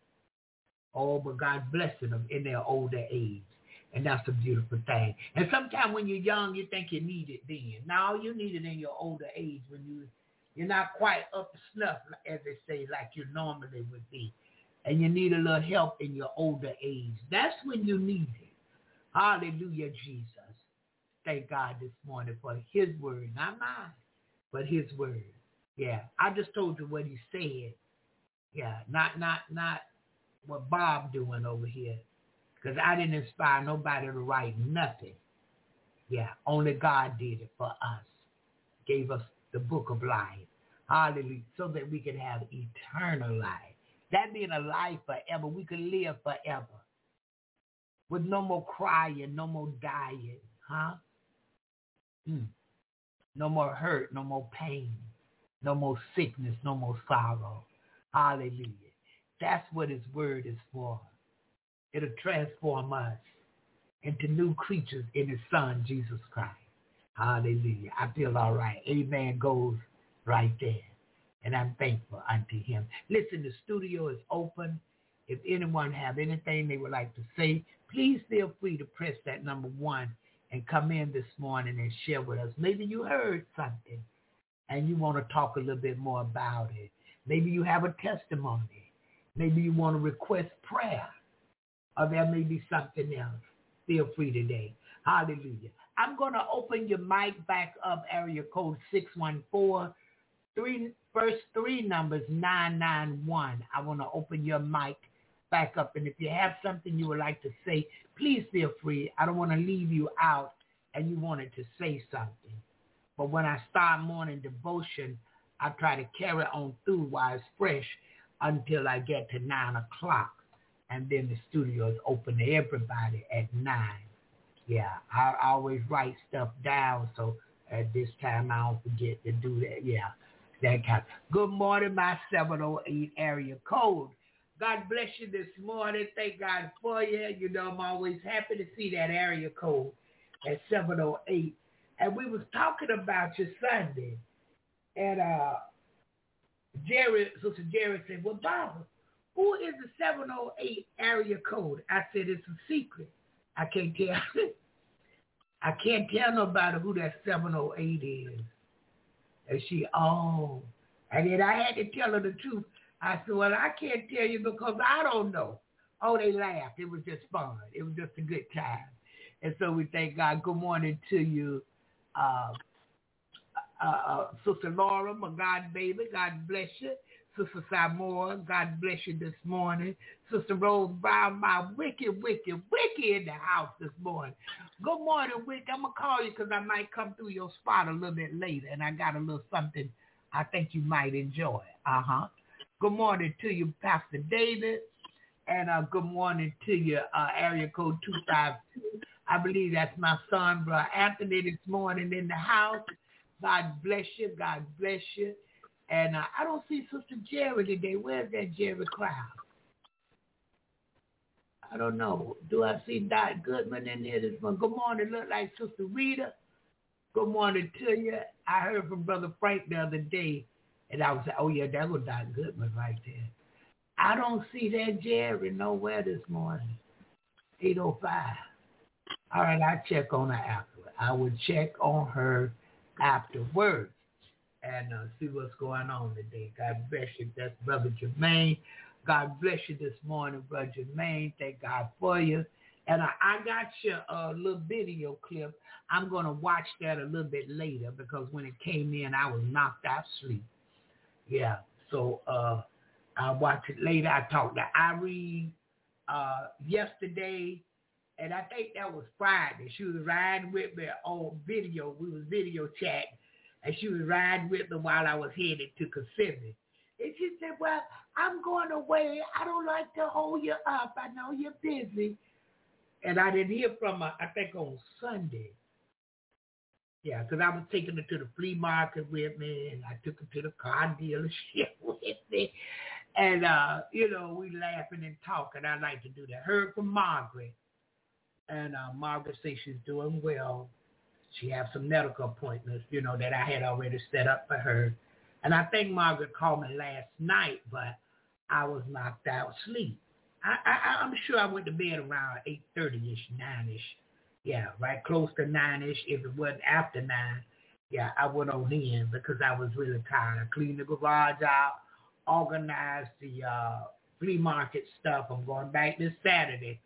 Oh, but God blessing them in their older age. And that's a beautiful thing. And sometimes when you're young, you think you need it then. Now you need it in your older age when you, you're not quite up to snuff, as they say, like you normally would be. And you need a little help in your older age. That's when you need it. Hallelujah, Jesus. Thank God this morning for his word, not mine, but his word. Yeah, I just told you what he said. Yeah, not, not, not what Bob doing over here. Because I didn't inspire nobody to write nothing. Yeah, only God did it for us. Gave us the book of life. Hallelujah. So that we can have eternal life. That being a life forever. We can live forever. With no more crying, no more dying. Huh? Mm. No more hurt, no more pain. No more sickness, no more sorrow. Hallelujah. That's what his word is for. It'll transform us into new creatures in his son, Jesus Christ. Hallelujah. I feel all right. Amen goes right there. And I'm thankful unto him. Listen, the studio is open. If anyone have anything they would like to say, please feel free to press that number one and come in this morning and share with us. Maybe you heard something and you want to talk a little bit more about it. Maybe you have a testimony. Maybe you want to request prayer. Or there may be something else. Feel free today. Hallelujah. I'm going to open your mic back up, area code six one four, three, first three numbers nine nine one. I want to open your mic back up. And if you have something you would like to say, please feel free. I don't want to leave you out and you wanted to say something. But when I start morning devotion, I try to carry on through while it's fresh until I get to nine o'clock. And then the studio is open to everybody at nine. Yeah, I always write stuff down so At this time, I don't forget to do that. Yeah, that kind. Good morning, my seven oh eight area code. God bless you this morning. Thank God for you. You know, I'm always happy to see that area code at seven oh eight. And we was talking about you Sunday. And uh, Jerry, Sister Jerry said, well, Barbara, who is the seven oh eight area code? I said, it's a secret. I can't tell. I can't tell nobody who that seven oh eight is. And she, oh. And then I had to tell her the truth. I said, well, I can't tell you because I don't know. Oh, they laughed. It was just fun. It was just a good time. And so we thank God. Good morning to you, uh, uh, uh, Sister Laura, my God baby. God bless you. Sister Samoa, God bless you this morning. Sister Rose Brown, my wicked, wicked, wicked in the house this morning. Good morning, Wick. I'm going to call you because I might come through your spot a little bit later, and I got a little something I think you might enjoy. Uh-huh. Good morning to you, Pastor David, and uh, good morning to you, uh, area code two five two. I believe that's my son, Brother Anthony, this morning in the house. God bless you. God bless you. And uh, I don't see Sister Jerry today. Where's that Jerry Crowd? I don't know. Do I see Dot Goodman in here this morning? Good morning. Look like Sister Rita. Good morning to you. I heard from Brother Frank the other day, and I was like, oh, yeah, that was Dot Goodman right there. I don't see that Jerry nowhere this morning. eight oh five. All right, I'll check on her afterward. I will check on her afterwards and uh, see what's going on today. God bless you. That's Brother Jermaine. God bless you this morning, Brother Jermaine. Thank God for you. And I, I got you a little video clip. I'm going to watch that a little bit later because when it came in, I was knocked out asleep. Yeah, so uh, I'll watch it later. I talked to Irene uh, yesterday, and I think that was Friday. She was riding with me on video. We was video chatting, and she was riding with me while I was headed to Kissimmee. And she said, well, I'm going away. I don't like to hold you up. I know you're busy. And I didn't hear from her, I think, on Sunday. Yeah, because I was taking her to the flea market with me, and I took her to the car dealership with me. And, uh, you know, we laughing and talking. I like to do that. Heard from Margaret. And uh, Margaret says she's doing well. She has some medical appointments, you know, that I had already set up for her. And I think Margaret called me last night, but I was knocked out asleep. I, I, I'm sure I went to bed around eight thirty-ish, nine-ish. Yeah, right close to nine-ish. If it wasn't after nine, yeah, I went on in because I was really tired. I cleaned the garage out, organized the uh, flea market stuff. I'm going back this Saturday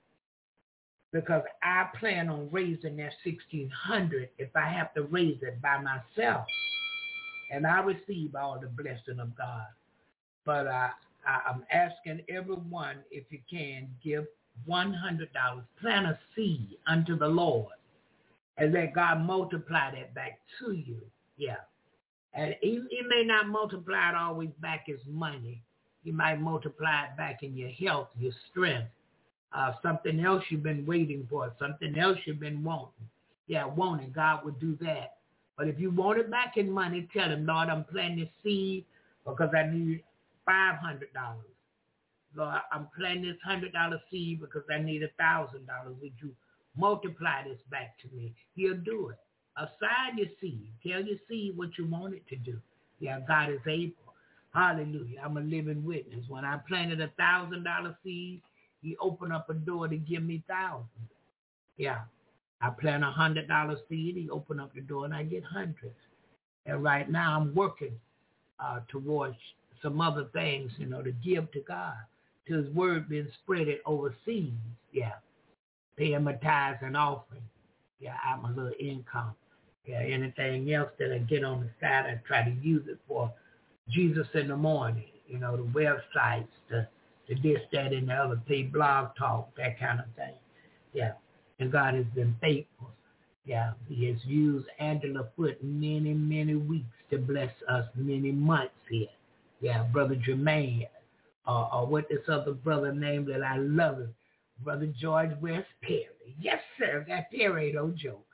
because I plan on raising that sixteen hundred if I have to raise it by myself. And I receive all the blessing of God. But uh, I, I'm asking everyone, if you can, give one hundred dollars, plant a seed unto the Lord, and let God multiply that back to you. Yeah. And he, he may not multiply it always back as money. He might multiply it back in your health, your strength, uh, something else you've been waiting for, something else you've been wanting. Yeah, wanting. God would do that. But if you want it back in money, tell him, Lord, I'm planting this seed because I need five hundred dollars. Lord, I'm planting this one hundred dollars seed because I need one thousand dollars. Would you multiply this back to me? He'll do it. Assign your seed. Tell your seed what you want it to do. Yeah, God is able. Hallelujah. I'm a living witness. When I planted a one thousand dollars seed, he opened up a door to give me thousands. Yeah. I plant a one hundred dollars seed, he opened up the door, and I get hundreds. And right now I'm working uh, towards some other things, you know, to give to God. To his word being spread overseas. Yeah. Paying my tithes and offering. Yeah, I'm a little income. Yeah, anything else that I get on the side, I try to use it for Jesus in the morning. You know, the websites, the, the this, that, and the other, pay blog talk, that kind of thing. Yeah. And God has been faithful. Yeah, he has used Angela Foote many, many weeks to bless us many months here. Yeah, Brother Jermaine, uh, or what this other brother named that I love him, Brother George West Perry. Yes, sir, that Perry ain't no joke.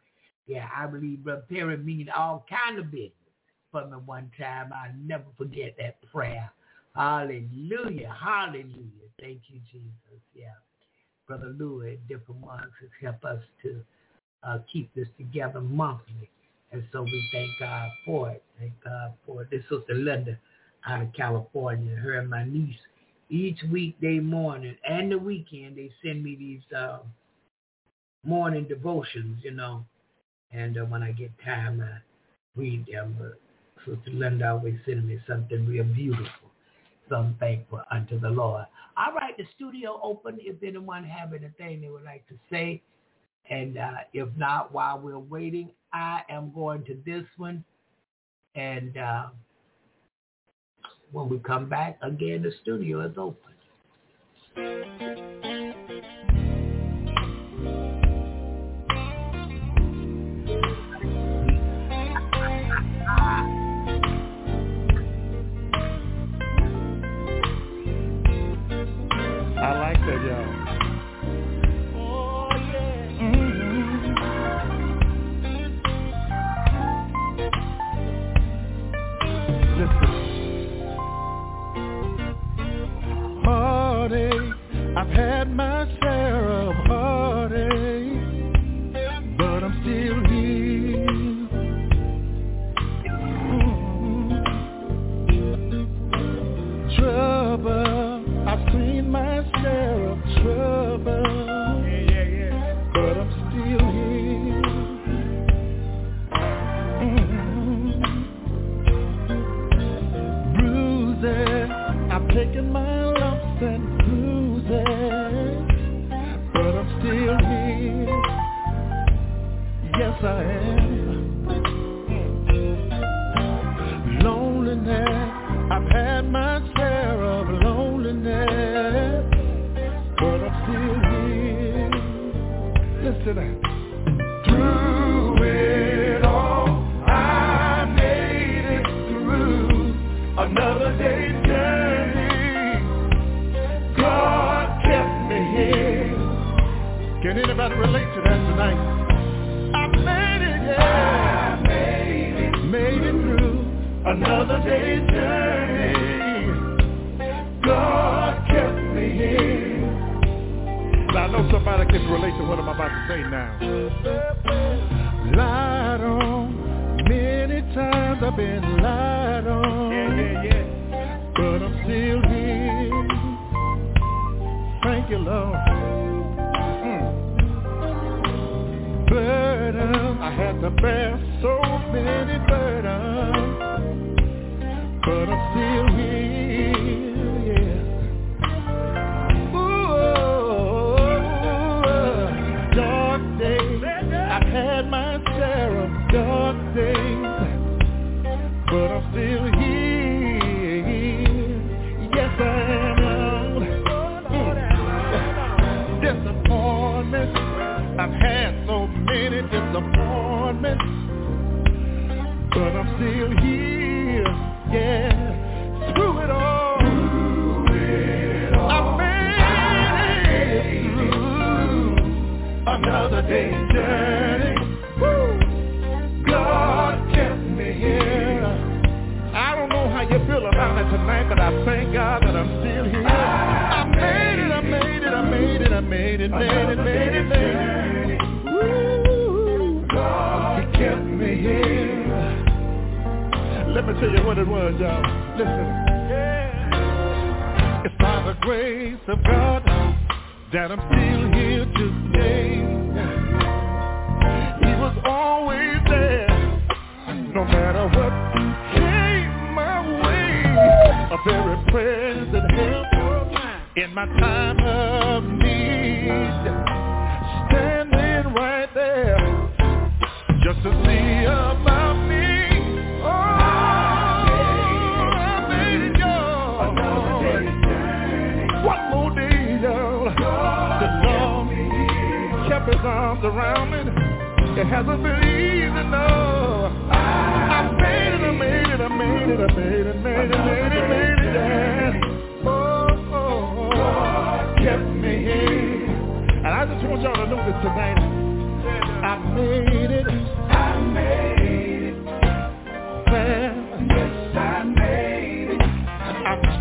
Yeah, I believe Brother Perry mean all kind of business for me one time. I'll never forget that prayer. Hallelujah, hallelujah. Thank you, Jesus. Yeah. Brother Louis, different ones has helped us to uh, keep this together monthly. And so we thank God for it. Thank God for it. This is Sister Linda out of California. Her and my niece, each weekday morning and the weekend, they send me these uh, morning devotions, you know. And uh, when I get time, I read them. But Sister Linda always sends me something real beautiful. So I'm thankful unto the Lord. All right, the studio open. If anyone have anything they would like to say. And uh, if not, while we're waiting, I am going to this one. And uh, when we come back, again, the studio is open. I like that, y'all. Heartache, I've had my share of heartache, but I'm still here. Mm-hmm. Trouble, I've seen my share of trouble, yeah, yeah, yeah. But I'm still here. Mm-hmm. Bruises, I've taken my lumps and bruises, but I'm still here. Yes, I am. Loneliness, I've had my share of loneliness, but I'm still here. Listen to that. Through it all, I made it through another day's journey. God kept me here. Can anybody relate to that tonight? I made it, yeah. I made it, made it through another day's journey. God kept me here. Now I know somebody can relate to what I'm about to say now. Lied on, many times I've been lied on. Yeah, yeah, yeah. But I'm still here. Thank you, Lord. Mm. Burden, I had to bear so many burdens, but I'm still here, yeah. Ooh, dark days, I've had my share of dark days, but I'm still here. Yes, I am. Mm. Disappointment, I've had so many disappointments, but I'm still here. Yeah, through it all, through it all, I made it through another day's journey. Woo. God kept me here. I don't know how you feel about it tonight, but I thank God that I'm still here. I made it, I made it, I made it, I made it, made it, made it, made it. Woo. God kept me here. Let me tell you what it was, y'all. Listen. Yeah. It's by the grace of God that I'm still here today. He was always there, no matter what came my way. A very present help in my time of need. Standing right there just to see about me. His arms around me. It hasn't been easy, no. I made it, I made it, I made it, I made it, made it, made it, made it, yeah. Oh, oh, God kept me here. And I just want y'all to know this tonight. I made it.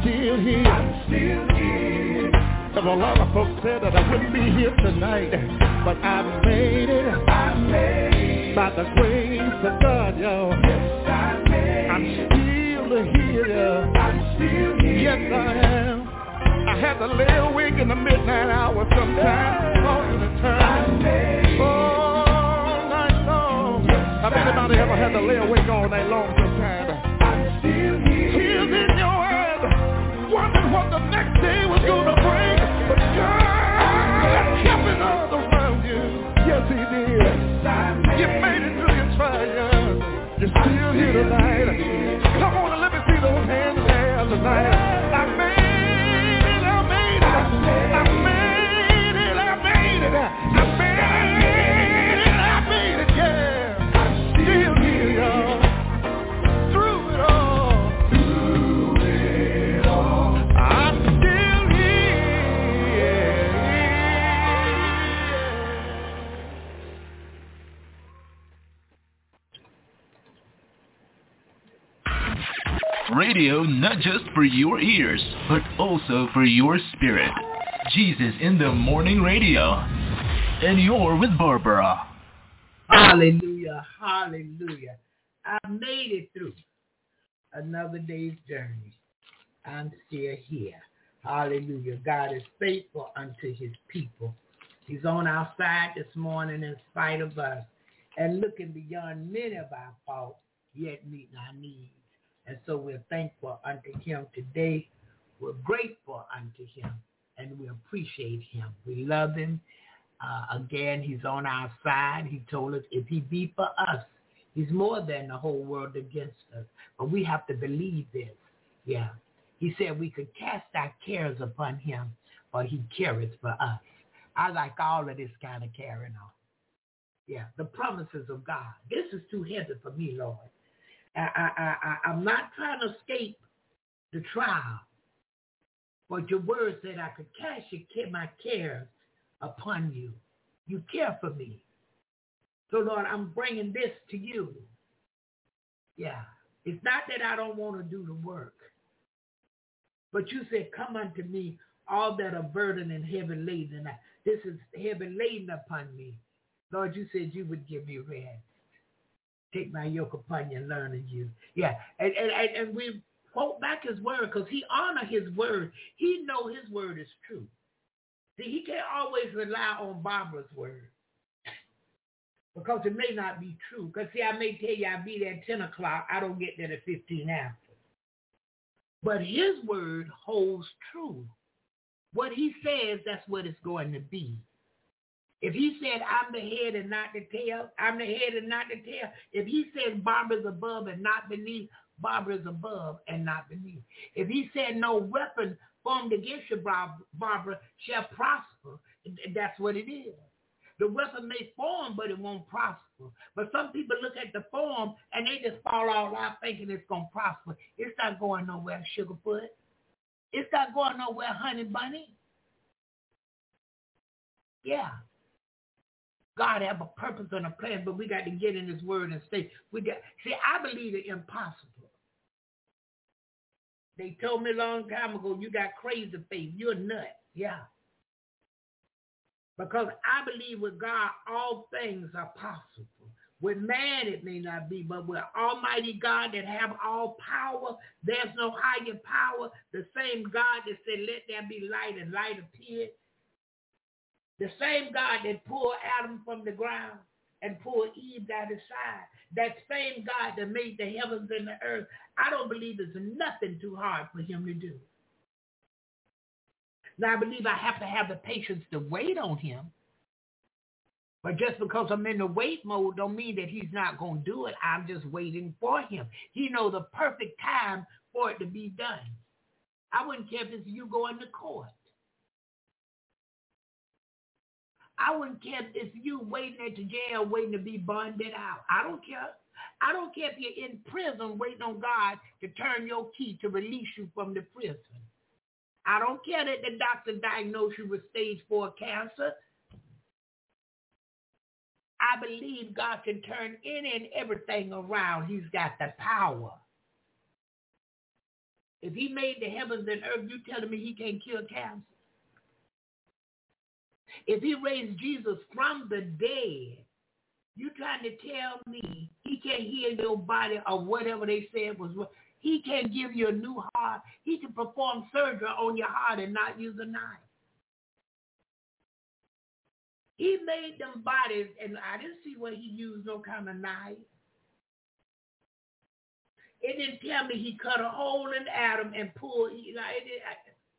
still here. I'm still here. There's a lot of folks said that I wouldn't be here tonight, but I made it. I made it. By the grace of God, y'all. Yes, I made it. I'm still here. I'm still here. Yes, I am. I had to lay awake in the midnight hour sometimes, talking to time. All night long. Have anybody ever had to lay awake all night long sometimes? I'm still here. Tears in your eyes, wondering what the next day was going to bring. But God kept it all around you. Yes, He did. You made it through your trials. You're still here tonight. Come on and let me see those hands there tonight. I made I made it, I made it, I made it, I made it, yeah. I'm still here, y'all. Through it all, through it all, I'm still here. Radio not just for your ears, but also for your spirit. Jesus in the Morning Radio. And you're with Barbara. Hallelujah, hallelujah. I made it through another day's journey. I'm still here. Hallelujah. God is faithful unto His people. He's on our side this morning in spite of us, and looking beyond many of our faults, yet meeting our needs. And so we're thankful unto Him today. We're grateful unto Him, and we appreciate Him. We love Him. Uh, again, He's on our side. He told us if He be for us, He's more than the whole world against us. But we have to believe this. Yeah. He said we could cast our cares upon Him, for He careth for us. I like all of this kind of carrying on. Yeah, the promises of God. This is too heavy for me, Lord. I, I, I, I'm not trying to escape the trial, but your word said I could cast your, my cares upon you. You care for me. So, Lord, I'm bringing this to you. Yeah. It's not that I don't want to do the work, but you said, come unto me, all that are burdened and heavy laden. This is heavy laden upon me. Lord, you said you would give me rest. Take my yoke upon you and learn of you. Yeah, and, and, and we quote back His word because He honor His word. He know His word is true. See, He can't always rely on Barbara's word because it may not be true. Because, see, I may tell you I'll be there at ten o'clock. I don't get there at fifteen after. But His word holds true. What He says, that's what it's going to be. If He said, I'm the head and not the tail, I'm the head and not the tail. If He said Barbara's above and not beneath, Barbara's above and not beneath. If He said no weapon formed against you, Barbara, shall prosper, that's what it is. The weapon may form, but it won't prosper. But some people look at the form and they just fall all out thinking it's going to prosper. It's not going nowhere, Sugarfoot. It's not going nowhere, Honey Bunny. Yeah. God have a purpose and a plan, but we got to get in His word and say, we got, see, I believe the impossible. They told me a long time ago, you got crazy faith. You're a nut. Yeah. Because I believe with God, all things are possible. With man, it may not be, but with Almighty God that have all power, there's no higher power. The same God that said, let there be light, and light appeared. The same God that pulled Adam from the ground and pulled Eve down his side. That same God that made the heavens and the earth. I don't believe there's nothing too hard for Him to do. Now, I believe I have to have the patience to wait on Him. But just because I'm in the wait mode don't mean that He's not going to do it. I'm just waiting for Him. He knows the perfect time for it to be done. I wouldn't care if it's you going to court. I wouldn't care if it's you waiting at the jail, waiting to be bonded out. I don't care. I don't care if you're in prison waiting on God to turn your key to release you from the prison. I don't care that the doctor diagnosed you with stage four cancer. I believe God can turn any and everything around. He's got the power. If he made the heavens and earth, you telling me he can't cure cancer? If he raised Jesus from the dead, you trying to tell me he can't heal your body or whatever they said was wrong? He can't give you a new heart. He can perform surgery on your heart and not use a knife. He made them bodies, and I didn't see where he used no kind of knife. It didn't tell me he cut a hole in Adam and pulled. You know, it, it, I,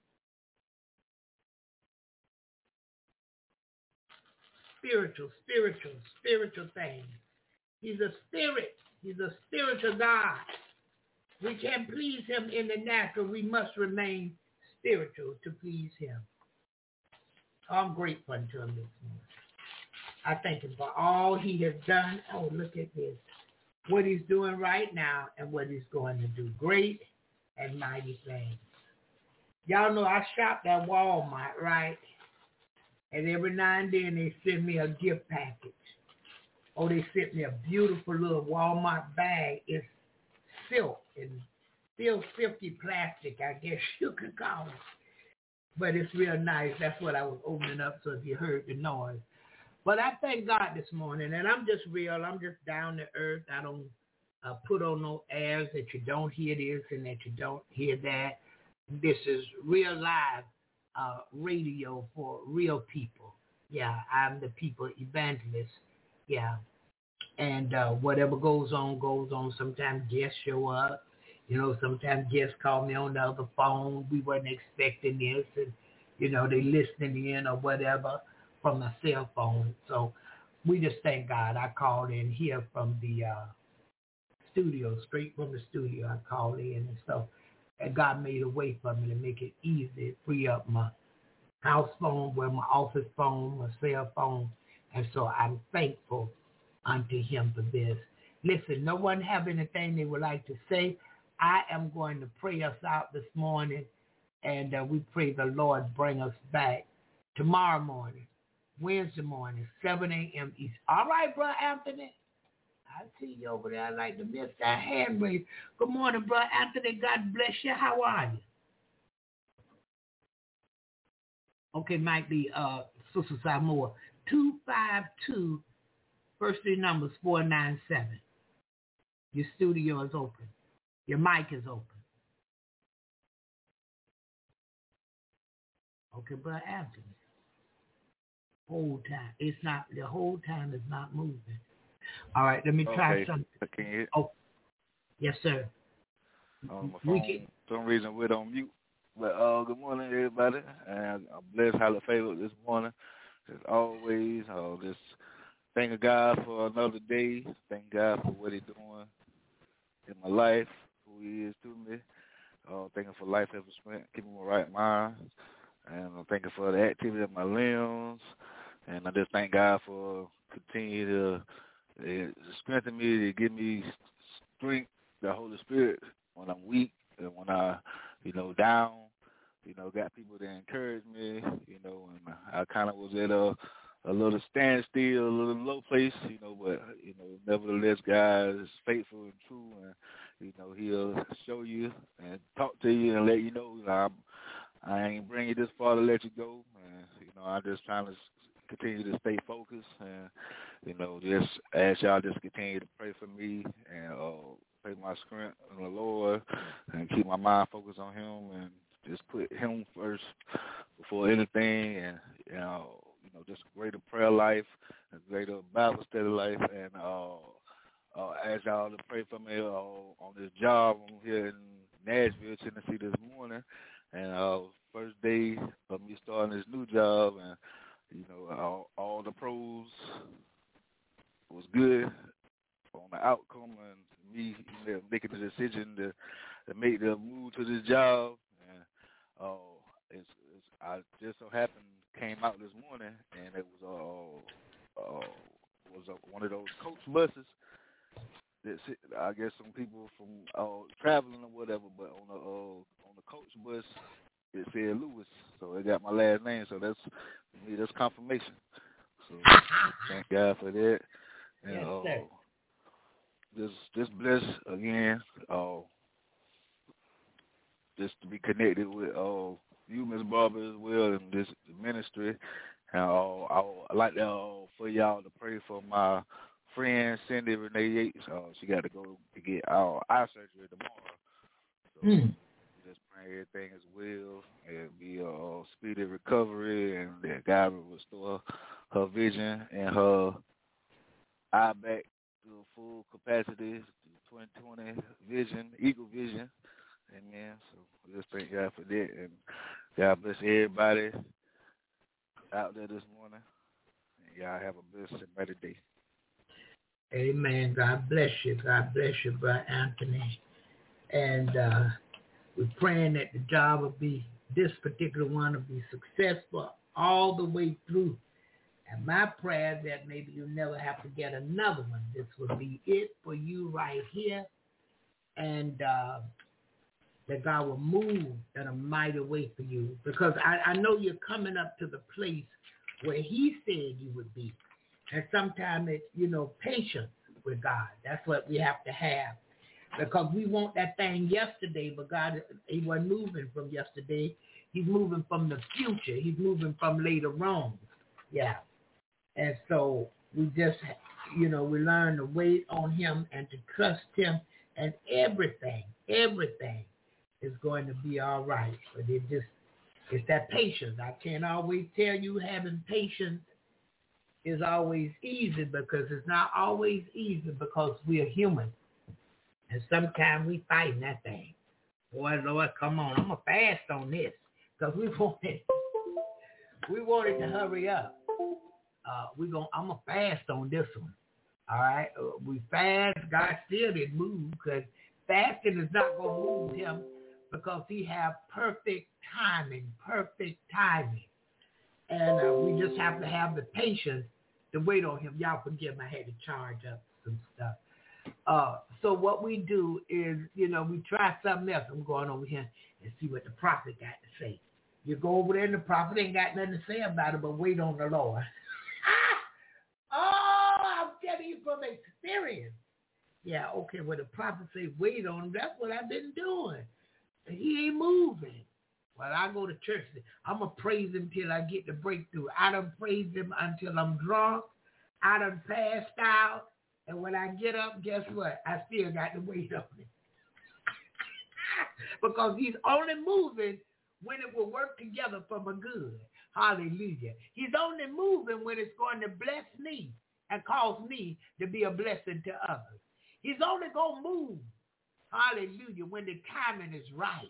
spiritual, spiritual, spiritual things. He's a spirit. He's a spiritual God. We can't please him in the natural. We must remain spiritual to please him. I'm grateful unto him this morning. I thank him for all he has done. Oh, look at this. What he's doing right now and what he's going to do. Great and mighty things. Y'all know I shopped at Walmart, right? And every now and then they send me a gift package. Oh, they sent me a beautiful little Walmart bag. It's silk and still silky plastic, I guess you could call it. But it's real nice. That's what I was opening up, so if you heard the noise. But I thank God this morning, and I'm just real. I'm just down to earth. I don't uh, put on no airs that you don't hear this and that you don't hear that. This is real live uh, radio for real people. Yeah, I'm the people evangelist. Yeah. And uh, whatever goes on, goes on. Sometimes guests show up. You know, sometimes guests call me on the other phone. We weren't expecting this. And, you know, they listening in or whatever from a cell phone. So we just thank God. I called in here from the uh, studio, straight from the studio. I called in and stuff. And God made a way for me to make it easy, free up my house phone, where my office phone, my cell phone. And so I'm thankful unto him for this. Listen, no one have anything they would like to say. I am going to pray us out this morning, and uh, we pray the Lord bring us back tomorrow morning, Wednesday morning, seven a.m. East. All right, Brother Anthony. I see you over there. I like to miss that hand raise. Good morning, Brother Anthony. God bless you. How are you? Okay, might be uh, Sister Samoa. two five two, first three numbers, four nine seven. Your studio is open. Your mic is open. Okay, Brother Anthony. Whole time. It's not, the whole time is not moving. All right, let me try okay. something. Can you? Oh, yes, sir. Um, my phone, can... for some reason, we're on mute. But uh, good morning, everybody. And I'm blessed, highly favored this morning. As always, uh, just thank God for another day. Thank God for what He's doing in my life, who He is to me. Uh, thank Him for life, health, and strength, keeping my right mind. And I'm thanking for the activity of my limbs. And I just thank God for continue to uh, strengthen me, to give me strength, the Holy Spirit, when I'm weak and when I, you know, down. You know, got people that encourage me, you know, and I kind of was at a, a little standstill, a little low place, you know, but, you know, nevertheless, God is faithful and true, and, you know, He'll show you and talk to you and let you know, you know I'm, I ain't bring you this far to let you go, and, you know, I'm just trying to continue to stay focused, and, you know, just ask y'all just continue to pray for me and uh, pray my strength in the Lord and keep my mind focused on Him and just put Him first before anything, and, you know, you know, just a greater prayer life, a greater Bible study life, and uh, uh, ask y'all to pray for me uh, on this job. I'm here in Nashville, Tennessee this morning, and uh, first day of me starting this new job, and, you know, all, all the pros was good on the outcome, and me, you know, making the decision to, to make the move to this job. Oh, uh, it's, it's, I just so happened came out this morning, and it was uh, uh was uh, one of those coach buses. That I guess some people from uh, traveling or whatever, but on the uh, on the coach bus it said Lewis, so it got my last name. So that's for me, that's confirmation. So thank God for that. And yes, uh, sir. just just bless again. Uh, just to be connected with uh, you, Miss Barbara, as well, and this ministry. And uh, I would like to, uh, for y'all to pray for my friend Cindy Renee Yates. Uh, she got to go to get uh, eye surgery tomorrow. So mm. just pray everything is well and be a uh, speedy recovery, and that God will restore her vision and her eye back to full capacity, to twenty twenty vision, eagle vision. Amen. So we just thank God for that, and God bless everybody out there this morning. And y'all have a blessed and better day. Amen. God bless you. God bless you, Brother Anthony. And uh, we're praying that the job will be, this particular one will be successful all the way through. And my prayer is that maybe you'll never have to get another one. This will be it for you right here. And uh, that God will move in a mighty way for you. Because I, I know you're coming up to the place where he said you would be. And sometimes it's, you know, patience with God. That's what we have to have. Because we want that thing yesterday, but God, he wasn't moving from yesterday. He's moving from the future. He's moving from later on. Yeah. And so we just, you know, we learn to wait on him and to trust him, and everything, everything is going to be all right. But it just, it's that patience. I can't always tell you having patience is always easy, because it's not always easy, because we are human. And sometimes we fight that thing. Boy, Lord, come on, I'm going to fast on this, because we want it, we want it to hurry up. Uh, we gonna, I'm going to fast on this one. All right? Uh, we fast, God still didn't move, because fasting is not going to move him, because he have perfect timing, perfect timing. And uh, we just have to have the patience to wait on him. Y'all forgive me, I had to charge up some stuff. Uh, so what we do is, you know, we try something else. I'm going over here and see what the prophet got to say. You go over there and the prophet ain't got nothing to say about it, but wait on the Lord. Oh, I'm telling you from experience. Yeah, okay, when the prophet say wait on him, that's what I've been doing. He ain't moving. Well, I go to church. I'm going to praise him till I get the breakthrough. I done praised him until I'm drunk. I done passed out. And when I get up, guess what? I still got to wait on him. Because he's only moving when it will work together for my good. Hallelujah. He's only moving when it's going to bless me and cause me to be a blessing to others. He's only going to move, hallelujah, when the timing is right.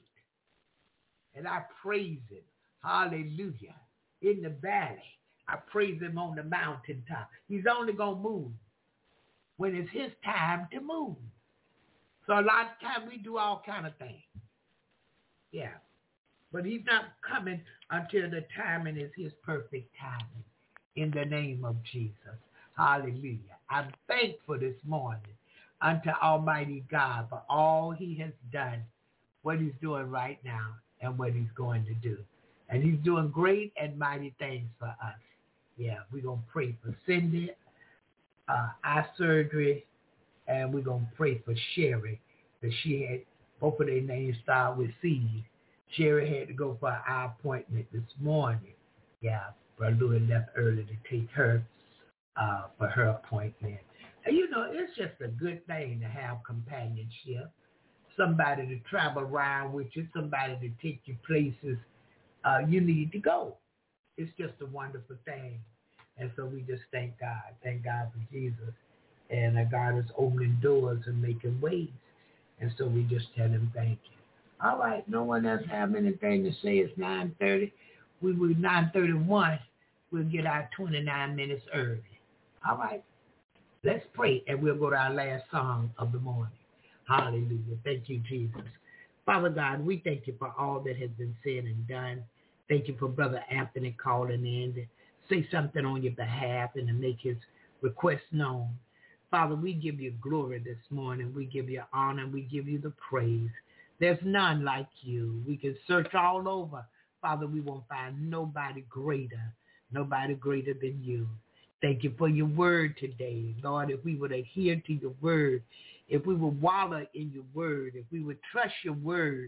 And I praise him, hallelujah, in the valley. I praise him on the mountaintop. He's only going to move when it's his time to move. So a lot of times we do all kind of things. Yeah. But he's not coming until the timing is his perfect timing. In the name of Jesus. Hallelujah. I'm thankful this morning unto Almighty God for all he has done, what he's doing right now, and what he's going to do. And he's doing great and mighty things for us. Yeah, we're going to pray for Cindy, uh, eye surgery, and we're going to pray for Sherry, because she had, both of their names start with C. Sherry had to go for an eye appointment this morning. Yeah, Brother Louis left early to take her uh, for her appointment. And you know, it's just a good thing to have companionship, somebody to travel around with you, somebody to take you places uh, you need to go. It's just a wonderful thing. And so we just thank God. Thank God for Jesus. And uh, God is opening doors and making ways. And so we just tell him thank you. All right, no one else have anything to say? It's nine thirty. We were nine thirty-one. We'll get our twenty-nine minutes early. All right, let's pray, and we'll go to our last song of the morning. Hallelujah. Thank you, Jesus. Father God, we thank you for all that has been said and done. Thank you for Brother Anthony calling in to say something on your behalf and to make his request known. Father, we give you glory this morning. We give you honor. We give you the praise. There's none like you. We can search all over. Father, we won't find nobody greater, nobody greater than you. Thank you for your word today. Lord, if we would adhere to your word, if we would wallow in your word, if we would trust your word,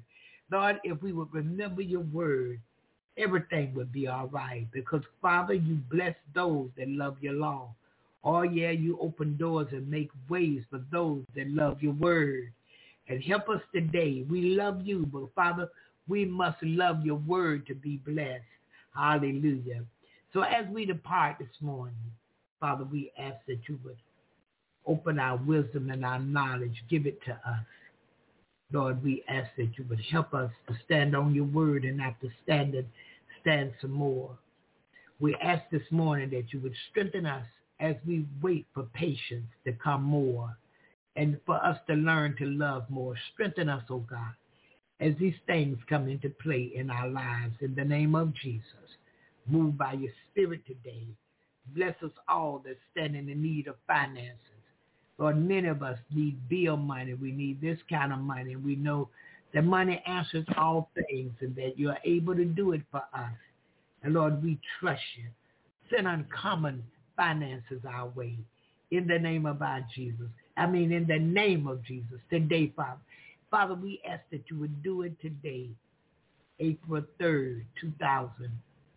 Lord, if we would remember your word, everything would be all right. Because, Father, you bless those that love your law. Oh, yeah, you open doors and make ways for those that love your word. And help us today. We love you, but, Father, we must love your word to be blessed. Hallelujah. So as we depart this morning, Father, we ask that you would open our wisdom and our knowledge. Give it to us. Lord, we ask that you would help us to stand on your word and after standing, stand some more. We ask this morning that you would strengthen us as we wait for patience to come more and for us to learn to love more. Strengthen us, oh God, as these things come into play in our lives. In the name of Jesus, move by your spirit today. Bless us all that stand in the need of finances. Lord, many of us need bill money. We need this kind of money. We know that money answers all things and that you're able to do it for us. And Lord, we trust you. Send uncommon finances our way in the name of our Jesus. I mean, in the name of Jesus today, Father. Father, we ask that you would do it today, April third, two thousand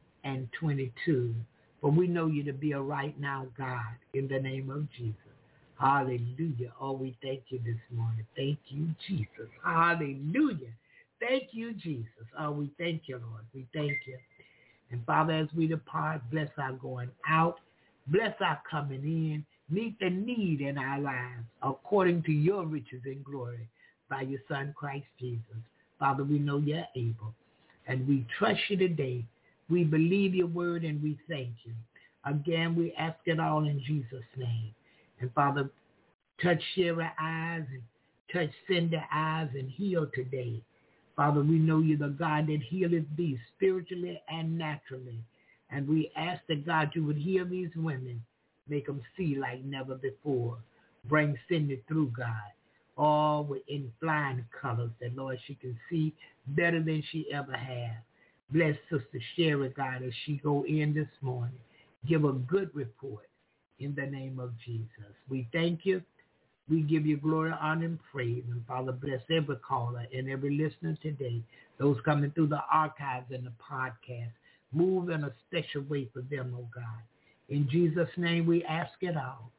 twenty-two. For we know you to be a right now God in the name of Jesus. Hallelujah. Oh, we thank you this morning. Thank you, Jesus. Hallelujah. Thank you, Jesus. Oh, we thank you, Lord. We thank you. And Father, as we depart, bless our going out. Bless our coming in. Meet the need in our lives according to your riches and glory by your Son, Christ Jesus. Father, we know you're able. And we trust you today. We believe your word and we thank you. Again, we ask it all in Jesus' name. And Father, touch Sherry's eyes and touch Cindy's eyes and heal today. Father, we know you're the God that healeth thee spiritually and naturally. And we ask that, God, you would heal these women, make them see like never before. Bring Cindy through, God, all in flying colors that, Lord, she can see better than she ever has. Bless Sister Sherry, God, as she go in this morning. Give a good report. In the name of Jesus, we thank you. We give you glory, honor, and praise. And Father, bless every caller and every listener today. Those coming through the archives and the podcast. Move in a special way for them, oh God. In Jesus' name, we ask it all.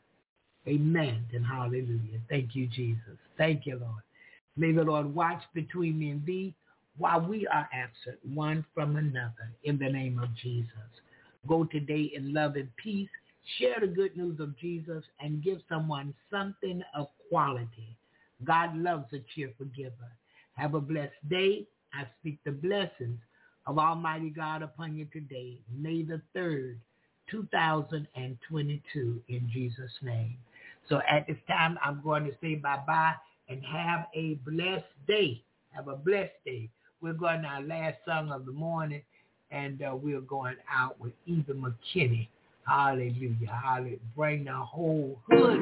Amen and hallelujah. Thank you, Jesus. Thank you, Lord. May the Lord watch between me and thee while we are absent one from another. In the name of Jesus. Go today in love and peace. Share the good news of Jesus and give someone something of quality. God loves a cheerful giver. Have a blessed day. I speak the blessings of Almighty God upon you today, May the third, two thousand twenty-two, in Jesus' name. So at this time, I'm going to say bye-bye and have a blessed day. Have a blessed day. We're going to our last song of the morning, and uh, we're going out with Eva McKinney. Hallelujah, hallelujah. Bring the whole hood.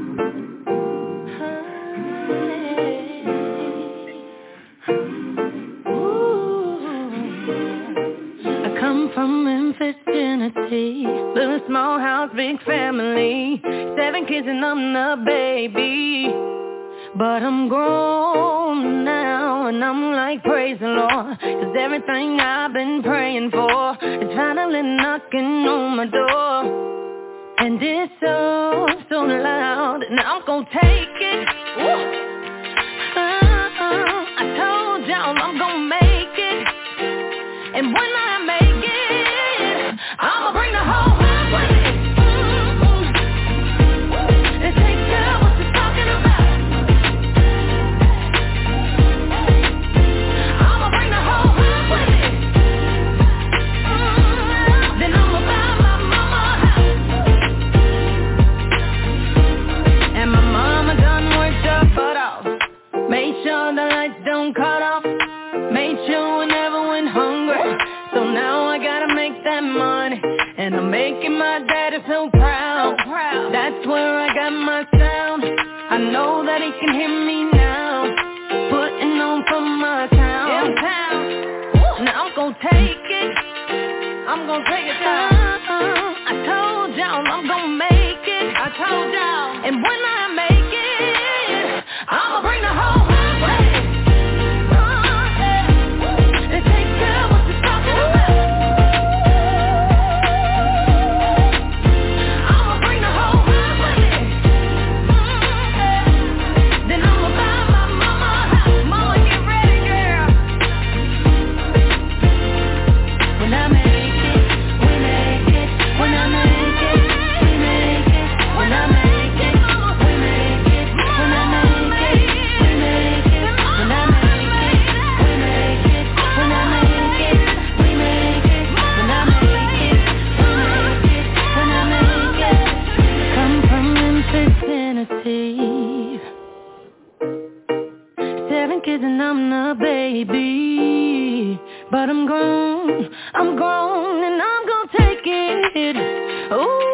I come from Memphis, Tennessee. Little small house, big family. Seven kids and I'm the baby. But I'm grown now and I'm like, praise the Lord. Cause everything I've been praying for is finally knocking on my door. And it's so, so loud, and I'm gonna take it. Uh, I told y'all I'm gonna make it. And when I make it, I'ma bring the whole house with me. Mm-hmm. It takes care what you're talking about. I'ma bring the whole house with me. Mm-hmm. Then I'ma buy my mama a house. And my mama done worked her butt off. Made sure the lights don't cut off. Made sure we never went hungry. So now I gotta make that money. And I'm making my daddy so proud. That's where I got my sound. I know that he can hear me now. Putting on for my town. Now I'm gonna take it. I'm gonna take it down. I told y'all I'm gonna make it. I told y'all. And when I make it, I'ma bring the whole house with me. a baby. But I'm grown, I'm grown, and I'm gonna take it. Ooh.